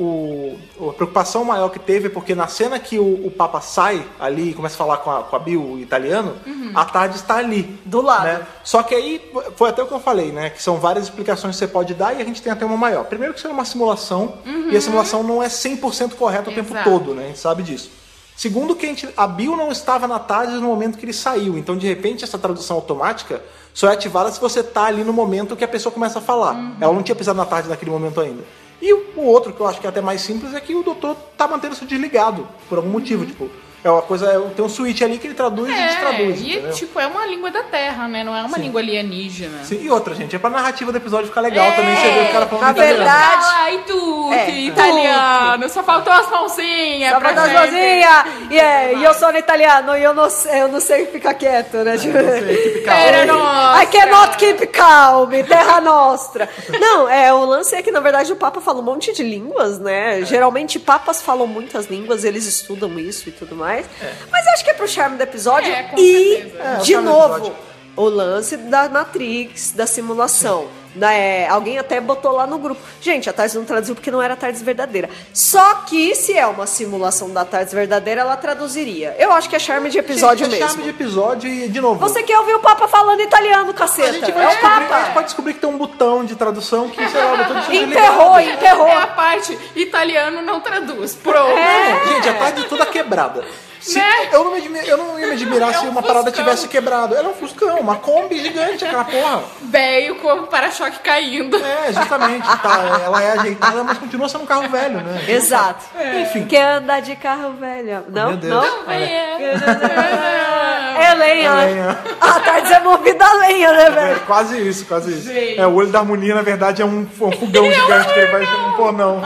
o, o- a preocupação maior que teve é porque na cena que o, o Papa sai ali e começa a falar com a, com a Bill, o italiano, a tarde está ali. Do lado. Né? Só que aí, foi até o que eu falei, né? Que são várias explicações que você pode dar e a gente tem até uma maior. Primeiro que isso é uma simulação e a simulação não é cem por cento correta o tempo Exato. todo, né? A gente sabe disso. Segundo que a, gente, a Bill não estava na tarde no momento que ele saiu. Então, de repente, essa tradução automática só é ativada se você tá ali no momento que a pessoa começa a falar. Ela não tinha pisado na tarde naquele momento ainda. E o, o outro, que eu acho que é até mais simples, é que o doutor tá mantendo isso desligado, por algum motivo. Tipo, é uma coisa, é, tem um switch ali que ele traduz e É, destraduz, e entendeu? tipo, é uma língua da terra, né? Não é uma Sim. língua alienígena. Sim, e outra, gente, é pra narrativa do episódio ficar legal É, também, você vê o cara falando na italiano. verdade- Ai, tutti, É, italiano, só faltou as mãozinhas Só pra pra dar gente. sozinha. E é, e eu sou italiano e eu não, sei- eu não sei ficar quieto, né? Tipo, Era nossa. I cannot keep calm, terra nostra. Não, é, o lance é que, na verdade, o Papa fala um monte de línguas, né? Geralmente, papas falam muitas línguas, eles estudam isso e tudo mais. Mas eu acho que é pro charme do episódio. É, com e, certeza. É, o de charme do novo, episódio. o lance da Matrix, da simulação. Né? Alguém até botou lá no grupo. Gente, a Tardes não traduziu porque não era a Tardes verdadeira. Só que, se é uma simulação da Tardes verdadeira, ela traduziria. Eu acho que é charme de episódio Gente, é mesmo. charme de episódio e, de novo... Você quer ouvir o Papa falando italiano, A caceta? gente, vai É o descobrir, a gente Papa. pode descobrir que tem um botão de tradução que, sei lá, o botão de Enterrou, enterrou. É a parte italiano não traduz. Pronto. É. Gente, a tarde toda quebrada. Se, Né? eu, não me, admi- eu não ia me admirar É se um uma parada Fuscão. tivesse quebrado. Era um Fuscão, uma Kombi gigante, aquela porra. Velho com o para-choque caindo. É, justamente. Tá, ela é ajeitada, mas continua sendo um carro velho, né? Exato. Enfim. Quer andar de carro velho? Não? Meu Deus. Não? É. É lenha. É lenha. A tarde é movida a lenha, né, É, velho? quase isso, quase isso. Gente. É, o olho da harmonia, na verdade, é um, um fogão gigante que ele vai um fornão.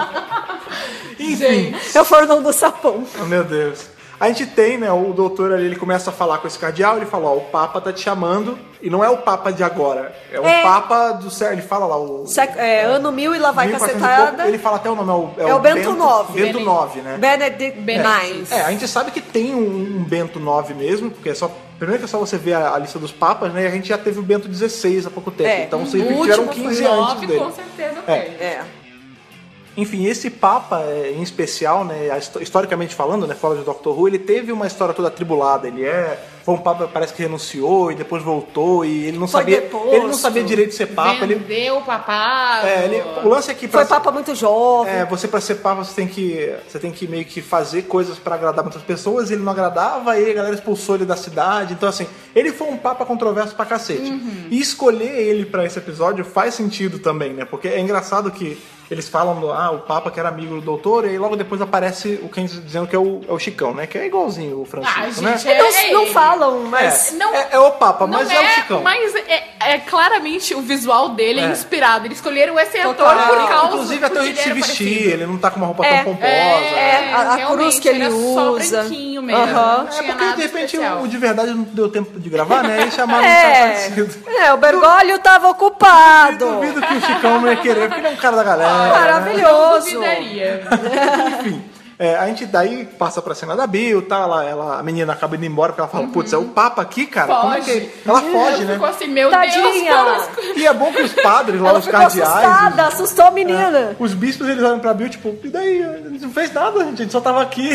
Enfim. É o fornão do sapão. Oh, meu Deus. A gente tem, né, o doutor ali, ele começa a falar com esse cardeal, ele fala, ó, o Papa tá te chamando, e não é o Papa de agora, é o É. Papa do céu, ele fala lá, o... Sec- é, ano mil e lá vai mil e quatrocentos e cacetada. pouco, ele fala até o nome, é o, É o Bento nove. Bento nove, né? Benedict Benite. Nines. É, a gente sabe que tem um, um Bento nove mesmo, porque é só... Primeiro que é só você ver a, a lista dos papas, né? E a gente já teve o Bento dezesseis há pouco tempo. É. Então O vocês último tiveram foi quinze antes nove, dele. com certeza É. teve. É. Enfim, esse Papa, é, em especial, né, a histó- historicamente falando, né, fora de Doctor Who, ele teve uma história toda atribulada. Ele é, foi um Papa, parece que renunciou e depois voltou e ele não Foi sabia, deposto. ele não sabia direito de ser Papa. Ele, Vendeu o papado. é, ele, o lance é que Foi pra- papa muito jovem. é, você para ser Papa você tem que você tem que meio que fazer coisas para agradar muitas pessoas. Ele não agradava e a galera expulsou ele da cidade. Então assim, ele foi um Papa controverso pra cacete. Uhum. E escolher ele pra esse episódio faz sentido também, né? Porque é engraçado que eles falam do, ah, o Papa que era amigo do doutor, e aí logo depois aparece o Ken dizendo que é o, é o Chicão, né? Que é igualzinho o Francisco, Ah, gente, né? é- Não, não ele. falam, mas... É, não- é, é o Papa, mas Não é, o Chicão. Mas é, é claramente o visual dele é, É. inspirado. Eles escolheram esse ator Total. por causa Inclusive até o jeito de se porque ele era vestir, parecido. ele não tá com uma roupa É, tão pomposa. é, a- a realmente, cruz que ele era só usa. branquinho mesmo. Aham. Não É tinha porque nada de repente especial. o de verdade não deu tempo de gravar, né? Aí chamaram um cara É, parecido. é, o Bergoglio tava ocupado. Duvido que o Chicão não ia querer, porque ele é um cara da galera. né? Maravilhoso. Não duvidaria. Enfim, é, a gente daí passa pra cena da Bill, tá? Ela, ela, a menina acaba indo embora porque ela fala, putz, é o Papa aqui, cara? Como é Foge. que... Ela foge, né? Ficou assim, meu Tadinha. Deus. como- E é bom que os padres lá, Ela os ficou cardeais... assustada, os- assustou a menina. Os bispos, eles olham pra Bill, tipo, e daí? A gente não fez nada, gente, a gente só tava aqui.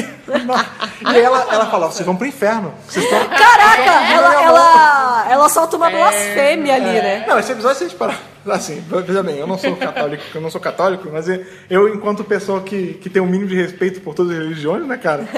E aí ela, ela fala, vocês vão pro inferno. Vocês estão... Caraca, É. ela, ela, ela solta uma blasfêmia ali, né? Não, esse episódio, se a gente parar... Assim, veja bem, eu não sou católico, eu não sou católico, mas eu, enquanto pessoa que, que tem um mínimo de respeito por todas as religiões, né, cara?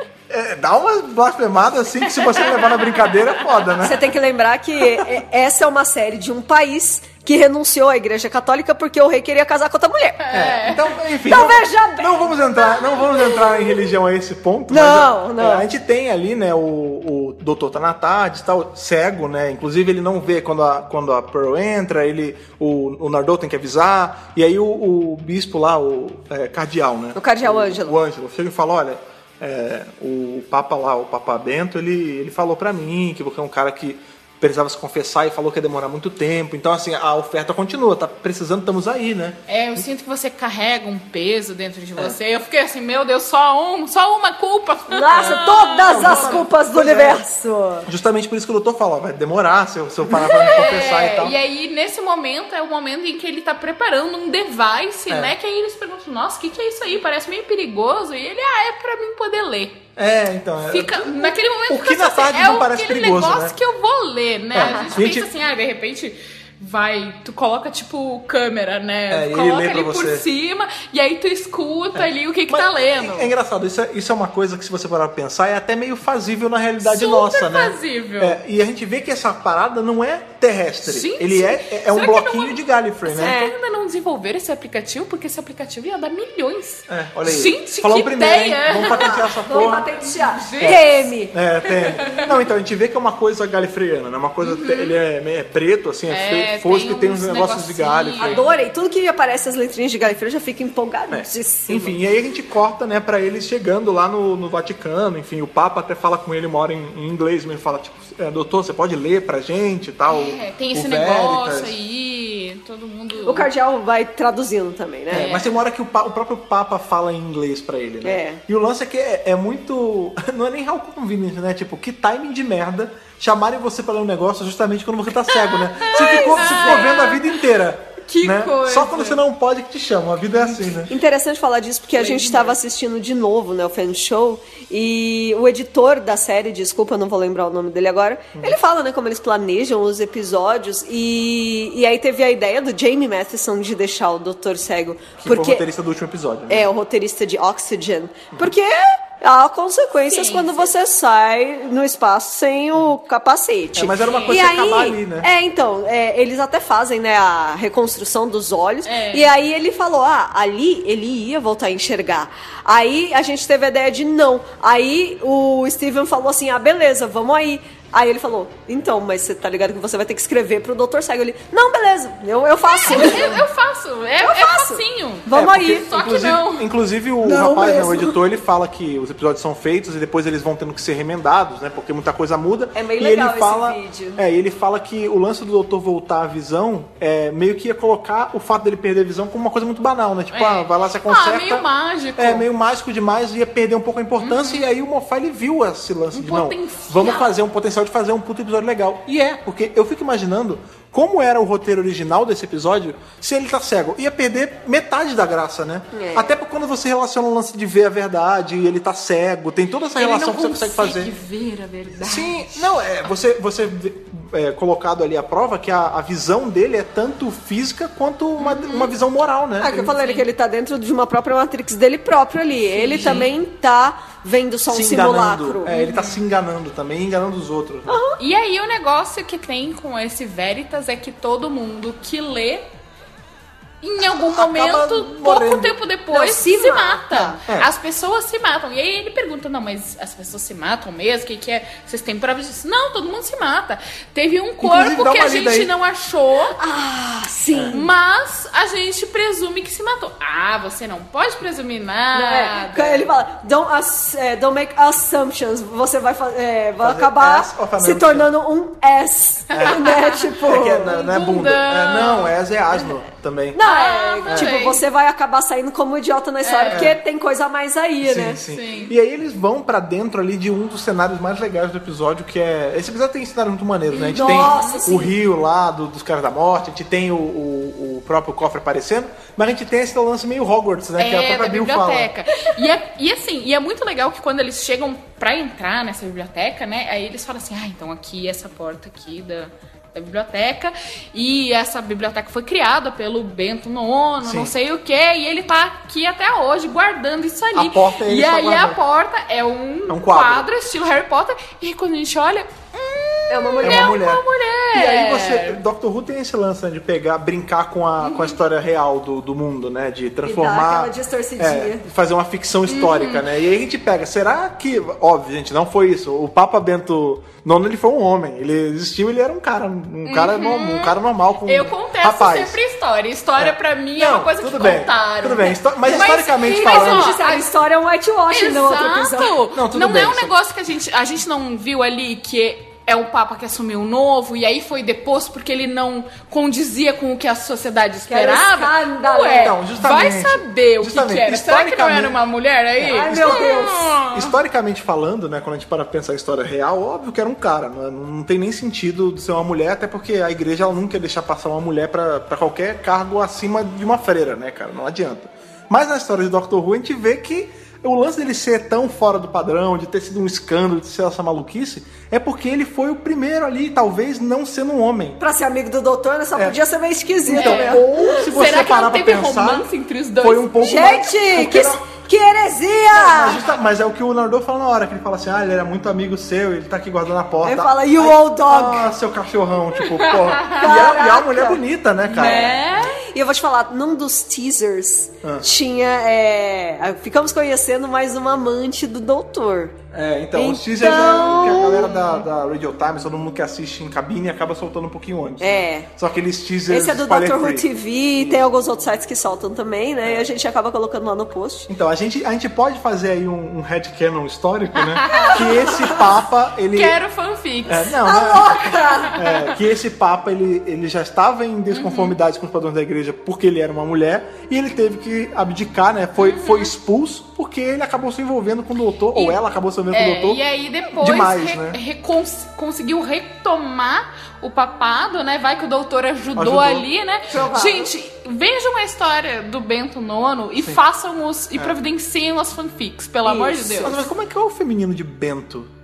É, dá umas blasfemadas assim que se você levar na brincadeira é foda, né? Você tem que lembrar que é- essa é uma série de um país que renunciou à Igreja Católica porque o rei queria casar com outra mulher. É, então, enfim. Então, não, veja bem. não vamos entrar, não vamos entrar em religião a esse ponto. Não, mas, não. é, a gente tem ali, né, o, o doutor tá na tarde, tal, cego, né? Inclusive ele não vê quando a, quando a Pearl entra, ele, o, o Nardole tem que avisar, e aí o, o bispo lá, o é, cardeal, né? O cardeal o, Ângelo. O Ângelo chega e fala, olha, é, o Papa lá, o Papa Bento, ele, ele falou pra mim que você é um cara que precisava se confessar e falou que ia demorar muito tempo. Então, assim, a oferta continua. Tá precisando, estamos aí, né? É, eu sinto que você carrega um peso dentro de você. Eu fiquei assim, meu Deus, só um, só uma culpa. Nossa, todas as culpas do Pois é. universo. Justamente por isso que o doutor fala, ó, vai demorar se eu, se eu parar pra me confessar e tal. É, e aí, nesse momento, é o momento em que ele tá preparando um device, É. né? Que aí eles perguntam, nossa, o que, que é isso aí? Parece meio perigoso. E ele, ah, é pra mim poder ler. É, então. é- Fica, naquele momento o que fica na assim, tarde é não o- parece aquele perigoso, negócio né? que eu vou ler, né? É, A gente gente- pensa assim, ah, de repente vai, tu coloca tipo câmera, né? É, e ele coloca lê pra ali por você. cima e aí tu escuta ali o que que Mas tá lendo. É, é engraçado, isso é, isso é uma coisa que se você parar pra pensar é até meio fazível na realidade Super nossa, né? fazível. É, e a gente vê que essa parada não é terrestre. Sim, Ele sim. é, é, é um Será que bloquinho não- de Gallifrey, Será né? que ainda não desenvolveram esse aplicativo? Porque esse aplicativo ia dar milhões. É, olha aí. Gente, Falou que primeiro, hein? ideia! Vamos patentear essa Vamos porra. patentear. Gente. Teme. É, tem. Não, então a gente vê que é uma coisa galifreyana, né? Uma coisa. Ele é, é preto, assim, é, É, feio, fosco e tem uns uns negócios de negocinhos. Gallifrey. Adorei. Tudo que aparece as letrinhas de Gallifrey eu já fico É. empolgadíssimo. Enfim, e aí a gente corta, né, pra eles chegando lá no, no Vaticano, enfim, o Papa até fala com ele uma hora em, em inglês, mas ele fala, tipo, é, doutor, você pode ler pra gente e tal? É, tem o esse Veritas. negócio aí, todo mundo... O cardeal vai traduzindo também, É, né? mas tem uma hora que o, pa- o próprio Papa fala em inglês pra ele, né? É. E o lance é que é, é muito... Não é nem how convenient, né? Tipo, que timing de merda chamarem você pra ler um negócio justamente quando você tá cego, né? Você ficou, você ficou vendo a vida inteira. Que né? coisa. Só quando você não pode que te chamam. A vida é assim, né? Interessante falar disso porque a gente estava assistindo de novo, né, o fan show, e o editor da série, desculpa, eu não vou lembrar o nome dele agora, ele fala, né, como eles planejam os episódios, e, e aí teve a ideia do Jamie Matheson de deixar o doutor cego, Que foi o porque roteirista do último episódio. Né? é o roteirista de Oxygen, porque há consequências Ciência. quando você sai no espaço sem o capacete. É, mas era uma coisa e que aí, acabar ali, né? É, então, é, eles até fazem, né, a reconstrução dos olhos. É. E aí ele falou, ah, ali ele ia voltar a enxergar. Aí a gente teve a ideia de não. Aí o Steven falou assim, ah, beleza, vamos aí. Aí ele falou, então, mas você tá ligado que você vai ter que escrever pro doutor Cego. Ele, não, beleza, eu, eu faço. Eu, eu faço, é, Eu é faço. facinho. Vamos É, porque, aí. Só que inclusive, não. Inclusive o Não rapaz, né, mesmo. o editor, ele fala que os episódios são feitos e depois eles vão tendo que ser remendados, né? Porque muita coisa muda. É meio e legal ele fala, esse vídeo. É, e ele fala que o lance do doutor voltar à visão é meio que ia colocar o fato dele perder a visão como uma coisa muito banal, né? Tipo, É. ah, vai lá, você conserta. Ah, meio mágico. É, meio mágico demais, ia perder um pouco a importância. E aí o Moffat, ele viu esse lance Um de, não, potencial. vamos fazer um potencial de fazer um puto episódio legal. E é, porque eu fico imaginando como era o roteiro original desse episódio se ele tá cego. Ia perder metade da graça, né? É. Até porque quando você relaciona o lance de ver a verdade e ele tá cego, tem toda essa Ele relação não que você consegue fazer. ver a verdade. Sim, não, é, você, você é, colocado ali a prova que a, a visão dele é tanto física quanto uma, uma visão moral, né? Ah, que eu falei que ele tá dentro de uma própria Matrix dele próprio ali. ele também tá vendo só um se simulacro. enganando. É, ele tá se enganando também, enganando os outros. Né? E aí o negócio que tem com esse Veritas é que todo mundo que lê, em algum Acaba momento, morrendo. pouco tempo depois, Não, se se, mata. mata. É. As pessoas se matam. E aí ele pergunta, não, mas as pessoas se matam mesmo? O que, que é? Vocês têm provas disso? Não, todo mundo se mata. Teve um Inclusive, corpo dá que uma a lida gente aí. não achou, Ah, sim. mas a gente presume que se matou. Ah, você não pode presumir nada. É, ele fala, don't, ass, é, don't make assumptions. Você vai, fa- é, vai Fazer acabar ass of se American. tornando um S, né? Tipo... É que é, não, não é bunda. bundão. É, não, é é asno também. Não, Ah, é, tipo, também. você vai acabar saindo como idiota na história, É. porque tem coisa a mais aí, Sim, né? sim. Sim. E aí eles vão pra dentro ali de um dos cenários mais legais do episódio, que é... Esse episódio tem cenários muito maneiros, né? A gente Nossa, tem sim. o rio lá do- dos caras da morte, a gente tem o, o- o próprio cofre aparecendo, mas a gente tem esse lance meio Hogwarts, né? que a É, própria da Bill biblioteca. E, é, e assim, e é muito legal que quando eles chegam pra entrar nessa biblioteca, né? Aí eles falam assim, ah, então aqui, essa porta aqui da, da biblioteca, e essa biblioteca foi criada pelo Bento nono, Sim. não sei o quê, e ele tá aqui até hoje, guardando isso ali. A porta, ele e tá aí a guardando. porta é um, É um quadro. quadro estilo Harry Potter, e aí quando a gente olha, É uma É mulher. uma mulher. uma mulher. E aí você, Doctor Who tem esse lance, né, de pegar, brincar com a, com a história real do, do mundo, né? De transformar. aquela distorcidinha. É, fazer uma ficção histórica, né? E aí a gente pega, será que. Óbvio, gente, não foi isso. O Papa Bento nono, ele foi um homem. Ele existiu, ele era um cara, um cara, no- um cara normal com Eu contesto rapaz. sempre história. História É. pra mim é Não, uma coisa que tudo bem, contaram. tudo bem. Histo- mas Mas- historicamente mas, falando. ó, Disseram, a história é um whitewashing no outro episódio. Exato! Não, tudo Não bem, é um só- negócio que a gente, a gente não viu ali que é um papa que assumiu um novo e aí foi deposto porque ele não condizia com o que a sociedade era esperava. escândalo. Ué, Então, justamente, vai saber o que, justamente, que era. Será que não era historicamente- uma mulher aí? Ai, meu Deus. Ah. Historicamente falando, né, quando a gente para pensar a história real, óbvio que era um cara, não, não tem nem sentido de ser uma mulher, até porque a igreja ela nunca ia deixar passar uma mulher pra pra qualquer cargo acima de uma freira, né, cara, não adianta. Mas na história de Doctor Who a gente vê que o lance dele ser tão fora do padrão, de ter sido um escândalo, de ser essa maluquice, é porque ele foi o primeiro ali, talvez não sendo um homem. Pra ser amigo do doutor, né, só É. podia ser meio esquisito, Então, né? ou se você Será que parar não pra teve pensar, romance entre os dois? foi um pouco mais- Gente, porque que, não- que heresia! Mas, justa- mas é o que o Nardô fala na hora, que ele fala assim, ah, ele era muito amigo seu, ele tá aqui guardando a porta. Ele fala, you Aí, old dog. Ah, seu cachorrão, tipo, porra. E é, e é uma mulher bonita, né, cara? Né? E eu vou te falar, num dos teasers Ah. tinha. é, ficamos conhecendo mais uma amante do doutor. É, então, os Então- teasers é que a galera da, da Radio Times, todo mundo que assiste em cabine, acaba soltando um pouquinho antes. É. Né? Só aqueles teasers Esse é do spoiler Doctor Who free. T V, tem alguns outros sites que soltam também, né? E a gente acaba colocando lá no post. Então, a gente, a gente pode fazer aí um, um headcanon histórico, né? Que esse Papa, ele... Quero fanfics. É, não, A né? louca! É, que esse Papa, ele, ele já estava em desconformidade com os padrões da igreja porque ele era uma mulher e ele teve que abdicar, né? Foi, foi expulso porque ele acabou se envolvendo com o doutor, ou ela acabou se envolvendo com o É, doutor. e aí depois demais, re- né? recons- conseguiu retomar o papado, né? Vai que o doutor ajudou, Ajudou. ali, né? Provável. Gente, vejam a história do Bento nono e façam os. É. e providenciem as fanfics, pelo amor de Isso. Deus. Mas, mas como é que é o feminino de Bento?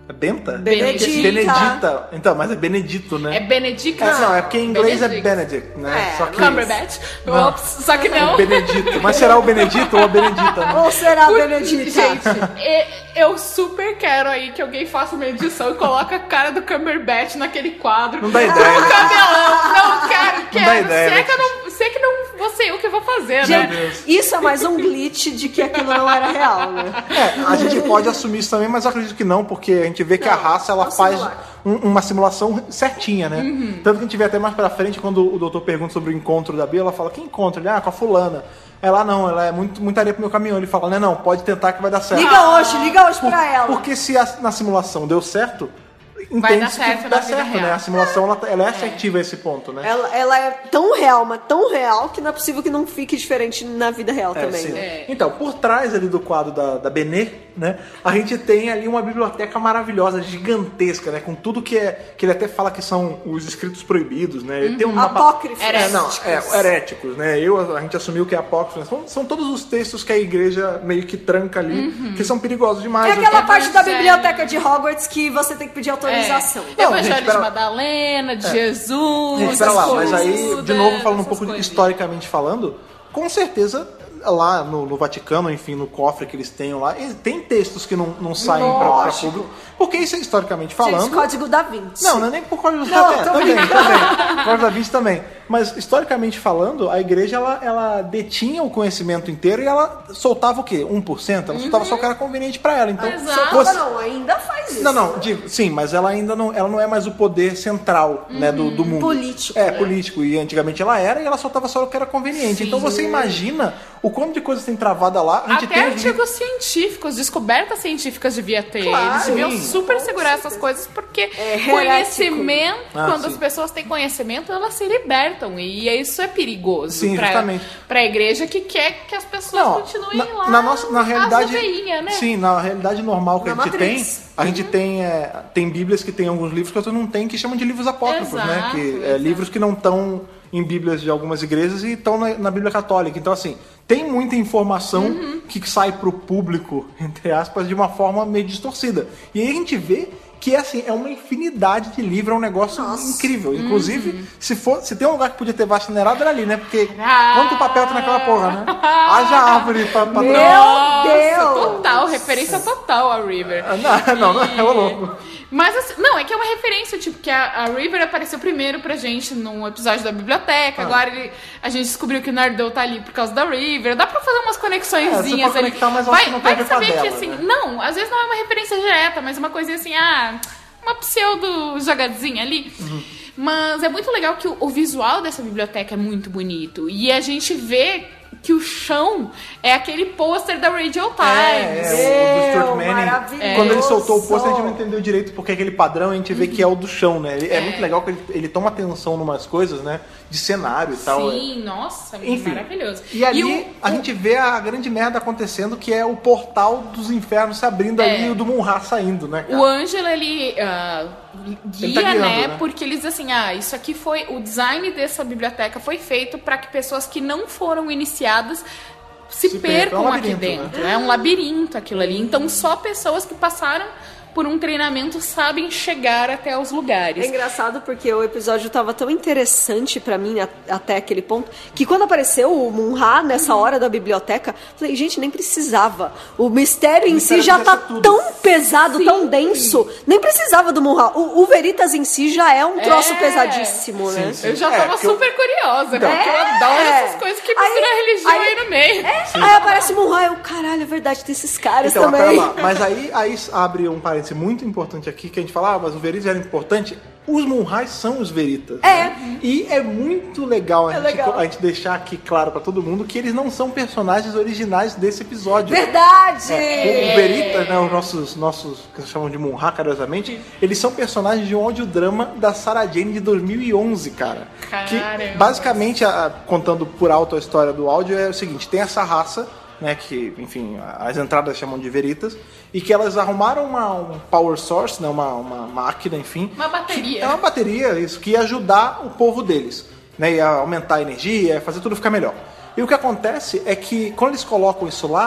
É Benta? Benedita. Benedita. Então, mas é Benedito, né? É Benedict? É, não, é porque em inglês Benedict. é Benedict, né? É, Só que... Cumberbatch. Não. Ops, só que não. É Benedito. Mas será o Benedito ou a Benedita, né? Ou será Por- Benedita? Gente, e- eu super quero aí que alguém faça uma edição e coloque a cara do Cumberbatch naquele quadro. Não dá ideia. O cabelão. Não, quero, quero. dá ideia, sei, né? que eu não, sei que não vou ser eu que vou fazer, né? Gente, isso é mais um glitch de que aquilo não era real, né? É, a gente pode assumir isso também, mas eu acredito que não, porque a gente vê que a Não, raça ela é um faz simular. um- uma simulação certinha, né? Tanto que a gente vê até mais pra frente, quando o doutor pergunta sobre o encontro da Bia, ela fala, que encontro? Ele, ah, com a fulana. Ela, não, ela é muito, muita areia pro meu caminhão. Ele fala, né, não, pode tentar que vai dar certo. Liga hoje, liga hoje pra ela. Porque se a- na simulação deu certo, Vai entende dar certo que na dá vida certo, né? real. A simulação ela, ela é assertiva a esse ponto, né? Ela, ela é tão real, mas tão real que não é possível que não fique diferente na vida real É, também. sim. Né? É. Então, por trás ali do quadro da, da Benê, né, a gente tem ali uma biblioteca maravilhosa, gigantesca, né, com tudo que é, que ele até fala que são os escritos proibidos, né, ele tem um mapa... Apócrifos. É, não, é, Heréticos. heréticos, né, eu, a gente assumiu que é apócrifo, são, são todos os textos que a igreja meio que tranca ali, que são perigosos demais. É aquela né? parte da Evangelho. biblioteca de Hogwarts que você tem que pedir autorização. É. Não, Evangelho gente, pera- de Madalena, de Jesus. Gente, pera lá, mas aí, Judas, de novo, falando um essas pouco de- coisas. historicamente falando, com certeza, lá no, no Vaticano, enfim, no cofre que eles tenham lá, eles- tem textos que não, não saem pra, pra Lógico. público, porque isso é historicamente falando... Gente, Código da Vinci. Não, não é nem por causa do Não, é, tô também, brincando. também. Código da Vinci também. Mas, historicamente falando, a igreja, ela, ela detinha o conhecimento inteiro e ela soltava o quê? um por cento? Ela soltava só o que era conveniente pra ela. Então, Exato. se fosse- Não, ainda faz isso. não, não, digo, sim, mas ela ainda não, ela não é mais o poder central, né, do, do mundo. Político, É, né? político. E antigamente ela era e ela soltava só o que era conveniente. Então você imagina o quanto de coisa tem travada lá. A gente Até tem artigos científicos, descobertas científicas devia ter. Claro, Eles deviam sim. super segurar essas coisas, porque É herético. conhecimento, Ah, quando sim. as pessoas têm conhecimento, elas se libertam. E isso é perigoso Sim, pra, justamente. pra igreja que quer que as pessoas Não, continuem na, lá. na nossa na realidade as uveinhas, né? sim, na realidade normal que Na a gente Matrix. tem, a gente tem é, tem bíblias que tem alguns livros que outros não tem, que chamam de livros apócrifos, né? Exato, Que é, exato. livros que não estão em bíblias de algumas igrejas e estão na, na Bíblia Católica. Então assim, tem muita informação Uhum. que sai pro público, entre aspas, de uma forma meio distorcida. E aí a gente vê que assim, é uma infinidade de livros, é um negócio Nossa. incrível. Inclusive, Uhum. se for, se tem um lugar que podia ter vacinado era ali, né? Porque Ah. quanto papel tem naquela porra, né? Haja árvore pra, pra Meu Nossa, Deus! total, referência total a River. Não, não, não, é o louco. Mas assim, não, é que é uma referência, tipo, que a, a River apareceu primeiro pra gente num episódio da biblioteca, Ah. agora ele- a gente descobriu que o Nardou tá ali por causa da River, dá pra fazer umas É, conexõezinhas você pode ali. conectar, mas eu acho vai que não tem a vai ver com a saber que dela, assim, né? não, às vezes não é uma referência direta, mas uma coisinha assim, ah, uma pseudo jogadinha ali. Uhum. Mas é muito legal que o, o visual dessa biblioteca é muito bonito. E a gente vê que o chão é aquele pôster da Radio Times. É, o do Stuart Meu, Manning. maravilhoso. Quando ele soltou o pôster, a gente não entendeu direito porque aquele padrão a gente vê que é o do chão, né? Ele- É, muito legal que ele, ele toma atenção em umas coisas, né? De cenário e tal. é. Sim, nossa, Enfim. maravilhoso. E ali o- a o- gente vê a grande merda acontecendo, que é o portal dos infernos se abrindo É. ali e o do Munra saindo, né, cara? O Ângelo, ele ah, guia, Ele tá guiando, né? né? Porque ele diz assim, ah, isso aqui foi... O design dessa biblioteca foi feito para que pessoas que não foram iniciadas se, Se percam. percam É um aqui labirinto, dentro. É um labirinto aquilo ali. Então, só pessoas que passaram por um treinamento sabem chegar até os lugares. É engraçado porque o episódio tava tão interessante pra mim a- até aquele ponto que quando apareceu o Munra nessa hora da biblioteca, falei, gente, nem precisava. O mistério em si mistério já podia tá ser tudo. tão pesado, Sim. tão denso, nem precisava do Munra. O, o Veritas em si já é um troço É. pesadíssimo, né? sim. Eu já É, tava porque eu- super curiosa, Então. porque eu adoro É. essas coisas que Aí- misturam a religião aí, aí- no meio. É, aí aparece o Munra, eu, caralho, é verdade, tem esses caras Então, mas também. pera lá. Mas aí, aí abre um parêntese muito importante aqui, que a gente fala, ah, mas o Veritas era importante. Os Munrais são os Veritas. É. né? E é muito legal a, É gente, legal. a gente deixar aqui claro pra todo mundo que eles não são personagens originais desse episódio. Verdade! O, o Veritas, né, os nossos, nossos que se chamam de Munra, carinhosamente, eles são personagens de um audiodrama da Sarah Jane de dois mil e onze, cara. Que, Caramba. basicamente, a- a- contando por alto a história do áudio, é o seguinte, tem essa raça, né, que, enfim, as entradas chamam de Veritas, e que elas arrumaram uma, um power source, né, uma, uma máquina, enfim. Uma bateria. que- é uma bateria, isso, que ia ajudar o povo deles, né, ia aumentar a energia, ia fazer tudo ficar melhor. E o que acontece é que, quando eles colocam isso lá,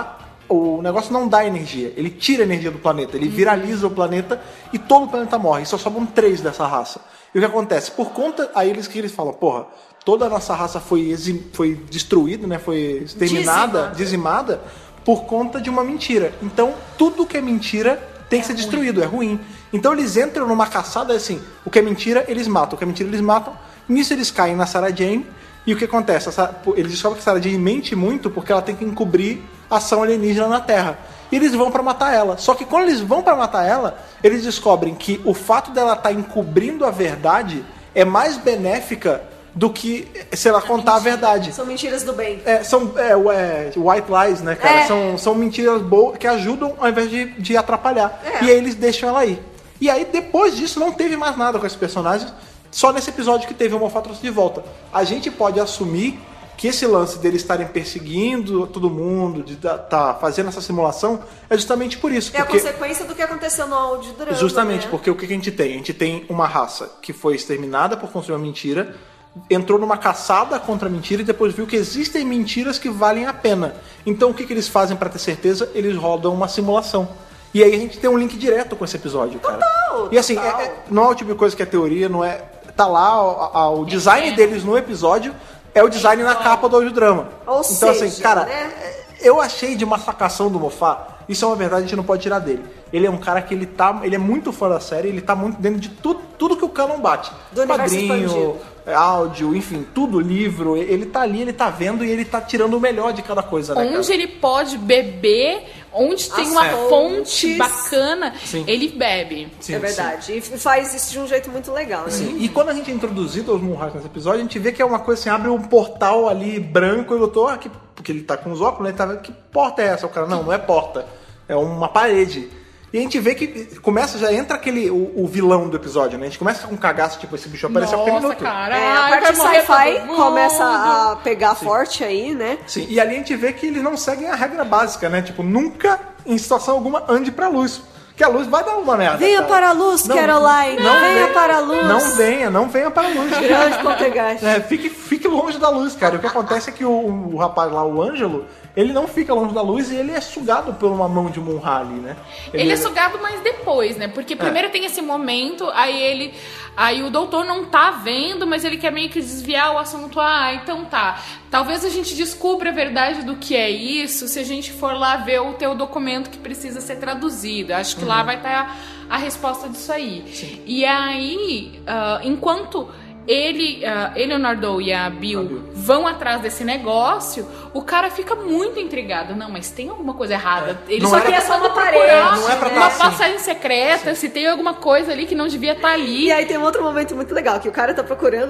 o negócio não dá energia, ele tira a energia do planeta, ele viraliza o planeta e todo o planeta morre, e só sobram três dessa raça. E o que acontece? Por conta, aí eles que eles falam, porra, toda a nossa raça foi, exim, foi destruída, né, foi exterminada, dizimada. dizimada, por conta de uma mentira. Então, tudo que é mentira tem que é ser ruim. destruído, é ruim. Então eles entram numa caçada assim, o que é mentira, eles matam, o que é mentira, eles matam. Nisso eles caem na Sarah Jane, e o que acontece? Eles descobrem que a Sarah Jane mente muito porque ela tem que encobrir a ação alienígena na Terra. E eles vão pra matar ela. Só que quando eles vão pra matar ela, eles descobrem que o fato dela estar encobrindo a verdade é mais benéfica do que se ela contar a verdade. São mentiras do bem. É, são é, é, white lies, né, cara? É. São, são mentiras boas que ajudam ao invés de, de atrapalhar. É. E aí eles deixam ela ir. E aí, depois disso, não teve mais nada com esses personagens. Só nesse episódio que teve o Moffat trouxe de volta. A gente pode assumir que esse lance deles estarem perseguindo todo mundo, de estar tá fazendo essa simulação, é justamente por isso. É porque... a consequência do que aconteceu no audiodrama. Justamente, né? porque o que a gente tem? A gente tem uma raça que foi exterminada por construir uma mentira, entrou numa caçada contra a mentira e depois viu que existem mentiras que valem a pena. Então o que, que eles fazem para ter certeza? Eles rodam uma simulação. E aí a gente tem um link direto com esse episódio, cara. Total, e assim, total. É, é, não é o tipo de coisa que é teoria, não é... Tá lá, a, a, o design é. deles no episódio é o design na capa do audiodrama. Ou então seja, assim, cara, né? eu achei de uma sacação do Moffat, isso é uma verdade, a gente não pode tirar dele. Ele é um cara que ele tá, ele é muito fã da série, ele tá muito dentro de tudo, tudo que o canon bate. Do Quadrinho, áudio, enfim, tudo, livro, ele tá ali, ele tá vendo e ele tá tirando o melhor de cada coisa, né, Onde cara? ele pode beber, onde tem As uma fontes. fonte bacana, Sim. ele bebe. Sim, É verdade. sim. E faz isso de um jeito muito legal, né? Sim. E quando a gente é introduzido aos Moonrise nesse episódio, a gente vê que é uma coisa assim, abre um portal ali branco e o doutor, ah, que, porque ele tá com os óculos, ele tá vendo, que porta é essa? O cara, não, não é porta, é uma parede. E a gente vê que começa, já entra aquele, o, o vilão do episódio, né? A gente começa com um cagaço, tipo, esse bicho apareceu a qualquer Nossa, minuto. cara. É, a Ai, parte vai morrer sci-fi todo mundo. começa a pegar forte aí, né? Sim, e ali a gente vê que eles não seguem a regra básica, né? Tipo, nunca, em situação alguma, ande pra luz. Que a luz vai dar uma merda. Venha cara. para a luz, Não, Caroline. não venha venha- para a luz. Não venha, não venha para a luz. Grande poltergeist. É, fique, fique longe da luz, cara. E o que acontece é que o, o rapaz lá, o Ângelo, ele não fica longe da luz e ele é sugado por uma mão de Munhali, né? Ele é sugado mais depois, né? Porque primeiro tem esse momento, aí ele. Aí o doutor não tá vendo, mas ele quer meio que desviar o assunto. Ah, então tá. Talvez a gente descubra a verdade do que é isso se a gente for lá ver o teu documento que precisa ser traduzido. Acho que uhum. lá vai estar a, a resposta disso aí. Sim. E aí, uh, enquanto ele, uh, ele, o Nardole e a Bill, a Bill vão atrás desse negócio, o cara fica muito intrigado. Não, mas tem alguma coisa errada. É. Ele Não só era quer pra- só uma procurar Não é pra uma tá assim. passagem secreta, se tem alguma coisa ali que não devia estar ali. E aí tem um outro momento muito legal, que o cara tá procurando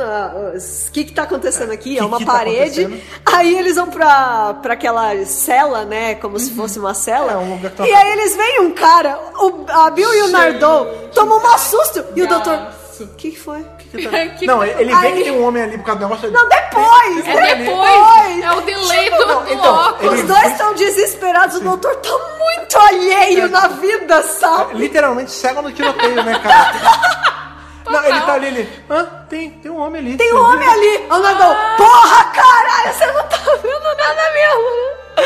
o que que tá acontecendo aqui, é Que uma que tá parede, acontecendo? aí eles vão pra, pra aquela cela, né, como se fosse uma cela, É, um lugar que tá- e aí eles veem um cara, o, a Bill e o Nardole tomam um susto, e o doutor, o que que foi? Que- Não, ele vê Aí- que tem um homem ali por causa do negócio. Não, depois! É né? depois, é o delay do, Não, do então, óculos. ele- Os dois estão desesperados, o doutor tá muito alheio na vida, sabe? Literalmente cega no tiroteio, né, cara? Não, ele tá ali, ele. Hã? Tem, tem um homem ali. Tem um homem ali! O Nardole, porra, caralho, você não tá vendo nada mesmo,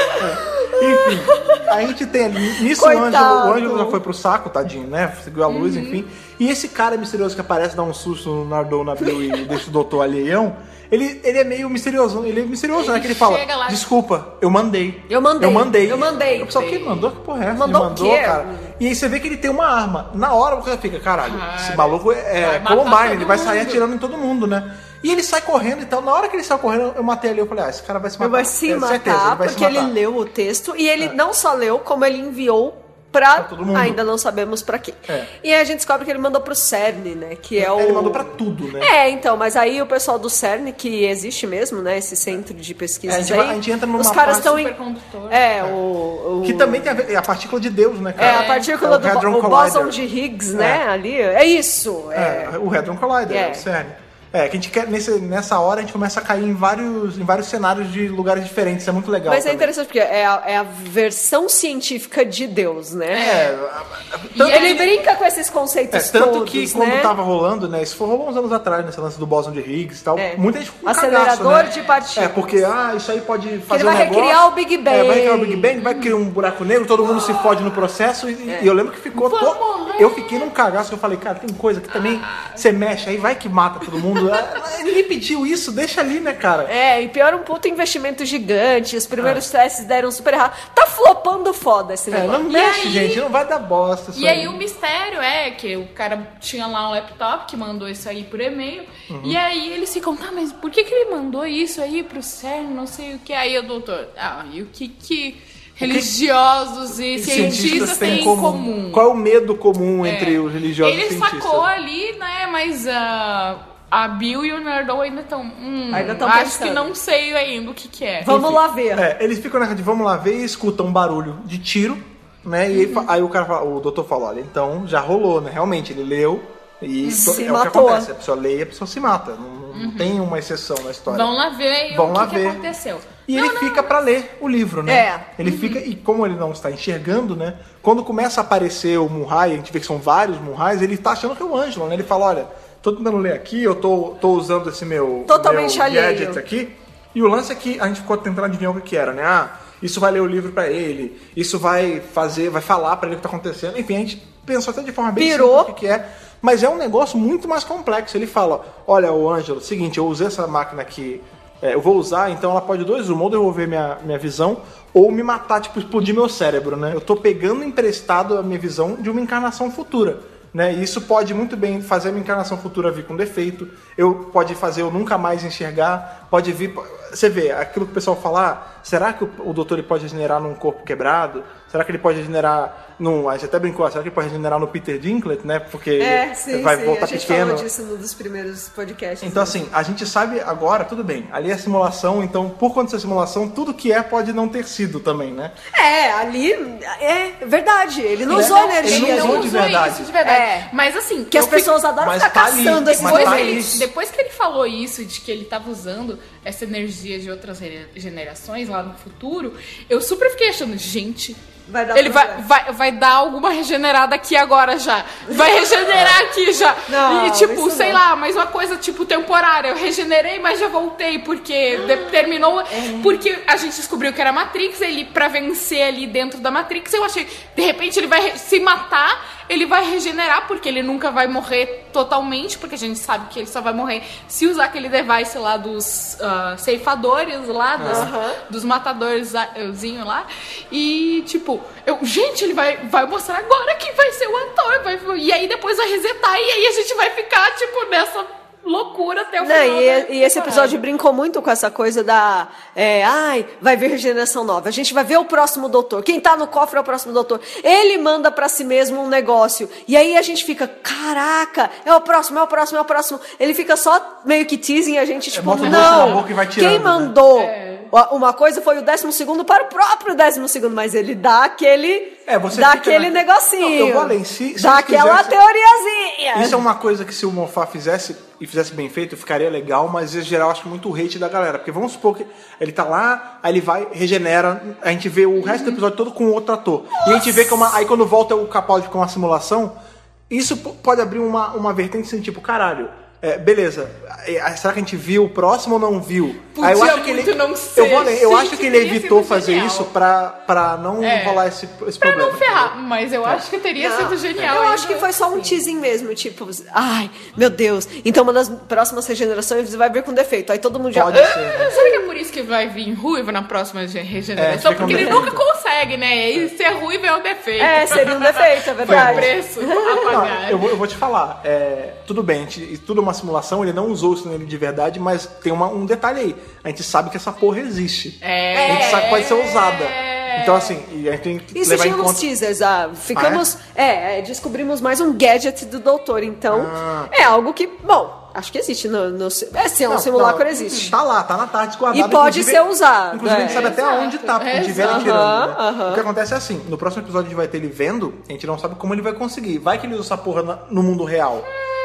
né? Enfim, a gente tem ali. Nisso o Coitado. Ângelo, o Ângelo já foi pro saco, tadinho, né? Seguiu a luz, enfim. E esse cara misterioso que aparece, dá um susto no Nardole, na Bill e deixa o doutor alheião. Ele, ele é meio misterioso, ele é misterioso, Ele né? Que ele fala, chega lá- desculpa, eu mandei. Eu mandei, Eu mandei. eu mandei. O pessoal, que mandou? Que porra é essa? Mandou Ele o mandou, quê? cara. E aí você vê que ele tem uma arma. Na hora você fica, caralho, Cara, esse maluco é vai matar Columbine, todo ele vai sair mundo. atirando em todo mundo, né? E ele sai correndo e tal. Na hora que ele sai correndo, eu matei ali, eu falei, ah, esse cara vai se matar. Ele vai se É, matar, certeza, ele vai se porque ele matar. leu o texto e ele não só leu, como ele enviou pra, Pra todo mundo. ainda não sabemos pra quê. É. E aí a gente descobre que ele mandou pro CERN, né, que é o... Ele mandou pra tudo, né? É, então, mas aí o pessoal do CERN, que existe mesmo, né, esse centro de pesquisas É, a gente aí, vai- a gente entra numa os caras parte estão em... supercondutor. É, o... o... Que também tem a ver, é a partícula de Deus, né, É, cara? a partícula É o do Hadron o Collider. bóson de Higgs, né, ali, é isso. É. É, o Hadron Collider, É. é o CERN. É, que a gente quer, nesse, nessa hora a gente começa a cair em vários, em vários cenários de lugares diferentes, isso é muito legal. Mas também. é interessante porque é a, é a versão científica de Deus, né? É, tanto, ele brinca com esses conceitos é, tanto todos, que né? quando tava rolando, né, isso foi rolou uns anos atrás, nesse lance do bóson de Higgs e tal, É. muita gente com Acelerador cagaço, né? de partículas. É, porque, ah, isso aí pode fazer ele um vai negócio... recriar o Big Bang. É, vai recriar o Big Bang, vai criar um buraco negro, todo mundo se fode no processo, e, É. e eu lembro que ficou... To... Eu fiquei num cagaço, que eu falei, cara, tem coisa que também você mexe, aí vai que mata todo mundo. Ninguém pediu isso, deixa ali, né, cara? É, e pior um puto investimento gigante, os primeiros É. testes deram super errado. Tá flopando foda esse É, negócio. não E mexe, aí- gente, não vai dar bosta isso E aí o mistério é que o cara tinha lá um laptop que mandou isso aí por e-mail. Uhum. E aí eles ficam, tá, mas por que, que ele mandou isso aí pro CERN, não sei o que. Aí o doutor, ah, e o que que religiosos e cientistas têm em comum? Qual é o medo comum É. entre os religiosos Ele e cientistas? sacou ali, né, mas a, a Bill e o Nerdon ainda estão, hum, Ainda tão acho pensando. que não sei ainda o que que é. Vamos lá ver. É, eles ficam nessa de vamos lá ver e escutam um barulho de tiro, né? E aí, fa- aí o cara fala, o doutor fala, olha, então já rolou, né? Realmente, ele leu e Se to- é o que matou. acontece. A pessoa lê e a pessoa se mata. Não, não tem uma exceção na história. Vão lá ver Vão o lá que, ver. que aconteceu. E Não, ele não, fica pra ler o livro, né? É. Ele fica, e como ele não está enxergando, né? Quando começa a aparecer o Murray, a gente vê que são vários Murrays, ele tá achando que é o Ângelo, né? Ele fala, olha, tô tentando ler aqui, eu tô, tô usando esse meu, Totalmente meu alheio. gadget aqui. E o lance é que a gente ficou tentando adivinhar o que, que era, né? Ah, isso vai ler o livro pra ele, isso vai fazer, vai falar pra ele o que tá acontecendo. Enfim, a gente pensou até de forma bem Pirou. simples o que, que é. Mas é um negócio muito mais complexo. Ele fala, olha, o Ângelo, seguinte, eu usei essa máquina aqui, é, eu vou usar, então ela pode dois, uma, ou devolver minha, minha visão, ou me matar, tipo, explodir meu cérebro, né? Eu tô pegando emprestado a minha visão de uma encarnação futura, né? E isso pode muito bem fazer a minha encarnação futura vir com defeito, eu, pode fazer eu nunca mais enxergar, pode vir... Você vê, aquilo que o pessoal fala, ah, será que o, o doutor ele pode regenerar num corpo quebrado? Será que ele pode regenerar num... A gente até brincou, será que ele pode regenerar no Peter Dinklage, né? Porque É, sim, vai sim. voltar a gente pequeno. falou disso num dos primeiros podcasts. Então, assim, a gente sabe agora, tudo bem, ali é simulação, então, por conta dessa simulação, tudo que é pode não ter sido também, né? É, ali é verdade. Ele não Ele usou não- energia. ele não usou né? de verdade. isso de verdade. É. Mas assim, Que as eu fico- pessoas adoram Mas ficar tá ali, caçando esses mas Depois, tá que ali. ele, momentos. depois que ele falou isso, de que ele tava usando essa energia de outras gene- generações lá no futuro, eu super fiquei achando, gente, Vai dar ele vai, problema. vai, vai dar alguma regenerada aqui agora já. Vai regenerar aqui já. Não, e tipo, isso sei não. lá, mas uma coisa tipo temporária. Eu regenerei, mas já voltei, porque de- terminou. É. Porque a gente descobriu que era Matrix, ele, pra vencer ali dentro da Matrix, eu achei, de repente ele vai re- se matar. Ele vai regenerar, porque ele nunca vai morrer totalmente, porque a gente sabe que ele só vai morrer se usar aquele device lá dos ah, ceifadores lá, dos, Aham. dos matadorzinho lá. E, tipo, eu, gente, ele vai, vai mostrar agora quem vai ser o ator. Vai, e aí depois vai resetar, e aí a gente vai ficar, tipo, nessa loucura até o Não, final. e, da e esse temporada. episódio brincou muito com essa coisa da. É, ai, vai vir regeneração nova. A gente vai ver o próximo doutor. Quem tá no cofre é o próximo doutor. Ele manda pra si mesmo um negócio. E aí a gente fica, caraca, é o próximo, é o próximo, é o próximo. Ele fica só meio que teasing a gente, tipo, bota o doce na não. boca e vai tirando, Quem né? mandou É. uma coisa foi o décimo segundo para o próprio décimo segundo, mas ele dá aquele. É, você dá fica aquele na- negocinho. Não, eu vou além. Se- se dá eles aquela quisessem- teoriazinha. Isso é uma coisa que se o Moffat fizesse e fizesse bem feito, ficaria legal, mas em geral eu acho muito hate da galera. Porque vamos supor que ele tá lá, aí ele vai, regenera, a gente vê o resto do episódio todo com outro ator. E a gente vê que é uma, aí quando volta o Capaldi com uma simulação, isso p- pode abrir uma, uma vertente assim, tipo, caralho. É, beleza, é, será que a gente viu o próximo ou não viu? Podia aí eu acho que muito ele, não ser, eu, vou além, eu gente, acho que ele teria evitou sido fazer genial. isso pra, pra não É. rolar esse, esse Pra problema. não ferrar, mas eu acho que teria Não, sido genial. Eu ainda acho que foi só um assim. teasing mesmo, tipo, ai, meu Deus, então uma das próximas regenerações vai vir com defeito. Aí todo mundo já. Pode ser, né? Será que é por isso que vai vir ruivo na próxima ge- É, regeneração? fica um Porque ele defeito. nunca consegue, né? E ser ruivo é o defeito. É, seria um defeito, é Foi o verdade. preço a Não, pagar. eu, vou, eu vou te falar, é, tudo bem, a gente, e tudo é uma simulação, ele não usou isso nele de verdade, mas tem uma- um detalhe aí. A gente sabe que essa porra existe. É. A gente sabe que pode ser usada. Então, assim, e a gente tem que Isso levar em tinha nos conta. teasers, ah, ficamos. é? é, descobrimos mais um gadget do doutor, então Ah. é algo que, bom, acho que existe no. no é, sim, um Não, simulacro não, existe. Tá lá, tá na tarde guardado. E pode inclusive- ser usado, Inclusive, a gente é. sabe até Exato. onde tá, porque a gente vê ele Exato. tirando. Né? Aham. O que acontece é assim: no próximo episódio a gente vai ter ele vendo, a gente não sabe como ele vai conseguir. Vai que ele usa essa porra na- no mundo real.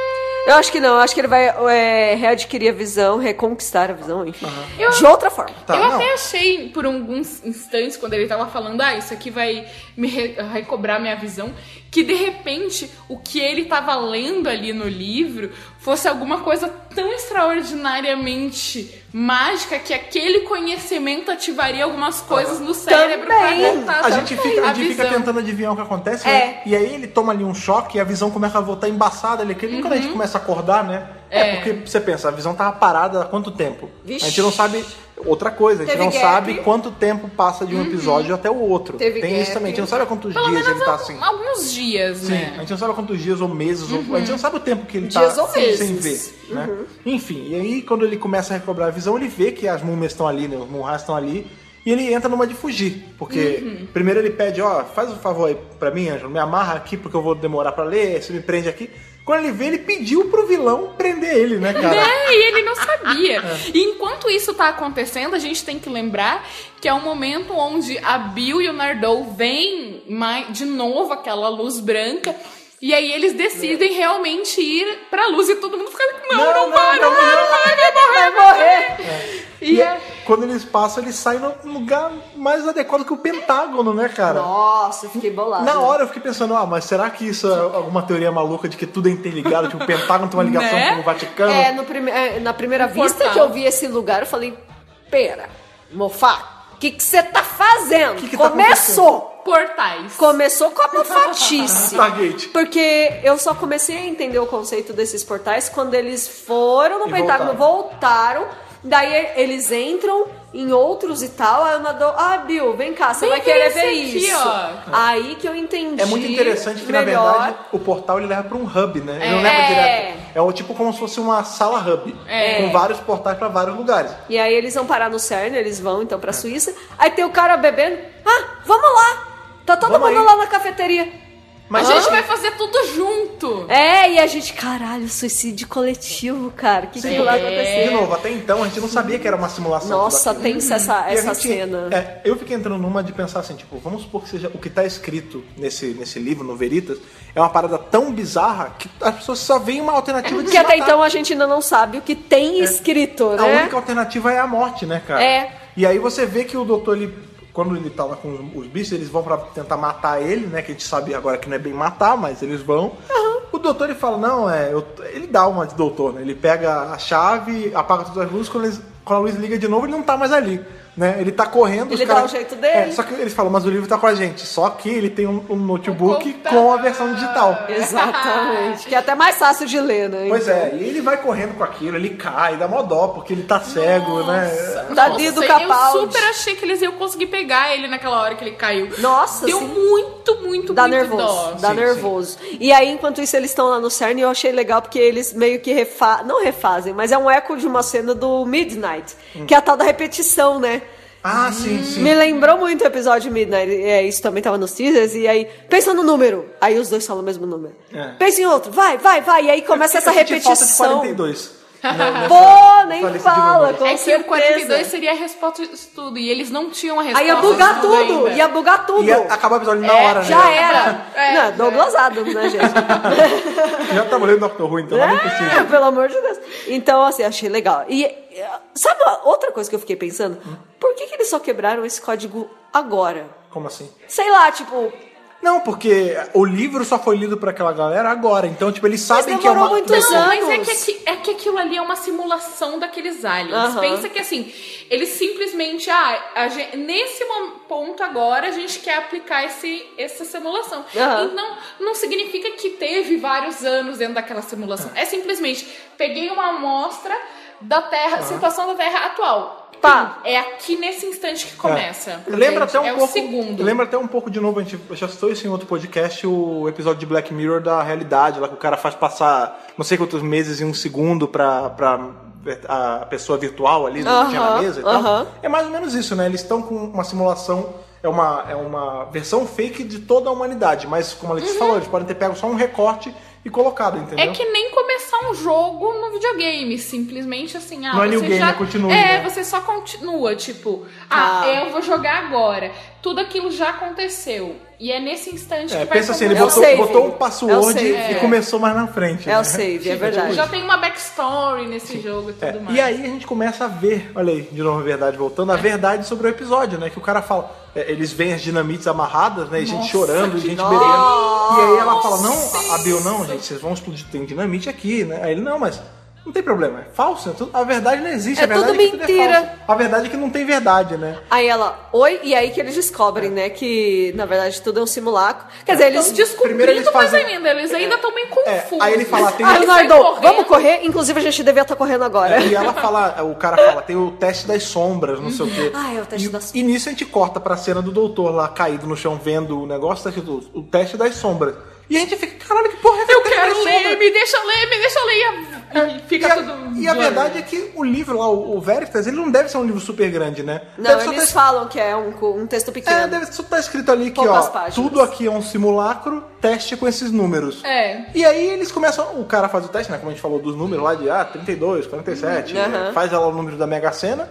Eu acho que não, eu acho que ele vai é, readquirir a visão, reconquistar a visão, enfim. Eu- De outra forma. Tá, eu não. até achei, por alguns instantes, quando ele tava falando, ah, isso aqui vai me re- recobrar minha visão, que de repente o que ele tava lendo ali no livro fosse alguma coisa tão extraordinariamente mágica que aquele conhecimento ativaria algumas coisas no cérebro pra Também. voltar A gente, fica, a gente fica visão. tentando adivinhar o que acontece, É. né? E aí ele toma ali um choque e a visão começa a voltar embaçada ali. Que ele- Quando a gente começa a acordar, né? É. É. porque você pensa, a visão tava parada há quanto tempo? Vixe. A gente não sabe outra coisa, a gente Teve não gap. sabe quanto tempo passa de um episódio até o outro. Teve Tem gap. isso também, a gente não sabe há quantos Pelo dias menos ele tá algum- assim. alguns dias, Sim, né? a gente não sabe há quantos dias ou meses, ou, a gente não sabe o tempo que ele Dias tá ou sem, sem meses. ver, né? Enfim, e aí quando ele começa a recobrar a visão, ele vê que as múmias estão ali, né? Os Munhas estão ali, e ele entra numa de fugir, porque primeiro ele pede, ó, faz um favor aí pra mim, Ângelo, me amarra aqui porque eu vou demorar pra ler, você me prende aqui. Quando ele vê, ele pediu pro vilão prender ele, né, cara? Né? E ele não sabia. E enquanto isso tá acontecendo, a gente tem que lembrar que é um momento onde a Bill e o Nardole veem mais, de novo aquela luz branca. E aí eles decidem realmente ir pra luz e todo mundo fica não, não, não vai, não vai, não vai, vai morrer, vai morrer. E E é... quando eles passam, eles saem no lugar mais adequado que o Pentágono, né, cara? Nossa, eu fiquei bolada. Na hora eu fiquei pensando, ah, mas será que isso é alguma teoria maluca de que tudo é interligado? Tipo, o Pentágono tem uma ligação Né? com o Vaticano? É, no prime- é, na primeira No vista portal. que eu vi esse lugar, eu falei, pera, Mofá, o que que você tá fazendo? Que que tá Começou! Portais. Começou com a mofatice. Stargate. Porque eu só comecei a entender o conceito desses portais quando eles foram no E Pentágono, voltaram. Daí eles entram em outros e tal. Aí eu nadou, ah, Bill, vem cá, você Vem vai ver querer isso ver aqui, isso. ó. Aí que eu entendi. É muito interessante que, na melhor. verdade, o portal ele leva pra um hub, né? Ele não É. leva direto. É o tipo como se fosse uma sala hub. É. Com vários portais pra vários lugares. E aí eles vão parar no CERN, eles vão então pra Suíça. Aí tem o cara bebendo. Ah, vamos lá! Tá todo Vamos mundo aí. lá na cafeteria. Mas A gente Hã? vai fazer tudo junto. É, e a gente, caralho, suicídio coletivo, cara. O que, que Sim, vai de acontecer? novo, até então a gente não sabia que era uma simulação. Nossa, tudo aquilo. tem essa, E a essa gente- cena. é, eu fiquei entrando numa de pensar assim, tipo, vamos supor que seja o que tá escrito nesse, nesse livro, no Veritas, é uma parada tão bizarra que as pessoas só veem uma alternativa de Porque se até matar. então a gente ainda não sabe o que tem escrito, A né? única alternativa é a morte, né, cara? É. E aí você vê que o doutor, ele, quando ele tá lá com os bichos, eles vão pra tentar matar ele, né? Que a gente sabe agora que não é bem matar, mas eles vão. O doutor, ele fala, não, é... eu- ele dá uma de doutor, né? Ele pega a chave, apaga todas as luzes, quando, eles- quando a luz liga de novo, ele não tá mais ali. Né? Ele tá correndo, Ele os dá caras- o jeito dele. É, só que eles falam, mas o livro tá com a gente. Só que ele tem um, um notebook Um com a versão digital. Exatamente. Que é até mais fácil de ler, né? Pois é, e ele vai correndo com aquilo, ele cai, dá mó dó, porque ele tá cego, né? Tadinho do Nossa, Capaldi. eu super achei que eles iam conseguir pegar ele naquela hora que ele caiu. Nossa, Deu sim. muito, muito, Dá muito nervoso, dó. dá Sim, nervoso. E aí, enquanto isso, eles estão lá no CERN e eu achei legal porque eles meio que refazem, não refazem, mas é um eco de uma cena do Midnight, que é a tal da repetição, né? Ah, sim, sim. Me lembrou muito o episódio de Midnight, é, isso também tava nos teasers, e aí, pensa no número, aí os dois falam o mesmo número. É. Pensa em outro, vai, vai, vai, e aí começa essa Eu senti falta de repetição. quarenta e dois. né, nessa- Pô, nem nessa lista de fala, números. com É que certeza. o quarenta e dois seria a resposta de tudo, e eles não tinham a resposta Aí ia bugar de tudo, ainda. ia bugar tudo. Ia acabar o episódio na É, hora, Já né? era. É, não, já Douglas Adams, né, gente? Já tá morrendo do Doctor Who, então não é nem É, possível. pelo amor de Deus. Então, assim, achei legal. E eh, sabe uma outra coisa que eu fiquei pensando? Por que, que eles só quebraram esse código agora? Como assim? Sei lá, tipo, Não, porque o livro só foi lido pra aquela galera agora. Então, tipo, eles sabem que é demorou uma... muitos Não, mas é anos. que, aqui- é que aquilo ali é uma simulação daqueles aliens. Aham. Pensa que assim, eles simplesmente, ah, a gente- nesse mo- ponto agora a gente quer aplicar esse, essa simulação. Aham. Então, não significa que teve vários anos dentro daquela simulação. É simplesmente, peguei uma amostra da Terra, situação da Terra atual. Pá. É aqui nesse instante que começa. Lembra até um é pouco. o segundo. Lembra até um pouco de novo, a gente já citou isso em outro podcast, o episódio de Black Mirror da realidade, lá que o cara faz passar não sei quantos meses em um segundo pra, pra a pessoa virtual ali, Aham, que tinha na mesa e tal. aham. É mais ou menos isso, né? Eles estão com uma simulação, é uma, é uma versão fake de toda a humanidade, mas como a Letícia falou, eles podem ter pego só um recorte e colocado, entendeu? É que nem começou começar um jogo no videogame, simplesmente assim, ah, não é você new game, já... é continue, É, né? você só continua, tipo, ah, Ah. eu vou jogar agora. Tudo aquilo já aconteceu. E é nesse instante É, que vai pensa assim, ele É o botou, save. botou um É o password save, e é. começou mais na frente. É né? o save, é Tipo, verdade. Já tem uma backstory nesse jogo e tudo É, mais. e aí a gente começa a ver, olha aí, de novo a verdade voltando, a verdade sobre o episódio, né? Que o cara fala, é, eles veem as dinamites amarradas, né? E gente Nossa, chorando, e que gente nossa. bebendo. E aí ela fala, não, a Bill, não, gente, vocês vão explodir, tem dinamite aqui, né? Aí ele, não, mas não tem problema, é falso, é tudo- a verdade não existe, É a verdade tudo é que tudo é mentira. falso. A verdade é que não tem verdade, né? Aí ela, oi, e aí que eles descobrem, né, que na verdade tudo é um simulacro. Quer dizer, eles Estão descobrindo primeiro eles mais fazem- ainda, eles ainda estão meio É, confusos. aí ele fala, tem Ah, Ele sai Leonardo, correndo. vamos correr? Inclusive a gente devia estar correndo agora. É, e ela fala, o cara fala, tem o teste das sombras, não sei o quê. Ah, é o teste e, das sombras. E nisso a gente corta pra cena do doutor lá caído no chão vendo o negócio, tá escrito o teste das sombras. E a gente fica, caralho, que porra é essa? Eu O teste quero das ler, sombras? me deixa ler, me deixa ler. E, a- e fica e a, tudo... e a verdade é que o livro lá, o, o Veritas, ele não deve ser um livro super grande, né? Não, deve só eles tá- falam que é um, co- um texto pequeno. É, deve só estar escrito ali que, Poucas ó, páginas. tudo aqui é um simulacro, teste com esses números. É. E aí eles começam, o cara faz o teste, né, como a gente falou, dos números lá de, ah, trinta e dois, quarenta e sete, Uhum. né, faz lá o número da Mega Sena,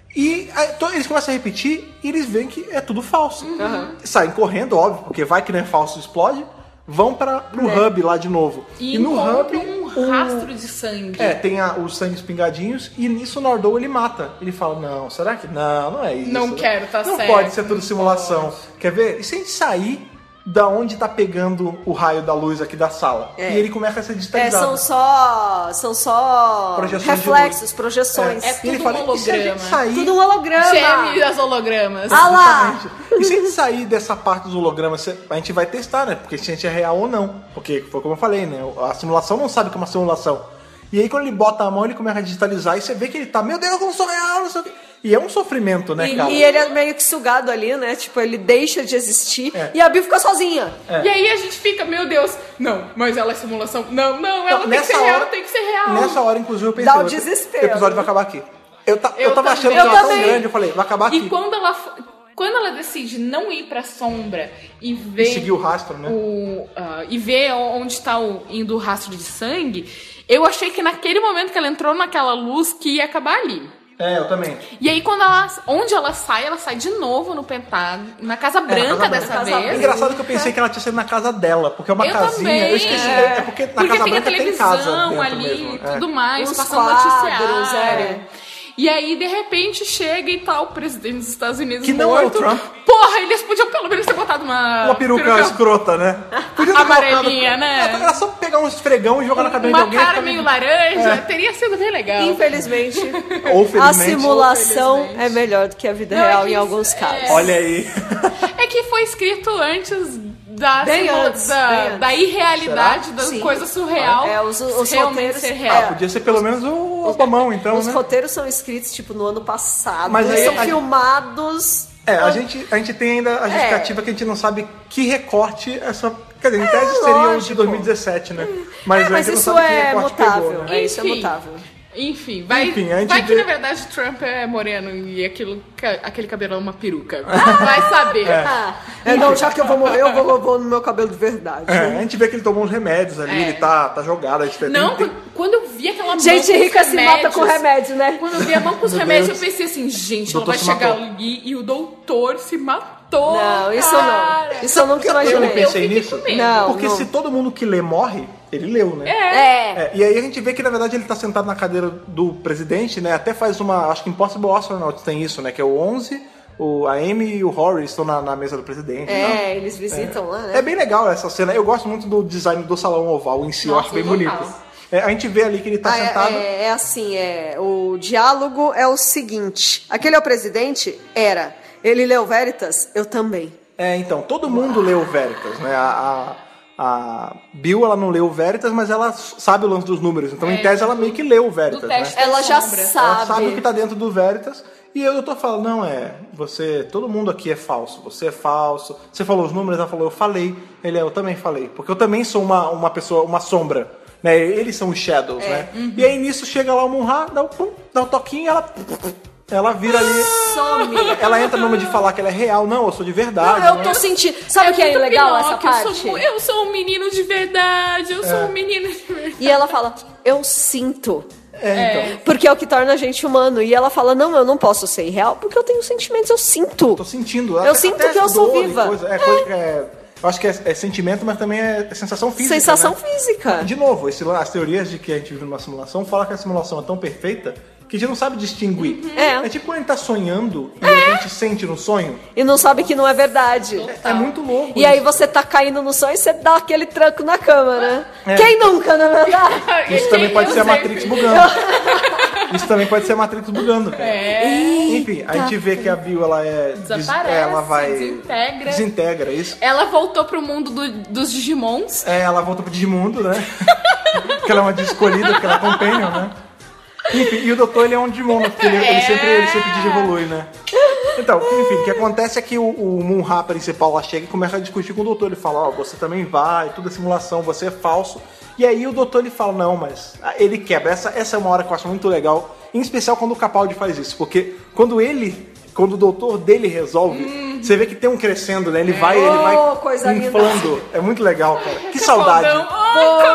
e aí, to- eles começam a repetir e eles veem que é tudo falso. Saem correndo, óbvio, porque vai que não é falso, explode, vão para pro É. hub lá de novo. E, no hub, encontram um o- rastro de sangue. é, tem a- os sangues pingadinhos e nisso o Nardou ele mata. Ele fala, não, será que... Não, não é isso. Não quero, tá Não certo. pode ser tudo simulação. Quer ver? E se a gente sair da onde tá pegando o raio da luz aqui da sala? É. E ele começa a ser É, digitalizado. são só. São só Projeções de reflexos, luz. projeções. É E ele tudo fala, um e se a gente holograma. sair... Tudo um holograma. Geme as hologramas. Ah lá! Exatamente. E se a gente sair dessa parte dos hologramas, a gente vai testar, né? Porque se a gente é real ou não. Porque foi como eu falei, né? A simulação não sabe que é uma simulação. E aí quando ele bota a mão, ele começa a digitalizar e você vê que ele tá, meu Deus, eu não sou real, não sei o quê. E é um sofrimento, né, E, cara? e ele é meio que sugado ali, né? Tipo, ele deixa de existir É. e a Bill fica sozinha. E aí a gente fica, meu Deus, não, mas ela é simulação. Não, não, ela Não, tem que ser real, tem que ser real. Nessa hora, inclusive, eu pensei, Dá o o desespero. episódio vai acabar aqui. Eu, ta, eu, Eu tava também. achando que Eu ela tão também. grande, eu falei, vai acabar aqui. E quando ela, quando ela decide não ir pra sombra e ver E seguir o rastro, né? o, ah, e ver onde está o, indo o rastro de sangue, eu achei que naquele momento que ela entrou naquela luz que ia acabar ali. É, eu também. E aí, quando ela, onde ela sai, ela sai de novo no Pentágono, na Casa Branca Casa dessa Branca. vez. É engraçado que eu pensei que ela tinha sido na casa dela, porque é uma Eu casinha. também, eu esqueci. é. É porque na Porque Casa tem a Branca tem televisão casa dentro ali mesmo. e tudo é. mais, Uns passando quadros, noticiário. é. E aí, de repente, chega e tá o presidente dos Estados Unidos Que não é o morto. Trump. Porra, eles podiam pelo menos ter botado uma... Uma peruca, escrota, né? Podia ter Amarelinha, colocado- né? Era só pegar um esfregão e jogar na cabeça de Uma alguém. cara ficava- meio laranja, teria sido bem legal. Infelizmente, Ou felizmente. a simulação Ou felizmente. é melhor do que a vida Não, real é que em isso- alguns é. casos. Olha aí. É que foi escrito antes da, Bem simula- antes, da, bem antes. da irrealidade, Será? da Sim. coisa surreal. É, os- os realmente roteiros- ser é. real. Podia ser pelo menos o Obamão, então, Os né? roteiros são escritos, tipo, no ano passado. Mas aí são a- filmados... É, a gente, a gente tem ainda a justificativa que a gente não sabe que recorte essa. Quer dizer, em tese É, seria o de lógico. dois mil e dezessete, né? Mas, É, a mas gente isso não sabe que é recorte mutável. pegou, né? É, isso é Enfim. mutável. Enfim, vai, Enfim, a gente vai que vê- na verdade Trump é moreno e aquilo, ca- aquele cabelo é uma peruca. Vai saber. Ah, é, não, já que eu vou morrer, eu vou, vou no meu cabelo de verdade. É, a gente vê que ele tomou uns remédios ali, É. ele tá, tá jogado. A gente tem- Não, tem- quando- quando eu vi aquela mão Gente com os rica se mata com remédios, remédio, né? Quando eu vi a mão com os Meu remédios, Deus. eu pensei assim, gente, O ela doutor vai se chegar matou. ali e o doutor se matou. Não, isso cara. não. Isso eu nunca Sabe por que eu imaginei. não pensei fiquei nisso? com medo. Não. Porque se todo mundo que lê morre, ele leu, né? É. É. É, e aí a gente vê que na verdade ele tá sentado na cadeira do presidente, né? Até faz uma. Acho que Impossible Astronauts tem isso, né? Que é o onze, o, a Amy e o Rory estão na, na mesa do presidente. e tal. É, eles visitam lá, né? É bem legal essa cena. Eu gosto muito do design do salão oval em si, eu Nossa, acho bem total. bonito. É, a gente vê ali que ele tá Ah, é- sentado. é, é assim, é, o diálogo é o seguinte. Aquele é o presidente? Era. Ele leu Veritas? Eu também. É, então, todo mundo leu o Veritas, né? A, a, a Bill, ela não leu o Veritas, mas ela sabe o lance dos números. Então, em É, tese, ela meio que leu o Veritas, do né? teste. Ela já Sombra. Ela sabe. sabe o que tá dentro do Veritas. E eu tô falando, não, é, você, todo mundo aqui é falso, você é falso. Você falou os números, ela falou, eu falei. Ele é, eu também falei. Porque eu também sou uma, uma pessoa, uma sombra, né? Eles são os Shadows, né? E aí, nisso, chega lá o Munra, dá um, pum, dá um toquinho e ela... ela vira ali... Some. Ela entra numa de falar que ela é real. Não, eu sou de verdade. Não, eu né? tô sentindo... Sabe o que é muito legal essa Pinóquio, eu parte? sou, eu sou um menino de verdade, eu É. sou um menino de verdade. E ela fala, eu sinto. É, então. Porque é o que torna a gente humano. E ela fala, não, eu não posso ser irreal porque eu tenho sentimentos, eu sinto. Tô sentindo. Eu sinto que eu sou dor e viva. Coisa, é, coisa que é, eu acho que é, é sentimento, mas também é sensação física. Sensação né? física. De novo, esse, as teorias de que a gente vive numa simulação falam que a simulação é tão perfeita que a gente não sabe distinguir. É. É tipo quando a gente tá sonhando e a gente sente no sonho. E não sabe que não é verdade. É, é muito louco. E isso. aí você tá caindo no sonho e você dá aquele tranco na cama, né? É. Quem nunca, na verdade? Isso também pode Eu ser a sempre. Matrix bugando. Isso também pode ser a Matrix bugando, cara. É. Enfim, a gente vê que a Bill, ela é... des- Desaparece, ela vai... desintegra. Desintegra, isso. Ela voltou pro mundo do- dos Digimons. É, ela volta pro Digimundo, né? Porque ela é uma escolhida, porque ela é companion, né? Enfim, e o doutor, ele é um Digimon, né? Porque ele, ele sempre, ele sempre digievolui, né? Então, enfim, o que acontece é que o, o Munra principal lá chega e começa a discutir com o doutor. Ele fala, ó, você também vai, tudo é simulação, você é falso. E aí o doutor, ele fala, não, mas... Ele quebra. Essa, essa é uma hora que eu acho muito legal, em especial quando o Capaldi faz isso. Porque quando ele... Quando o doutor dele resolve, hum. você vê que tem um crescendo, né? Ele vai, Oh, ele vai coisa inflando. linda. É muito legal, cara. Que saudade. Capaldão. Ai,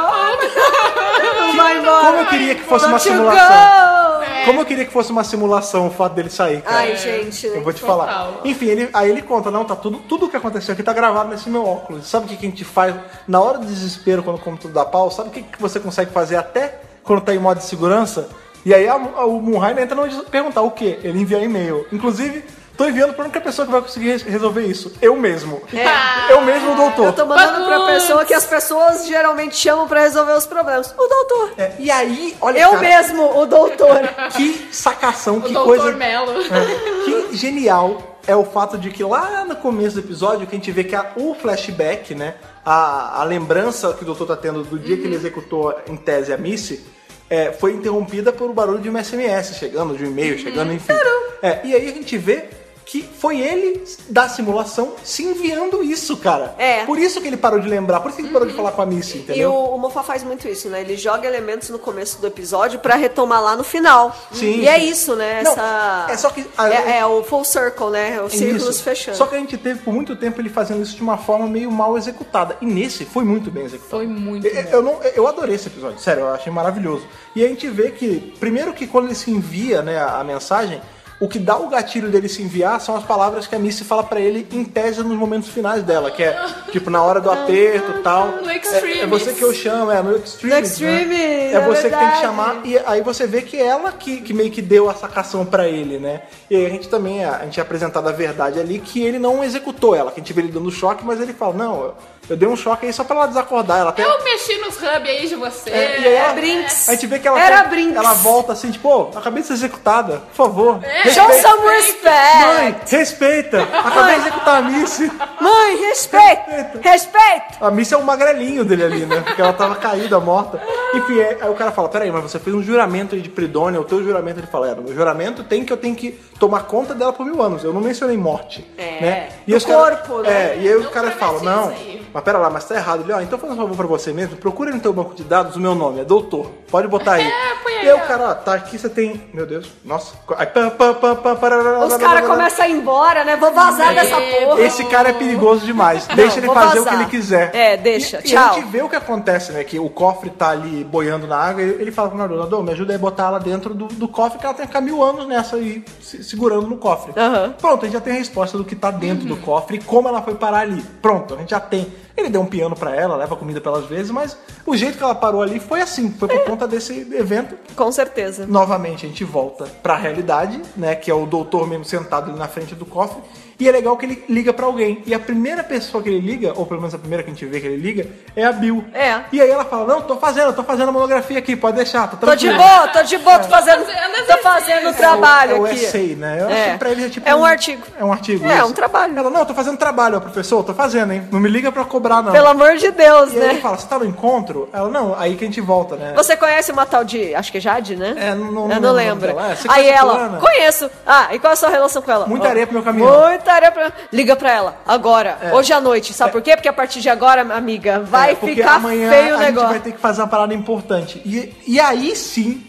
Capaldi. Não vai embora. Como eu queria que fosse uma Don't you simulação. go. Como eu queria que fosse uma simulação o fato dele sair, cara. Ai, gente. Eu vou te Total. falar. Enfim, ele, aí ele conta, não, tá tudo, tudo o que aconteceu aqui tá gravado nesse meu óculos. Sabe o que, que a gente faz na hora do desespero, quando o computador dá pau? Sabe o que, que você consegue fazer até quando tá em modo de segurança? E aí a, a, o Munra entra no perguntar o quê? Ele envia e-mail. Inclusive, tô enviando pra única pessoa que vai conseguir res- resolver isso. Eu mesmo. É. Eu mesmo, doutor. Eu tô mandando pra Bagunça. pessoa que as pessoas geralmente chamam pra resolver os problemas. O doutor. É, e aí, olha, Eu cara, mesmo, o doutor. que sacação, O que doutor coisa... Melo. É, que genial é o fato de que lá no começo do episódio que a gente vê que a, o flashback, né, a, a lembrança que o doutor tá tendo do dia que ele executou em tese a Missy, é, foi interrompida por o barulho de um S M S chegando, de um e-mail chegando, enfim. É, e aí a gente vê que foi ele da simulação se enviando isso, cara. É. Por isso que ele parou de lembrar, por isso que ele parou de falar com a Missy, E entendeu? o, o Moffat faz muito isso, né? Ele joga elementos no começo do episódio pra retomar lá no final. Sim, E é sim. isso, né? Não, Essa... é só que- a- É, é o full circle, né? É o círculos Isso. fechando. Só que a gente teve por muito tempo ele fazendo isso de uma forma meio mal executada. E nesse foi muito bem executado. Foi muito Eu, eu, não, eu adorei esse episódio, sério, eu achei maravilhoso. E a gente vê que, primeiro que quando ele se envia, né, a, a mensagem, o que dá o gatilho dele se enviar são as palavras que a Missy fala pra ele em tese nos momentos finais dela, que é tipo na hora do aperto e tal. No É, Extremes. é você que eu chamo, é no Extremes. No Extremes, né? é É você que tem que verdade. chamar. E aí você vê que ela que, que meio que deu a sacação pra ele, né? E aí a gente também, a gente é apresentado a verdade ali que ele não executou ela, que a gente vê ele dando choque, mas ele fala, não, eu, eu dei um choque aí só pra ela desacordar. Ela até... Eu mexi nos hub aí de você. É, e aí ela- É Brinks. A gente vê que ela, Era até- Brinks. ela volta assim, tipo, pô, acabei de ser executada, por favor. Show respeita- some respect! Mãe, respeita! Acabei de executar a Missy. Mãe, respeito! Respeito! A Missy é o magrelinho dele ali, né? Porque ela tava caída, morta. Enfim, aí aí o cara fala, peraí, mas você fez um juramento aí de Pridônia, o teu juramento, ele fala, é, no meu juramento tem que eu tenho que tomar conta dela por mil anos. Eu não mencionei morte. É, né? do os cara- corpo, né? É, e aí os Não caras promete falam, não, isso aí. mas pera lá, mas tá errado. Ele, ó, então faz um favor pra você mesmo, procura no teu banco de dados o meu nome, é doutor. Pode botar aí. É, põe aí, E aí o ó. cara, ó, tá aqui, você tem, meu Deus, nossa. Aí, pam, pam, pam, pam, parará, Os caras começam a ir embora, né? Vou vazar dessa porra. Esse cara é perigoso demais. Deixa ele vou fazer o vazar. que ele quiser. É, deixa. E, Tchau. E a gente vê o que acontece, né? Que o cofre tá ali boiando na água. E ele fala pro nadador, nadador, me ajuda aí a botar ela dentro do, do cofre, que ela tem que ficar mil anos nessa aí, se- segurando no cofre. Aham. Pronto, a gente já tem a resposta do que tá dentro do cofre e como ela foi parar ali. Pronto, a gente já tem. Ele deu um piano pra ela, leva comida pelas vezes, mas o jeito que ela parou ali foi assim. Foi por conta desse evento. Com certeza. Novamente a gente volta pra realidade, né? Que é o doutor mesmo sentado ali na frente do cofre. E é legal que ele liga pra alguém. E a primeira pessoa que ele liga, ou pelo menos a primeira que a gente vê que ele liga, é a Bill. É. E aí ela fala, não, tô fazendo, tô fazendo a monografia aqui, pode deixar, tô Tô de tranquilo. boa, tô de boa, tô fazendo, fazendo tô fazendo o trabalho é o, é o aqui. essay, né? Eu É. acho que pra eles é tipo... É um artigo. É um artigo, É, isso. um trabalho. Ela, não, eu tô fazendo trabalho, ó, professor, tô fazendo, hein? Não me liga pra cobrar, não. Pelo amor de Deus, E aí ele né? fala, você tá no encontro? Ela, não, aí que a gente volta, né? Você conhece uma tal de, acho que é Jade, né? É, não- não- Eu não não lembro lembro. dela. É, você Aí conhece ela, fulana? conheço. Ah, e qual é a sua relação com ela? Muita Ó, areia pro meu caminhão. Muita areia pra... Liga pra ela, agora, hoje à noite. Sabe por quê? Porque a partir de agora, amiga, vai É, porque ficar amanhã feio o a gente negócio. vai ter que fazer uma parada importante. E, e aí sim,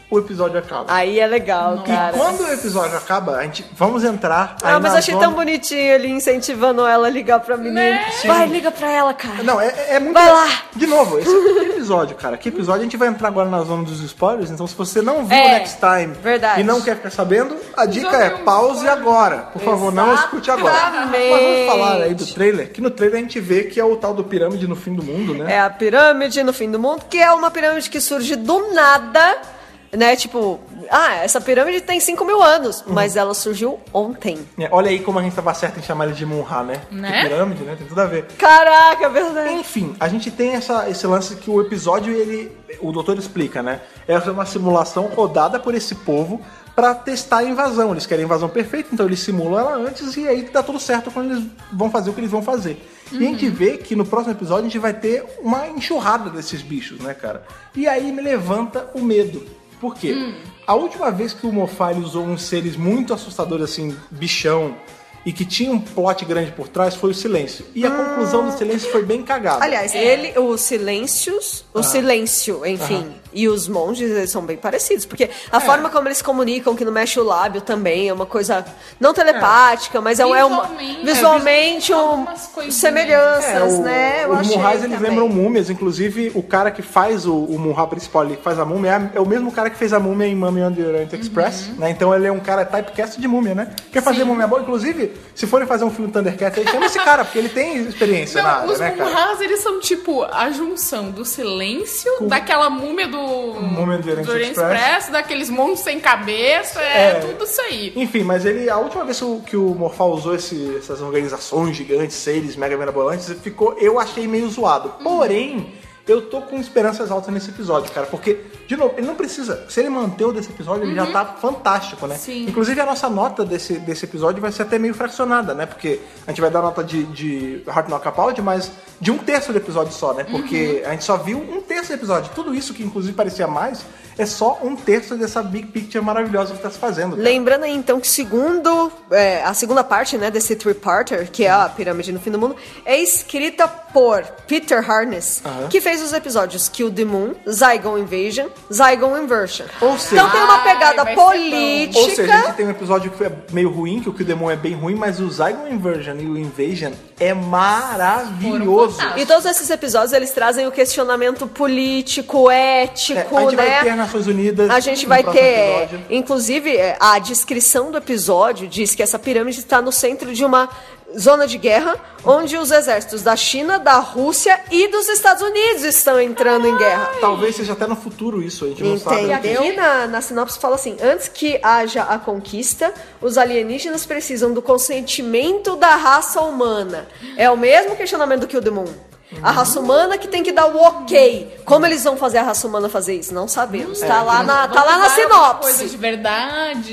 o episódio acaba. Aí é legal, Nossa. cara. E quando o episódio acaba, a gente vamos entrar. Ah, aí mas na achei zona... tão bonitinho ele incentivando ela a ligar pra menina. Né? Vai, liga pra ela, cara. Não, é, é muito. Vai lá. De novo, esse episódio, cara. Que episódio a gente vai entrar agora na zona dos spoilers. Então, se você não viu o É, Next Time verdade. e não quer ficar sabendo, a dica Já é viu um pause spoiler. agora. Por favor, não escute agora. Exatamente. Mas vamos falar aí do trailer. Que no trailer a gente vê que é o tal do pirâmide no fim do mundo, né? É a pirâmide no fim do mundo, que é uma pirâmide que surge do nada, né? Tipo, ah, essa pirâmide tem cinco mil anos, Uhum. mas ela surgiu ontem. É, olha aí como a gente tava certo em chamar ele de Munra, né? Né? Que pirâmide, né? Tem tudo a ver. Caraca, é verdade. Enfim, a gente tem essa, esse lance que o episódio, ele, o doutor explica, né? É uma simulação rodada por esse povo pra testar a invasão. Eles querem a invasão perfeita, então eles simulam ela antes e aí dá tudo certo quando eles vão fazer o que eles vão fazer. E a gente vê que no próximo episódio a gente vai ter uma enxurrada desses bichos, né, cara? E aí me levanta o medo. Por quê? Hum. A última vez que o Mofale usou uns seres muito assustadores, assim, bichão, e que tinha um plot grande por trás, foi o Silêncio. E a conclusão do Silêncio foi bem cagada. Aliás, ele, os silêncios, o silêncio, enfim, e os monges, eles são bem parecidos, porque a forma como eles se comunicam, que não mexe o lábio também, é uma coisa não telepática, mas é, um- é uma Visualmente, visualmente é, um, algumas coisinhas. semelhanças, É, o- né? Eu os achei Munrais, eles também. lembram múmias. Inclusive, o cara que faz o, o Munra principal ali, que faz a múmia, é, é o mesmo cara que fez a múmia em Mummy on the Orient Express, Uhum. né? Então ele é um cara typecast de múmia, né? Quer fazer múmia boa? Inclusive, se forem fazer um filme Thundercats aí, chama esse cara, porque ele tem experiência na Não, área, os né, cara? Munras, eles são tipo a junção do silêncio, daquela múmia do, Múmia do Orient Orient Express. Express, daqueles monstros sem cabeça, é, É. tudo isso aí. Enfim, mas ele, a última vez que o, que o Morfal usou esse- essas organizações gigantes, seres mega mirabolantes, ficou, eu achei meio zoado. Porém, eu tô com esperanças altas nesse episódio, cara, porque, de novo, ele não precisa. Se ele manter o desse episódio, ele já tá fantástico, né? Sim. Inclusive, a nossa nota desse, desse episódio vai ser até meio fracionada, né? Porque a gente vai dar nota de, de Heart Knock Capaldi, mas de um terço do episódio só, né? Porque a gente só viu um terço do episódio. Tudo isso que, inclusive, parecia mais, é só um terço dessa big picture maravilhosa que tá se fazendo. cara. Lembrando aí, então, que segundo é, a segunda parte, né, desse three-parter, que é a Pirâmide no Fim do Mundo, é escrita por Peter Harness, Aham. que fez os episódios Kill the Moon, Zygon Invasion, Zygon Inversion. Ou seja- então tem uma Ai, pegada vai ser bom. política. Ou seja, a gente tem um episódio que é meio ruim, que o Kill the Moon é bem ruim, mas o Zygon Inversion e o Invasion é maravilhoso. Foram E todos esses episódios, eles trazem o questionamento político, É, ético, a gente né? vai ter as Nações Unidas. A gente no vai próximo ter, episódio. inclusive, é, a descrição do episódio diz que essa pirâmide está no centro de uma zona de guerra, onde os exércitos da China, da Rússia e dos Estados Unidos estão entrando em guerra. Talvez seja até no futuro isso, a gente não sabe. E aqui na, na sinopse fala assim: antes que haja a conquista, os alienígenas precisam do consentimento da raça humana. É o mesmo questionamento do Kill the Moon. A raça humana que tem que dar o ok. Como eles vão fazer a raça humana fazer isso? Não sabemos. Tá lá na, tá lá na Vamos dar alguma coisa sinopse. de verdade.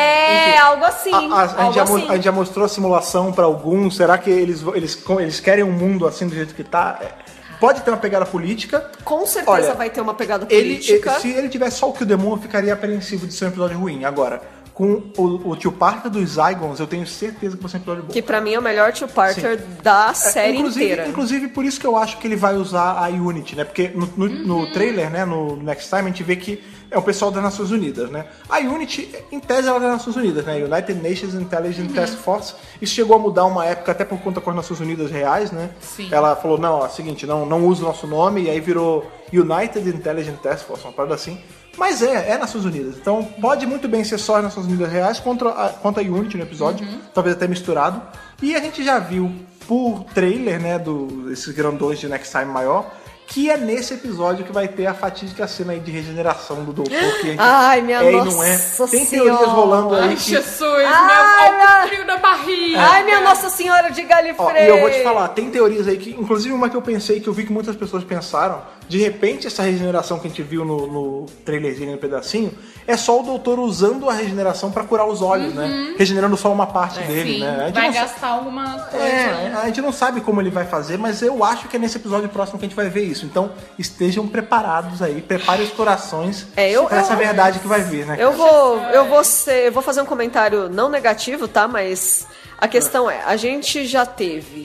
É, Enfim, algo assim. A, a- a gente algo já, mo- assim. a gente já mostrou a simulação pra alguns. Será que eles, eles, com- eles querem um mundo assim do jeito que tá? É, pode ter uma pegada política. Com certeza Olha, vai ter uma pegada Ele, política. ele- se ele tivesse só o Kill the Moon, eu ficaria apreensivo de ser um episódio ruim. Agora, com o, o tio Parker dos Zygons, eu tenho certeza que vai ser um episódio bom. Que pra mim é o melhor Tio Parker da série inclusive, inteira. Inclusive, por isso que eu acho que ele vai usar a Unity, né? Porque no, no, no trailer, né, no Next Time, a gente vê que é o pessoal das Nações Unidas, né? A Unity, em tese, ela é das Nações Unidas, né? United Nations Intelligence Task Force. Isso chegou a mudar uma época, até por conta com as Nações Unidas reais, né? Sim. Ela falou, não, ó, seguinte, não, não usa o nosso nome, e aí virou United Intelligence Task Force, uma parada assim. Mas é, é Nações Unidas. Então pode muito bem ser só as Nações Unidas reais contra a, contra a Unity no episódio, talvez até misturado. E a gente já viu por trailer, né, do, esses grandões de Next Time maior, que é nesse episódio que vai ter a fatídica cena aí de regeneração do doutor. Que a gente, Ai, minha é e nossa não é. Tem senhora. teorias rolando aí Ai, que... Jesus, Ai, meu, minha- olha o frio da barriga. Ai, minha Nossa Senhora de Ó, Galifrey! e eu vou te falar, tem teorias aí que, inclusive uma que eu pensei, que eu vi que muitas pessoas pensaram, de repente essa regeneração que a gente viu no, no trailerzinho, no pedacinho, é só o doutor usando a regeneração pra curar os olhos, né? Regenerando só uma parte dele, Sim, né? A gente vai não sa- gastar alguma coisa. É, a gente não sabe como ele vai fazer, mas eu acho que é nesse episódio próximo que a gente vai ver isso. Então, estejam preparados aí, preparem os corações É, eu- pra essa eu- verdade que vai vir, né? Eu cara? vou, eu vou ser, eu vou fazer um comentário não negativo, tá? Mas a questão é, a gente já teve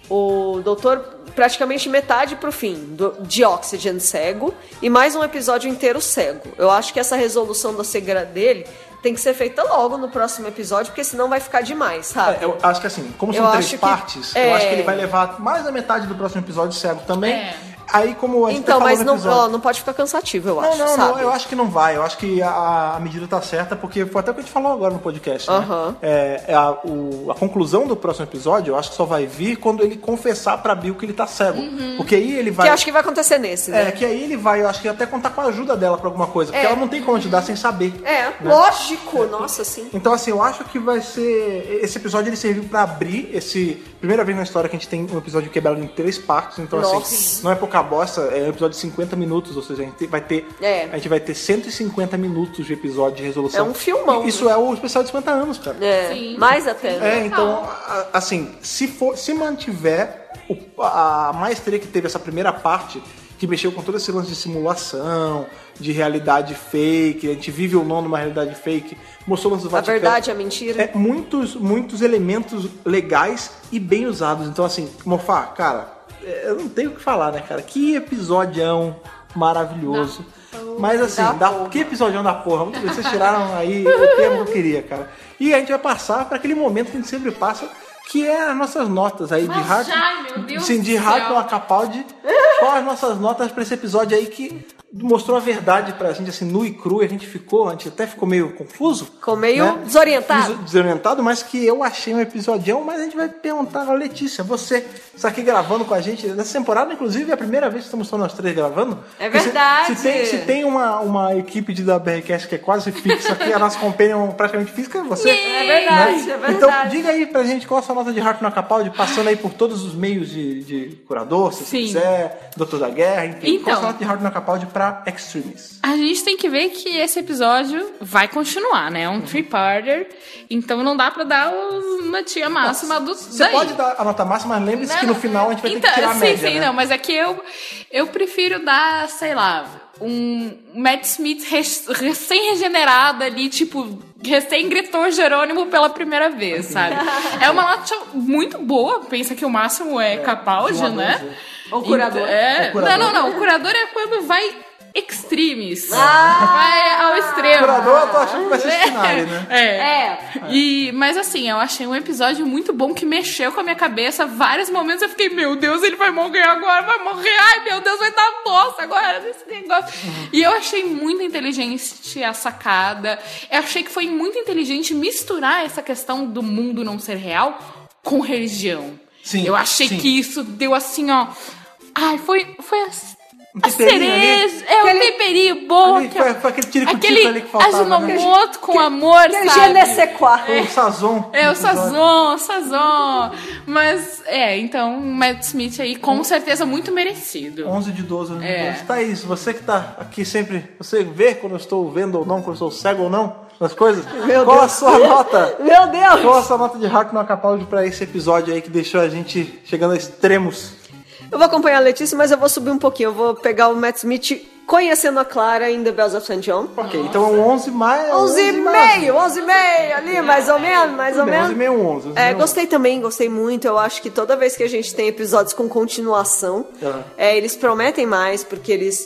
o doutor praticamente metade pro fim do, de Oxygen cego e mais um episódio inteiro cego. Eu acho que essa resolução da cegueira dele tem que ser feita logo no próximo episódio, porque senão vai ficar demais, sabe? É, eu acho que assim, como são Eu três acho que- partes, é. eu acho que ele vai levar mais da metade do próximo episódio cego também. É. Aí, como a gente Então, falou mas no não, episódio... ó, não pode ficar cansativo, eu Não, acho, não, sabe? não, eu acho que não vai. Eu acho que a, a medida tá certa, porque foi até o que a gente falou agora no podcast, né? Aham. É, é a, o- a conclusão do próximo episódio, eu acho que só vai vir quando ele confessar pra Bill que ele tá cego. Porque aí ele vai... Que eu acho que vai acontecer nesse, né? É, que aí ele vai, eu acho que até contar com a ajuda dela pra alguma coisa. Porque É. ela não tem como ajudar sem saber. É, né? lógico, nossa, sim. Então, assim, eu acho que vai ser... Esse episódio, ele serviu pra abrir esse... Primeira vez na história que a gente tem um episódio quebrado em três partes. Então, Nossa. assim, não é pouca bosta. É um episódio de cinquenta minutos. Ou seja, a gente vai ter... É. A gente vai ter cento e cinquenta minutos de episódio de resolução. É um filmão, E Isso é o especial de cinquenta anos, cara. É, Sim. mais até. né? É, então, a- assim, se, for, se mantiver o- a maestria que teve essa primeira parte, que mexeu com todo esse lance de simulação, de realidade fake, a gente vive ou não numa realidade fake, mostrou o lance do A Vaticano. verdade, a mentira. É, muitos, muitos elementos legais e bem usados. Então, assim, Mofá, cara, é, eu não tenho o que falar, né, cara? Que episodião maravilhoso. Mas assim, Da da, porra. que episodião da porra. Muito bem, vocês tiraram aí o termo que eu queria, cara. E a gente vai passar para aquele momento que a gente sempre passa, que é as nossas notas aí de Mas hard. já, meu Deus Sim, de do hard céu. com a Capaldi. Quais as nossas notas para esse episódio aí que mostrou a verdade pra gente, assim, nu e cru, e a gente ficou, a gente até ficou meio confuso. Ficou meio né? desorientado. Des- Desorientado, mas que eu achei um episodião, mas a gente vai perguntar a Letícia, você está aqui gravando com a gente nessa temporada, inclusive é a primeira vez que estamos só nós três gravando. É Porque se- verdade. Se, tem, se tem uma, uma equipe de da B R Cast que é quase fixa aqui, a nossa companion praticamente física é você. É verdade, é verdade. Então, diga aí pra gente qual a sua nota de Heart no Capaldi, passando aí por todos os meios de, de curador, se você Sim. quiser, Doutor da Guerra, enfim. Então. Qual a sua nota de Heart no Capaldi pra Extremis? A gente tem que ver que esse episódio vai continuar, né? É um three-parter, então não dá pra dar os notinha máxima do Você daí. pode dar a nota máxima, mas lembre-se que no final a gente vai então, ter que tirar a sim, média, sim, né? não, mas é que eu, eu prefiro dar, sei lá, um Matt Smith res- recém-regenerado ali, tipo, recém-gritou Jerônimo pela primeira vez, sabe? É uma nota muito boa, pensa que o máximo é, Capaldi, de um a né? doze. O curador. Então, é, O curador. Não, não, não, o curador é quando vai extremes, Ah! vai ao extremo. Curador, eu tô achando que vai ser esse finale, né? É. É. E, mas assim, eu achei um episódio muito bom que mexeu com a minha cabeça. Vários momentos eu fiquei, meu Deus, ele vai morrer agora, vai morrer. Ai, meu Deus, vai dar bosta agora desse negócio. E eu achei muito inteligente a sacada. Eu achei que foi muito inteligente misturar essa questão do mundo não ser real com religião. Sim, Eu achei sim. que isso deu assim, ó. Ai, foi, foi a, Um a temperinho ali. cereja. É um Aquele- temperinho bom. Ali foi, foi aquele tiro Aquele ali que faltava, né? Ajinomoto com amor, Aquele sabe? je ne sais quoi. O Sazon. É, o do episódio. Sazon, o Sazon. Mas, é, então, Matt Smith aí, com certeza, muito merecido. onze de doze, onze de É. doze. Thaís, você que tá aqui sempre, você vê quando eu estou vendo ou não, quando eu estou cego ou não, nas coisas? Meu Qual Deus. a sua nota? Meu Deus! Qual a sua nota de Heart no Capaldi pra esse episódio aí que deixou a gente chegando a extremos? Eu vou acompanhar a Letícia, mas eu vou subir um pouquinho. Eu vou pegar o Matt Smith conhecendo a Clara em The Bells of Saint John. Ok, então é um onze mais... onze e meio, onze e meio ali, mais ou menos, mais ou Tudo bem, menos. onze e meio, onze. onze e É, meio, gostei também, gostei muito. Eu acho que toda vez que a gente tem episódios com continuação, Aham. é, eles prometem mais, porque eles,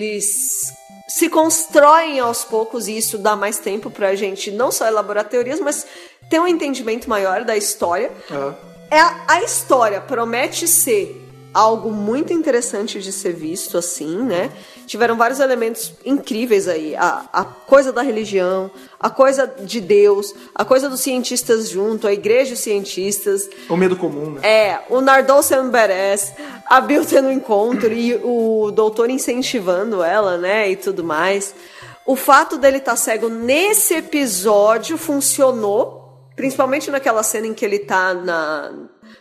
eles se constroem aos poucos e isso dá mais tempo pra gente não só elaborar teorias, mas ter um entendimento maior da história. Aham. É, a história promete ser algo muito interessante de ser visto, assim, né? Tiveram vários elementos incríveis aí. A, a coisa da religião, a coisa de Deus, a coisa dos cientistas junto, a igreja dos cientistas. O medo comum, né? É, o Nardole sendo badass, a Bill tendo um encontro e o doutor incentivando ela, né? E tudo mais. O fato dele estar cego nesse episódio funcionou, principalmente naquela cena em que ele tá na...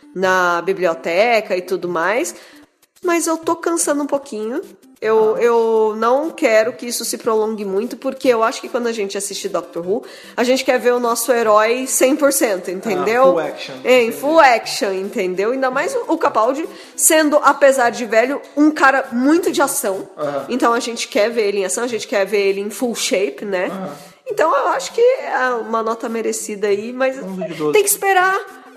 na biblioteca e tudo mais, mas eu tô cansando um pouquinho. Eu, eu não quero que isso se prolongue muito, porque eu acho que quando a gente assiste Doctor Who, a gente quer ver o nosso herói cem por cento, entendeu? Ah, full action. É, em full action, entendeu? Ainda mais o, o Capaldi sendo, apesar de velho, um cara muito de ação. Aham. Então a gente quer ver ele em ação, a gente quer ver ele em full shape, né? Então eu acho que é uma nota merecida aí, mas onze de doze. tem que esperar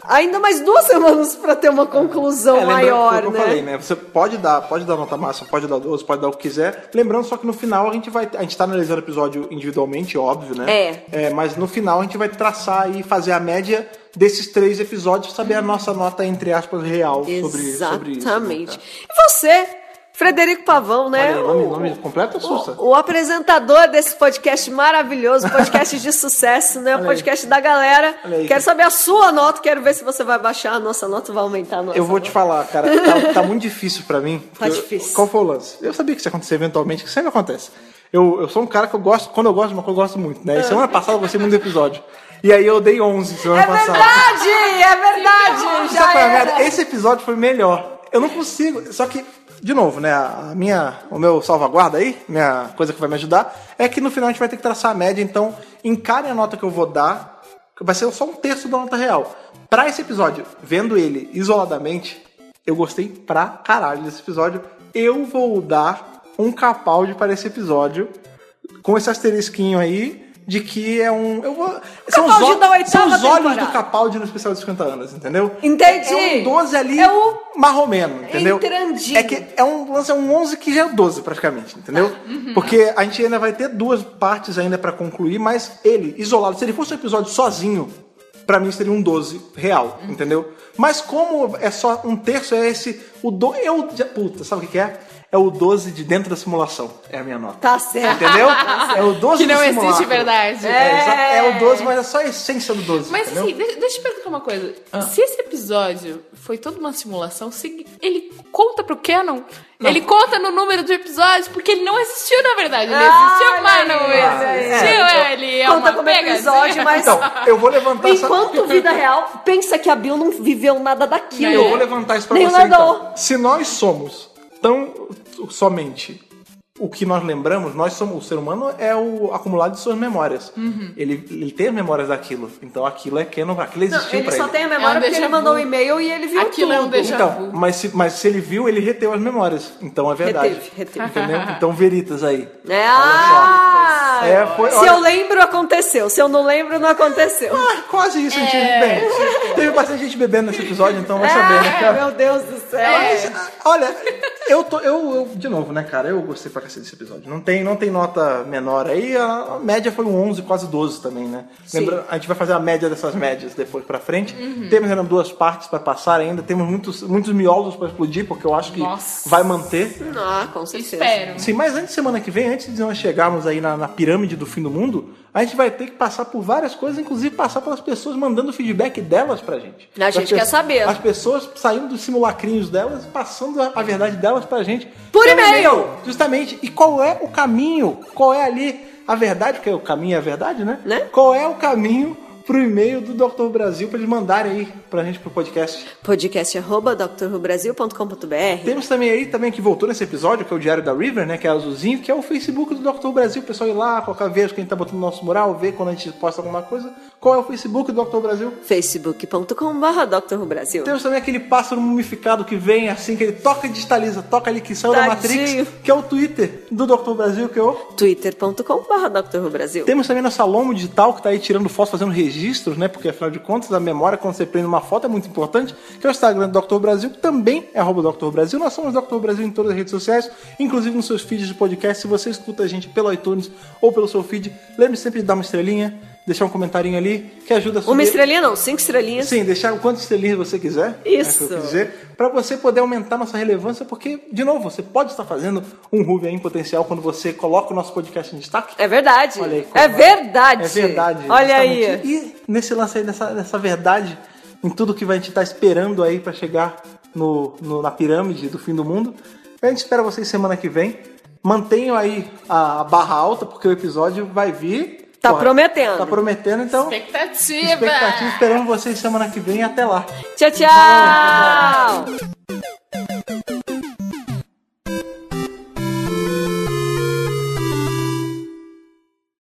ainda mais duas semanas pra ter uma conclusão É, maior, foi o que né? eu falei, né? Você pode dar, pode dar nota máxima, pode dar doze, pode dar o que quiser. Lembrando só que no final a gente vai... A gente tá analisando o episódio individualmente, óbvio, né? É. é. Mas no final a gente vai traçar e fazer a média desses três episódios, saber a nossa nota, entre aspas, real sobre, sobre isso. Exatamente. Né, E você, Frederico Pavão, né? Olha, nome, nome completo assusta. O, o apresentador desse podcast maravilhoso, podcast de sucesso, né? O podcast da galera. Quero saber a sua nota, quero ver se você vai baixar a nossa nota, vai aumentar a nossa Eu vou nota. te falar, cara, tá, tá muito difícil pra mim. Tá difícil. Qual foi o lance? Eu sabia que isso ia acontecer eventualmente, que sempre acontece. Eu, eu sou um cara que eu gosto, quando eu gosto de uma coisa, eu gosto muito, né? E semana passada eu gostei muito do episódio. E aí eu dei onze semana É passada. verdade, é verdade. Sabe Já qual é a era. merda? Esse episódio foi melhor. Eu não consigo. Só que, de novo, né? A minha, o meu salvaguarda aí, minha coisa que vai me ajudar, é que no final a gente vai ter que traçar a média. Então, encare a nota que eu vou dar, que vai ser só um terço da nota real. Pra esse episódio, vendo ele isoladamente, eu gostei pra caralho desse episódio. Eu vou dar um Capaldi para esse episódio, com esse asterisquinho aí, de que é um... Eu vou, são os, Capaldi da ol- oitava são os olhos temporada. do Capaldi no especial de cinquenta anos, entendeu? Entendi. É um doze ali, É o marromeno, entendeu? entrandinho. É que é um, é um onze que já é doze praticamente, entendeu? Porque a gente ainda vai ter duas partes ainda pra concluir, mas ele, isolado, se ele fosse um episódio sozinho, pra mim seria um doze real, entendeu? Mas como é só um terço, é esse... O do, eu, puta, sabe o que que é? É o doze de dentro da simulação. É a minha nota. Tá certo. Entendeu? É o doze Que não do existe simulacro. verdade. É, exa- é o doze, mas é só a essência do doze. Mas entendeu? assim, deixa, deixa eu te perguntar uma coisa. Se esse episódio foi toda uma simulação, se ele conta pro Canon? Ele conta no número de episódios, porque ele não existiu na verdade. Ele Ah, existiu, mas não olha aí. existiu. É, ele é Conta uma como pegadinha. episódio, mas... Então, eu vou levantar essa... Enquanto vida real, pensa que a Bill não viveu nada daquilo. Eu vou levantar isso pra Nem você, o Nadal. então. Se nós somos tão somente o que nós lembramos, nós somos, o ser humano é o acumulado de suas memórias. Ele, ele tem as memórias daquilo. Então aquilo é canon, aquilo Não, existiu ele pra só ele. tem a É memória um porque ele déjà mandou um vu. e-mail e ele viu Aquilo tudo. é um déjà vu. Então, mas se, mas se ele viu, ele reteu as memórias. Então é verdade. Reteve, reteve. Entendeu? Então, veritas aí. É, ah, É, foi- se olha- eu lembro, aconteceu. Se eu não lembro, não aconteceu. Ah, quase isso, a gente... Bem, teve bastante gente bebendo nesse episódio, então vai saber, né, É, cara? meu Deus do céu. Mas, olha, eu tô. Eu, eu- de novo, né, cara? Eu gostei pra cacete desse episódio. Não tem, não tem nota menor aí. A, a média foi um onze, quase doze também, né? Sim. Lembrando, a gente vai fazer a média dessas médias depois pra frente. Temos ainda duas partes pra passar ainda. Temos muitos, muitos miolos pra explodir, porque eu acho que Nossa. vai manter. Ah, com certeza. Espero. Sim, mas antes, semana que vem, antes de nós chegarmos aí na, na pirâmide do fim do mundo, a gente vai ter que passar por várias coisas, inclusive passar pelas pessoas mandando feedback delas pra gente. A gente As quer pe- saber. As pessoas saindo dos simulacrinhos delas, passando a, a verdade delas pra gente. Por Pelo e-mail. Justamente. E qual é o caminho? Qual é ali a verdade? Porque o caminho é a verdade, né? Né? Qual é o caminho pro e-mail do doutor Brasil pra eles mandarem aí pra gente pro podcast? Podcast arroba doutor who brasil ponto com ponto b r. Temos também aí, também que voltou nesse episódio, que é o Diário da River, né? Que é azulzinho, que é o Facebook do doutor Brasil. O pessoal ir lá, colocar, ver quem tá botando no nosso mural, ver quando a gente posta alguma coisa. Qual é o Facebook do doutor Brasil? facebook ponto com barra doutor who brasil. Temos também aquele pássaro mumificado que vem assim, que ele toca e digitaliza, toca ali que saiu da Tadinho. Matrix, que é o Twitter do doutor Brasil, que é o... twitter ponto com barra doutor who brasil. Temos também nossa Lomo Digital, que tá aí tirando fotos, fazendo registros, né? Porque afinal de contas, a memória, quando você prende uma foto, é muito importante, que é o Instagram do doutor Brasil, que também é arroba doutor Brasil. Nós somos doutor Brasil em todas as redes sociais, inclusive nos seus feeds de podcast. Se você escuta a gente pelo iTunes ou pelo seu feed, lembre sempre de dar uma estrelinha, deixar um comentarinho ali, que ajuda a subir. Uma estrelinha não, cinco estrelinhas. Sim, deixar o quanto estrelinhas você quiser. Isso. É o que eu quis dizer. Pra você poder aumentar nossa relevância, porque, de novo, você pode estar fazendo um Ruby aí em potencial quando você coloca o nosso podcast em destaque. É verdade. Olha aí, é como- verdade. É verdade. Olha aí. justamente. E nesse lance aí, nessa, nessa verdade, em tudo que a gente tá esperando aí pra chegar no, no- na pirâmide do fim do mundo, a gente espera vocês semana que vem. Mantenham aí a, a barra alta, porque o episódio vai vir. Tá prometendo. Tá prometendo, então. Expectativa. Expectativa, esperamos vocês semana que vem e até lá. Tchau, tchau.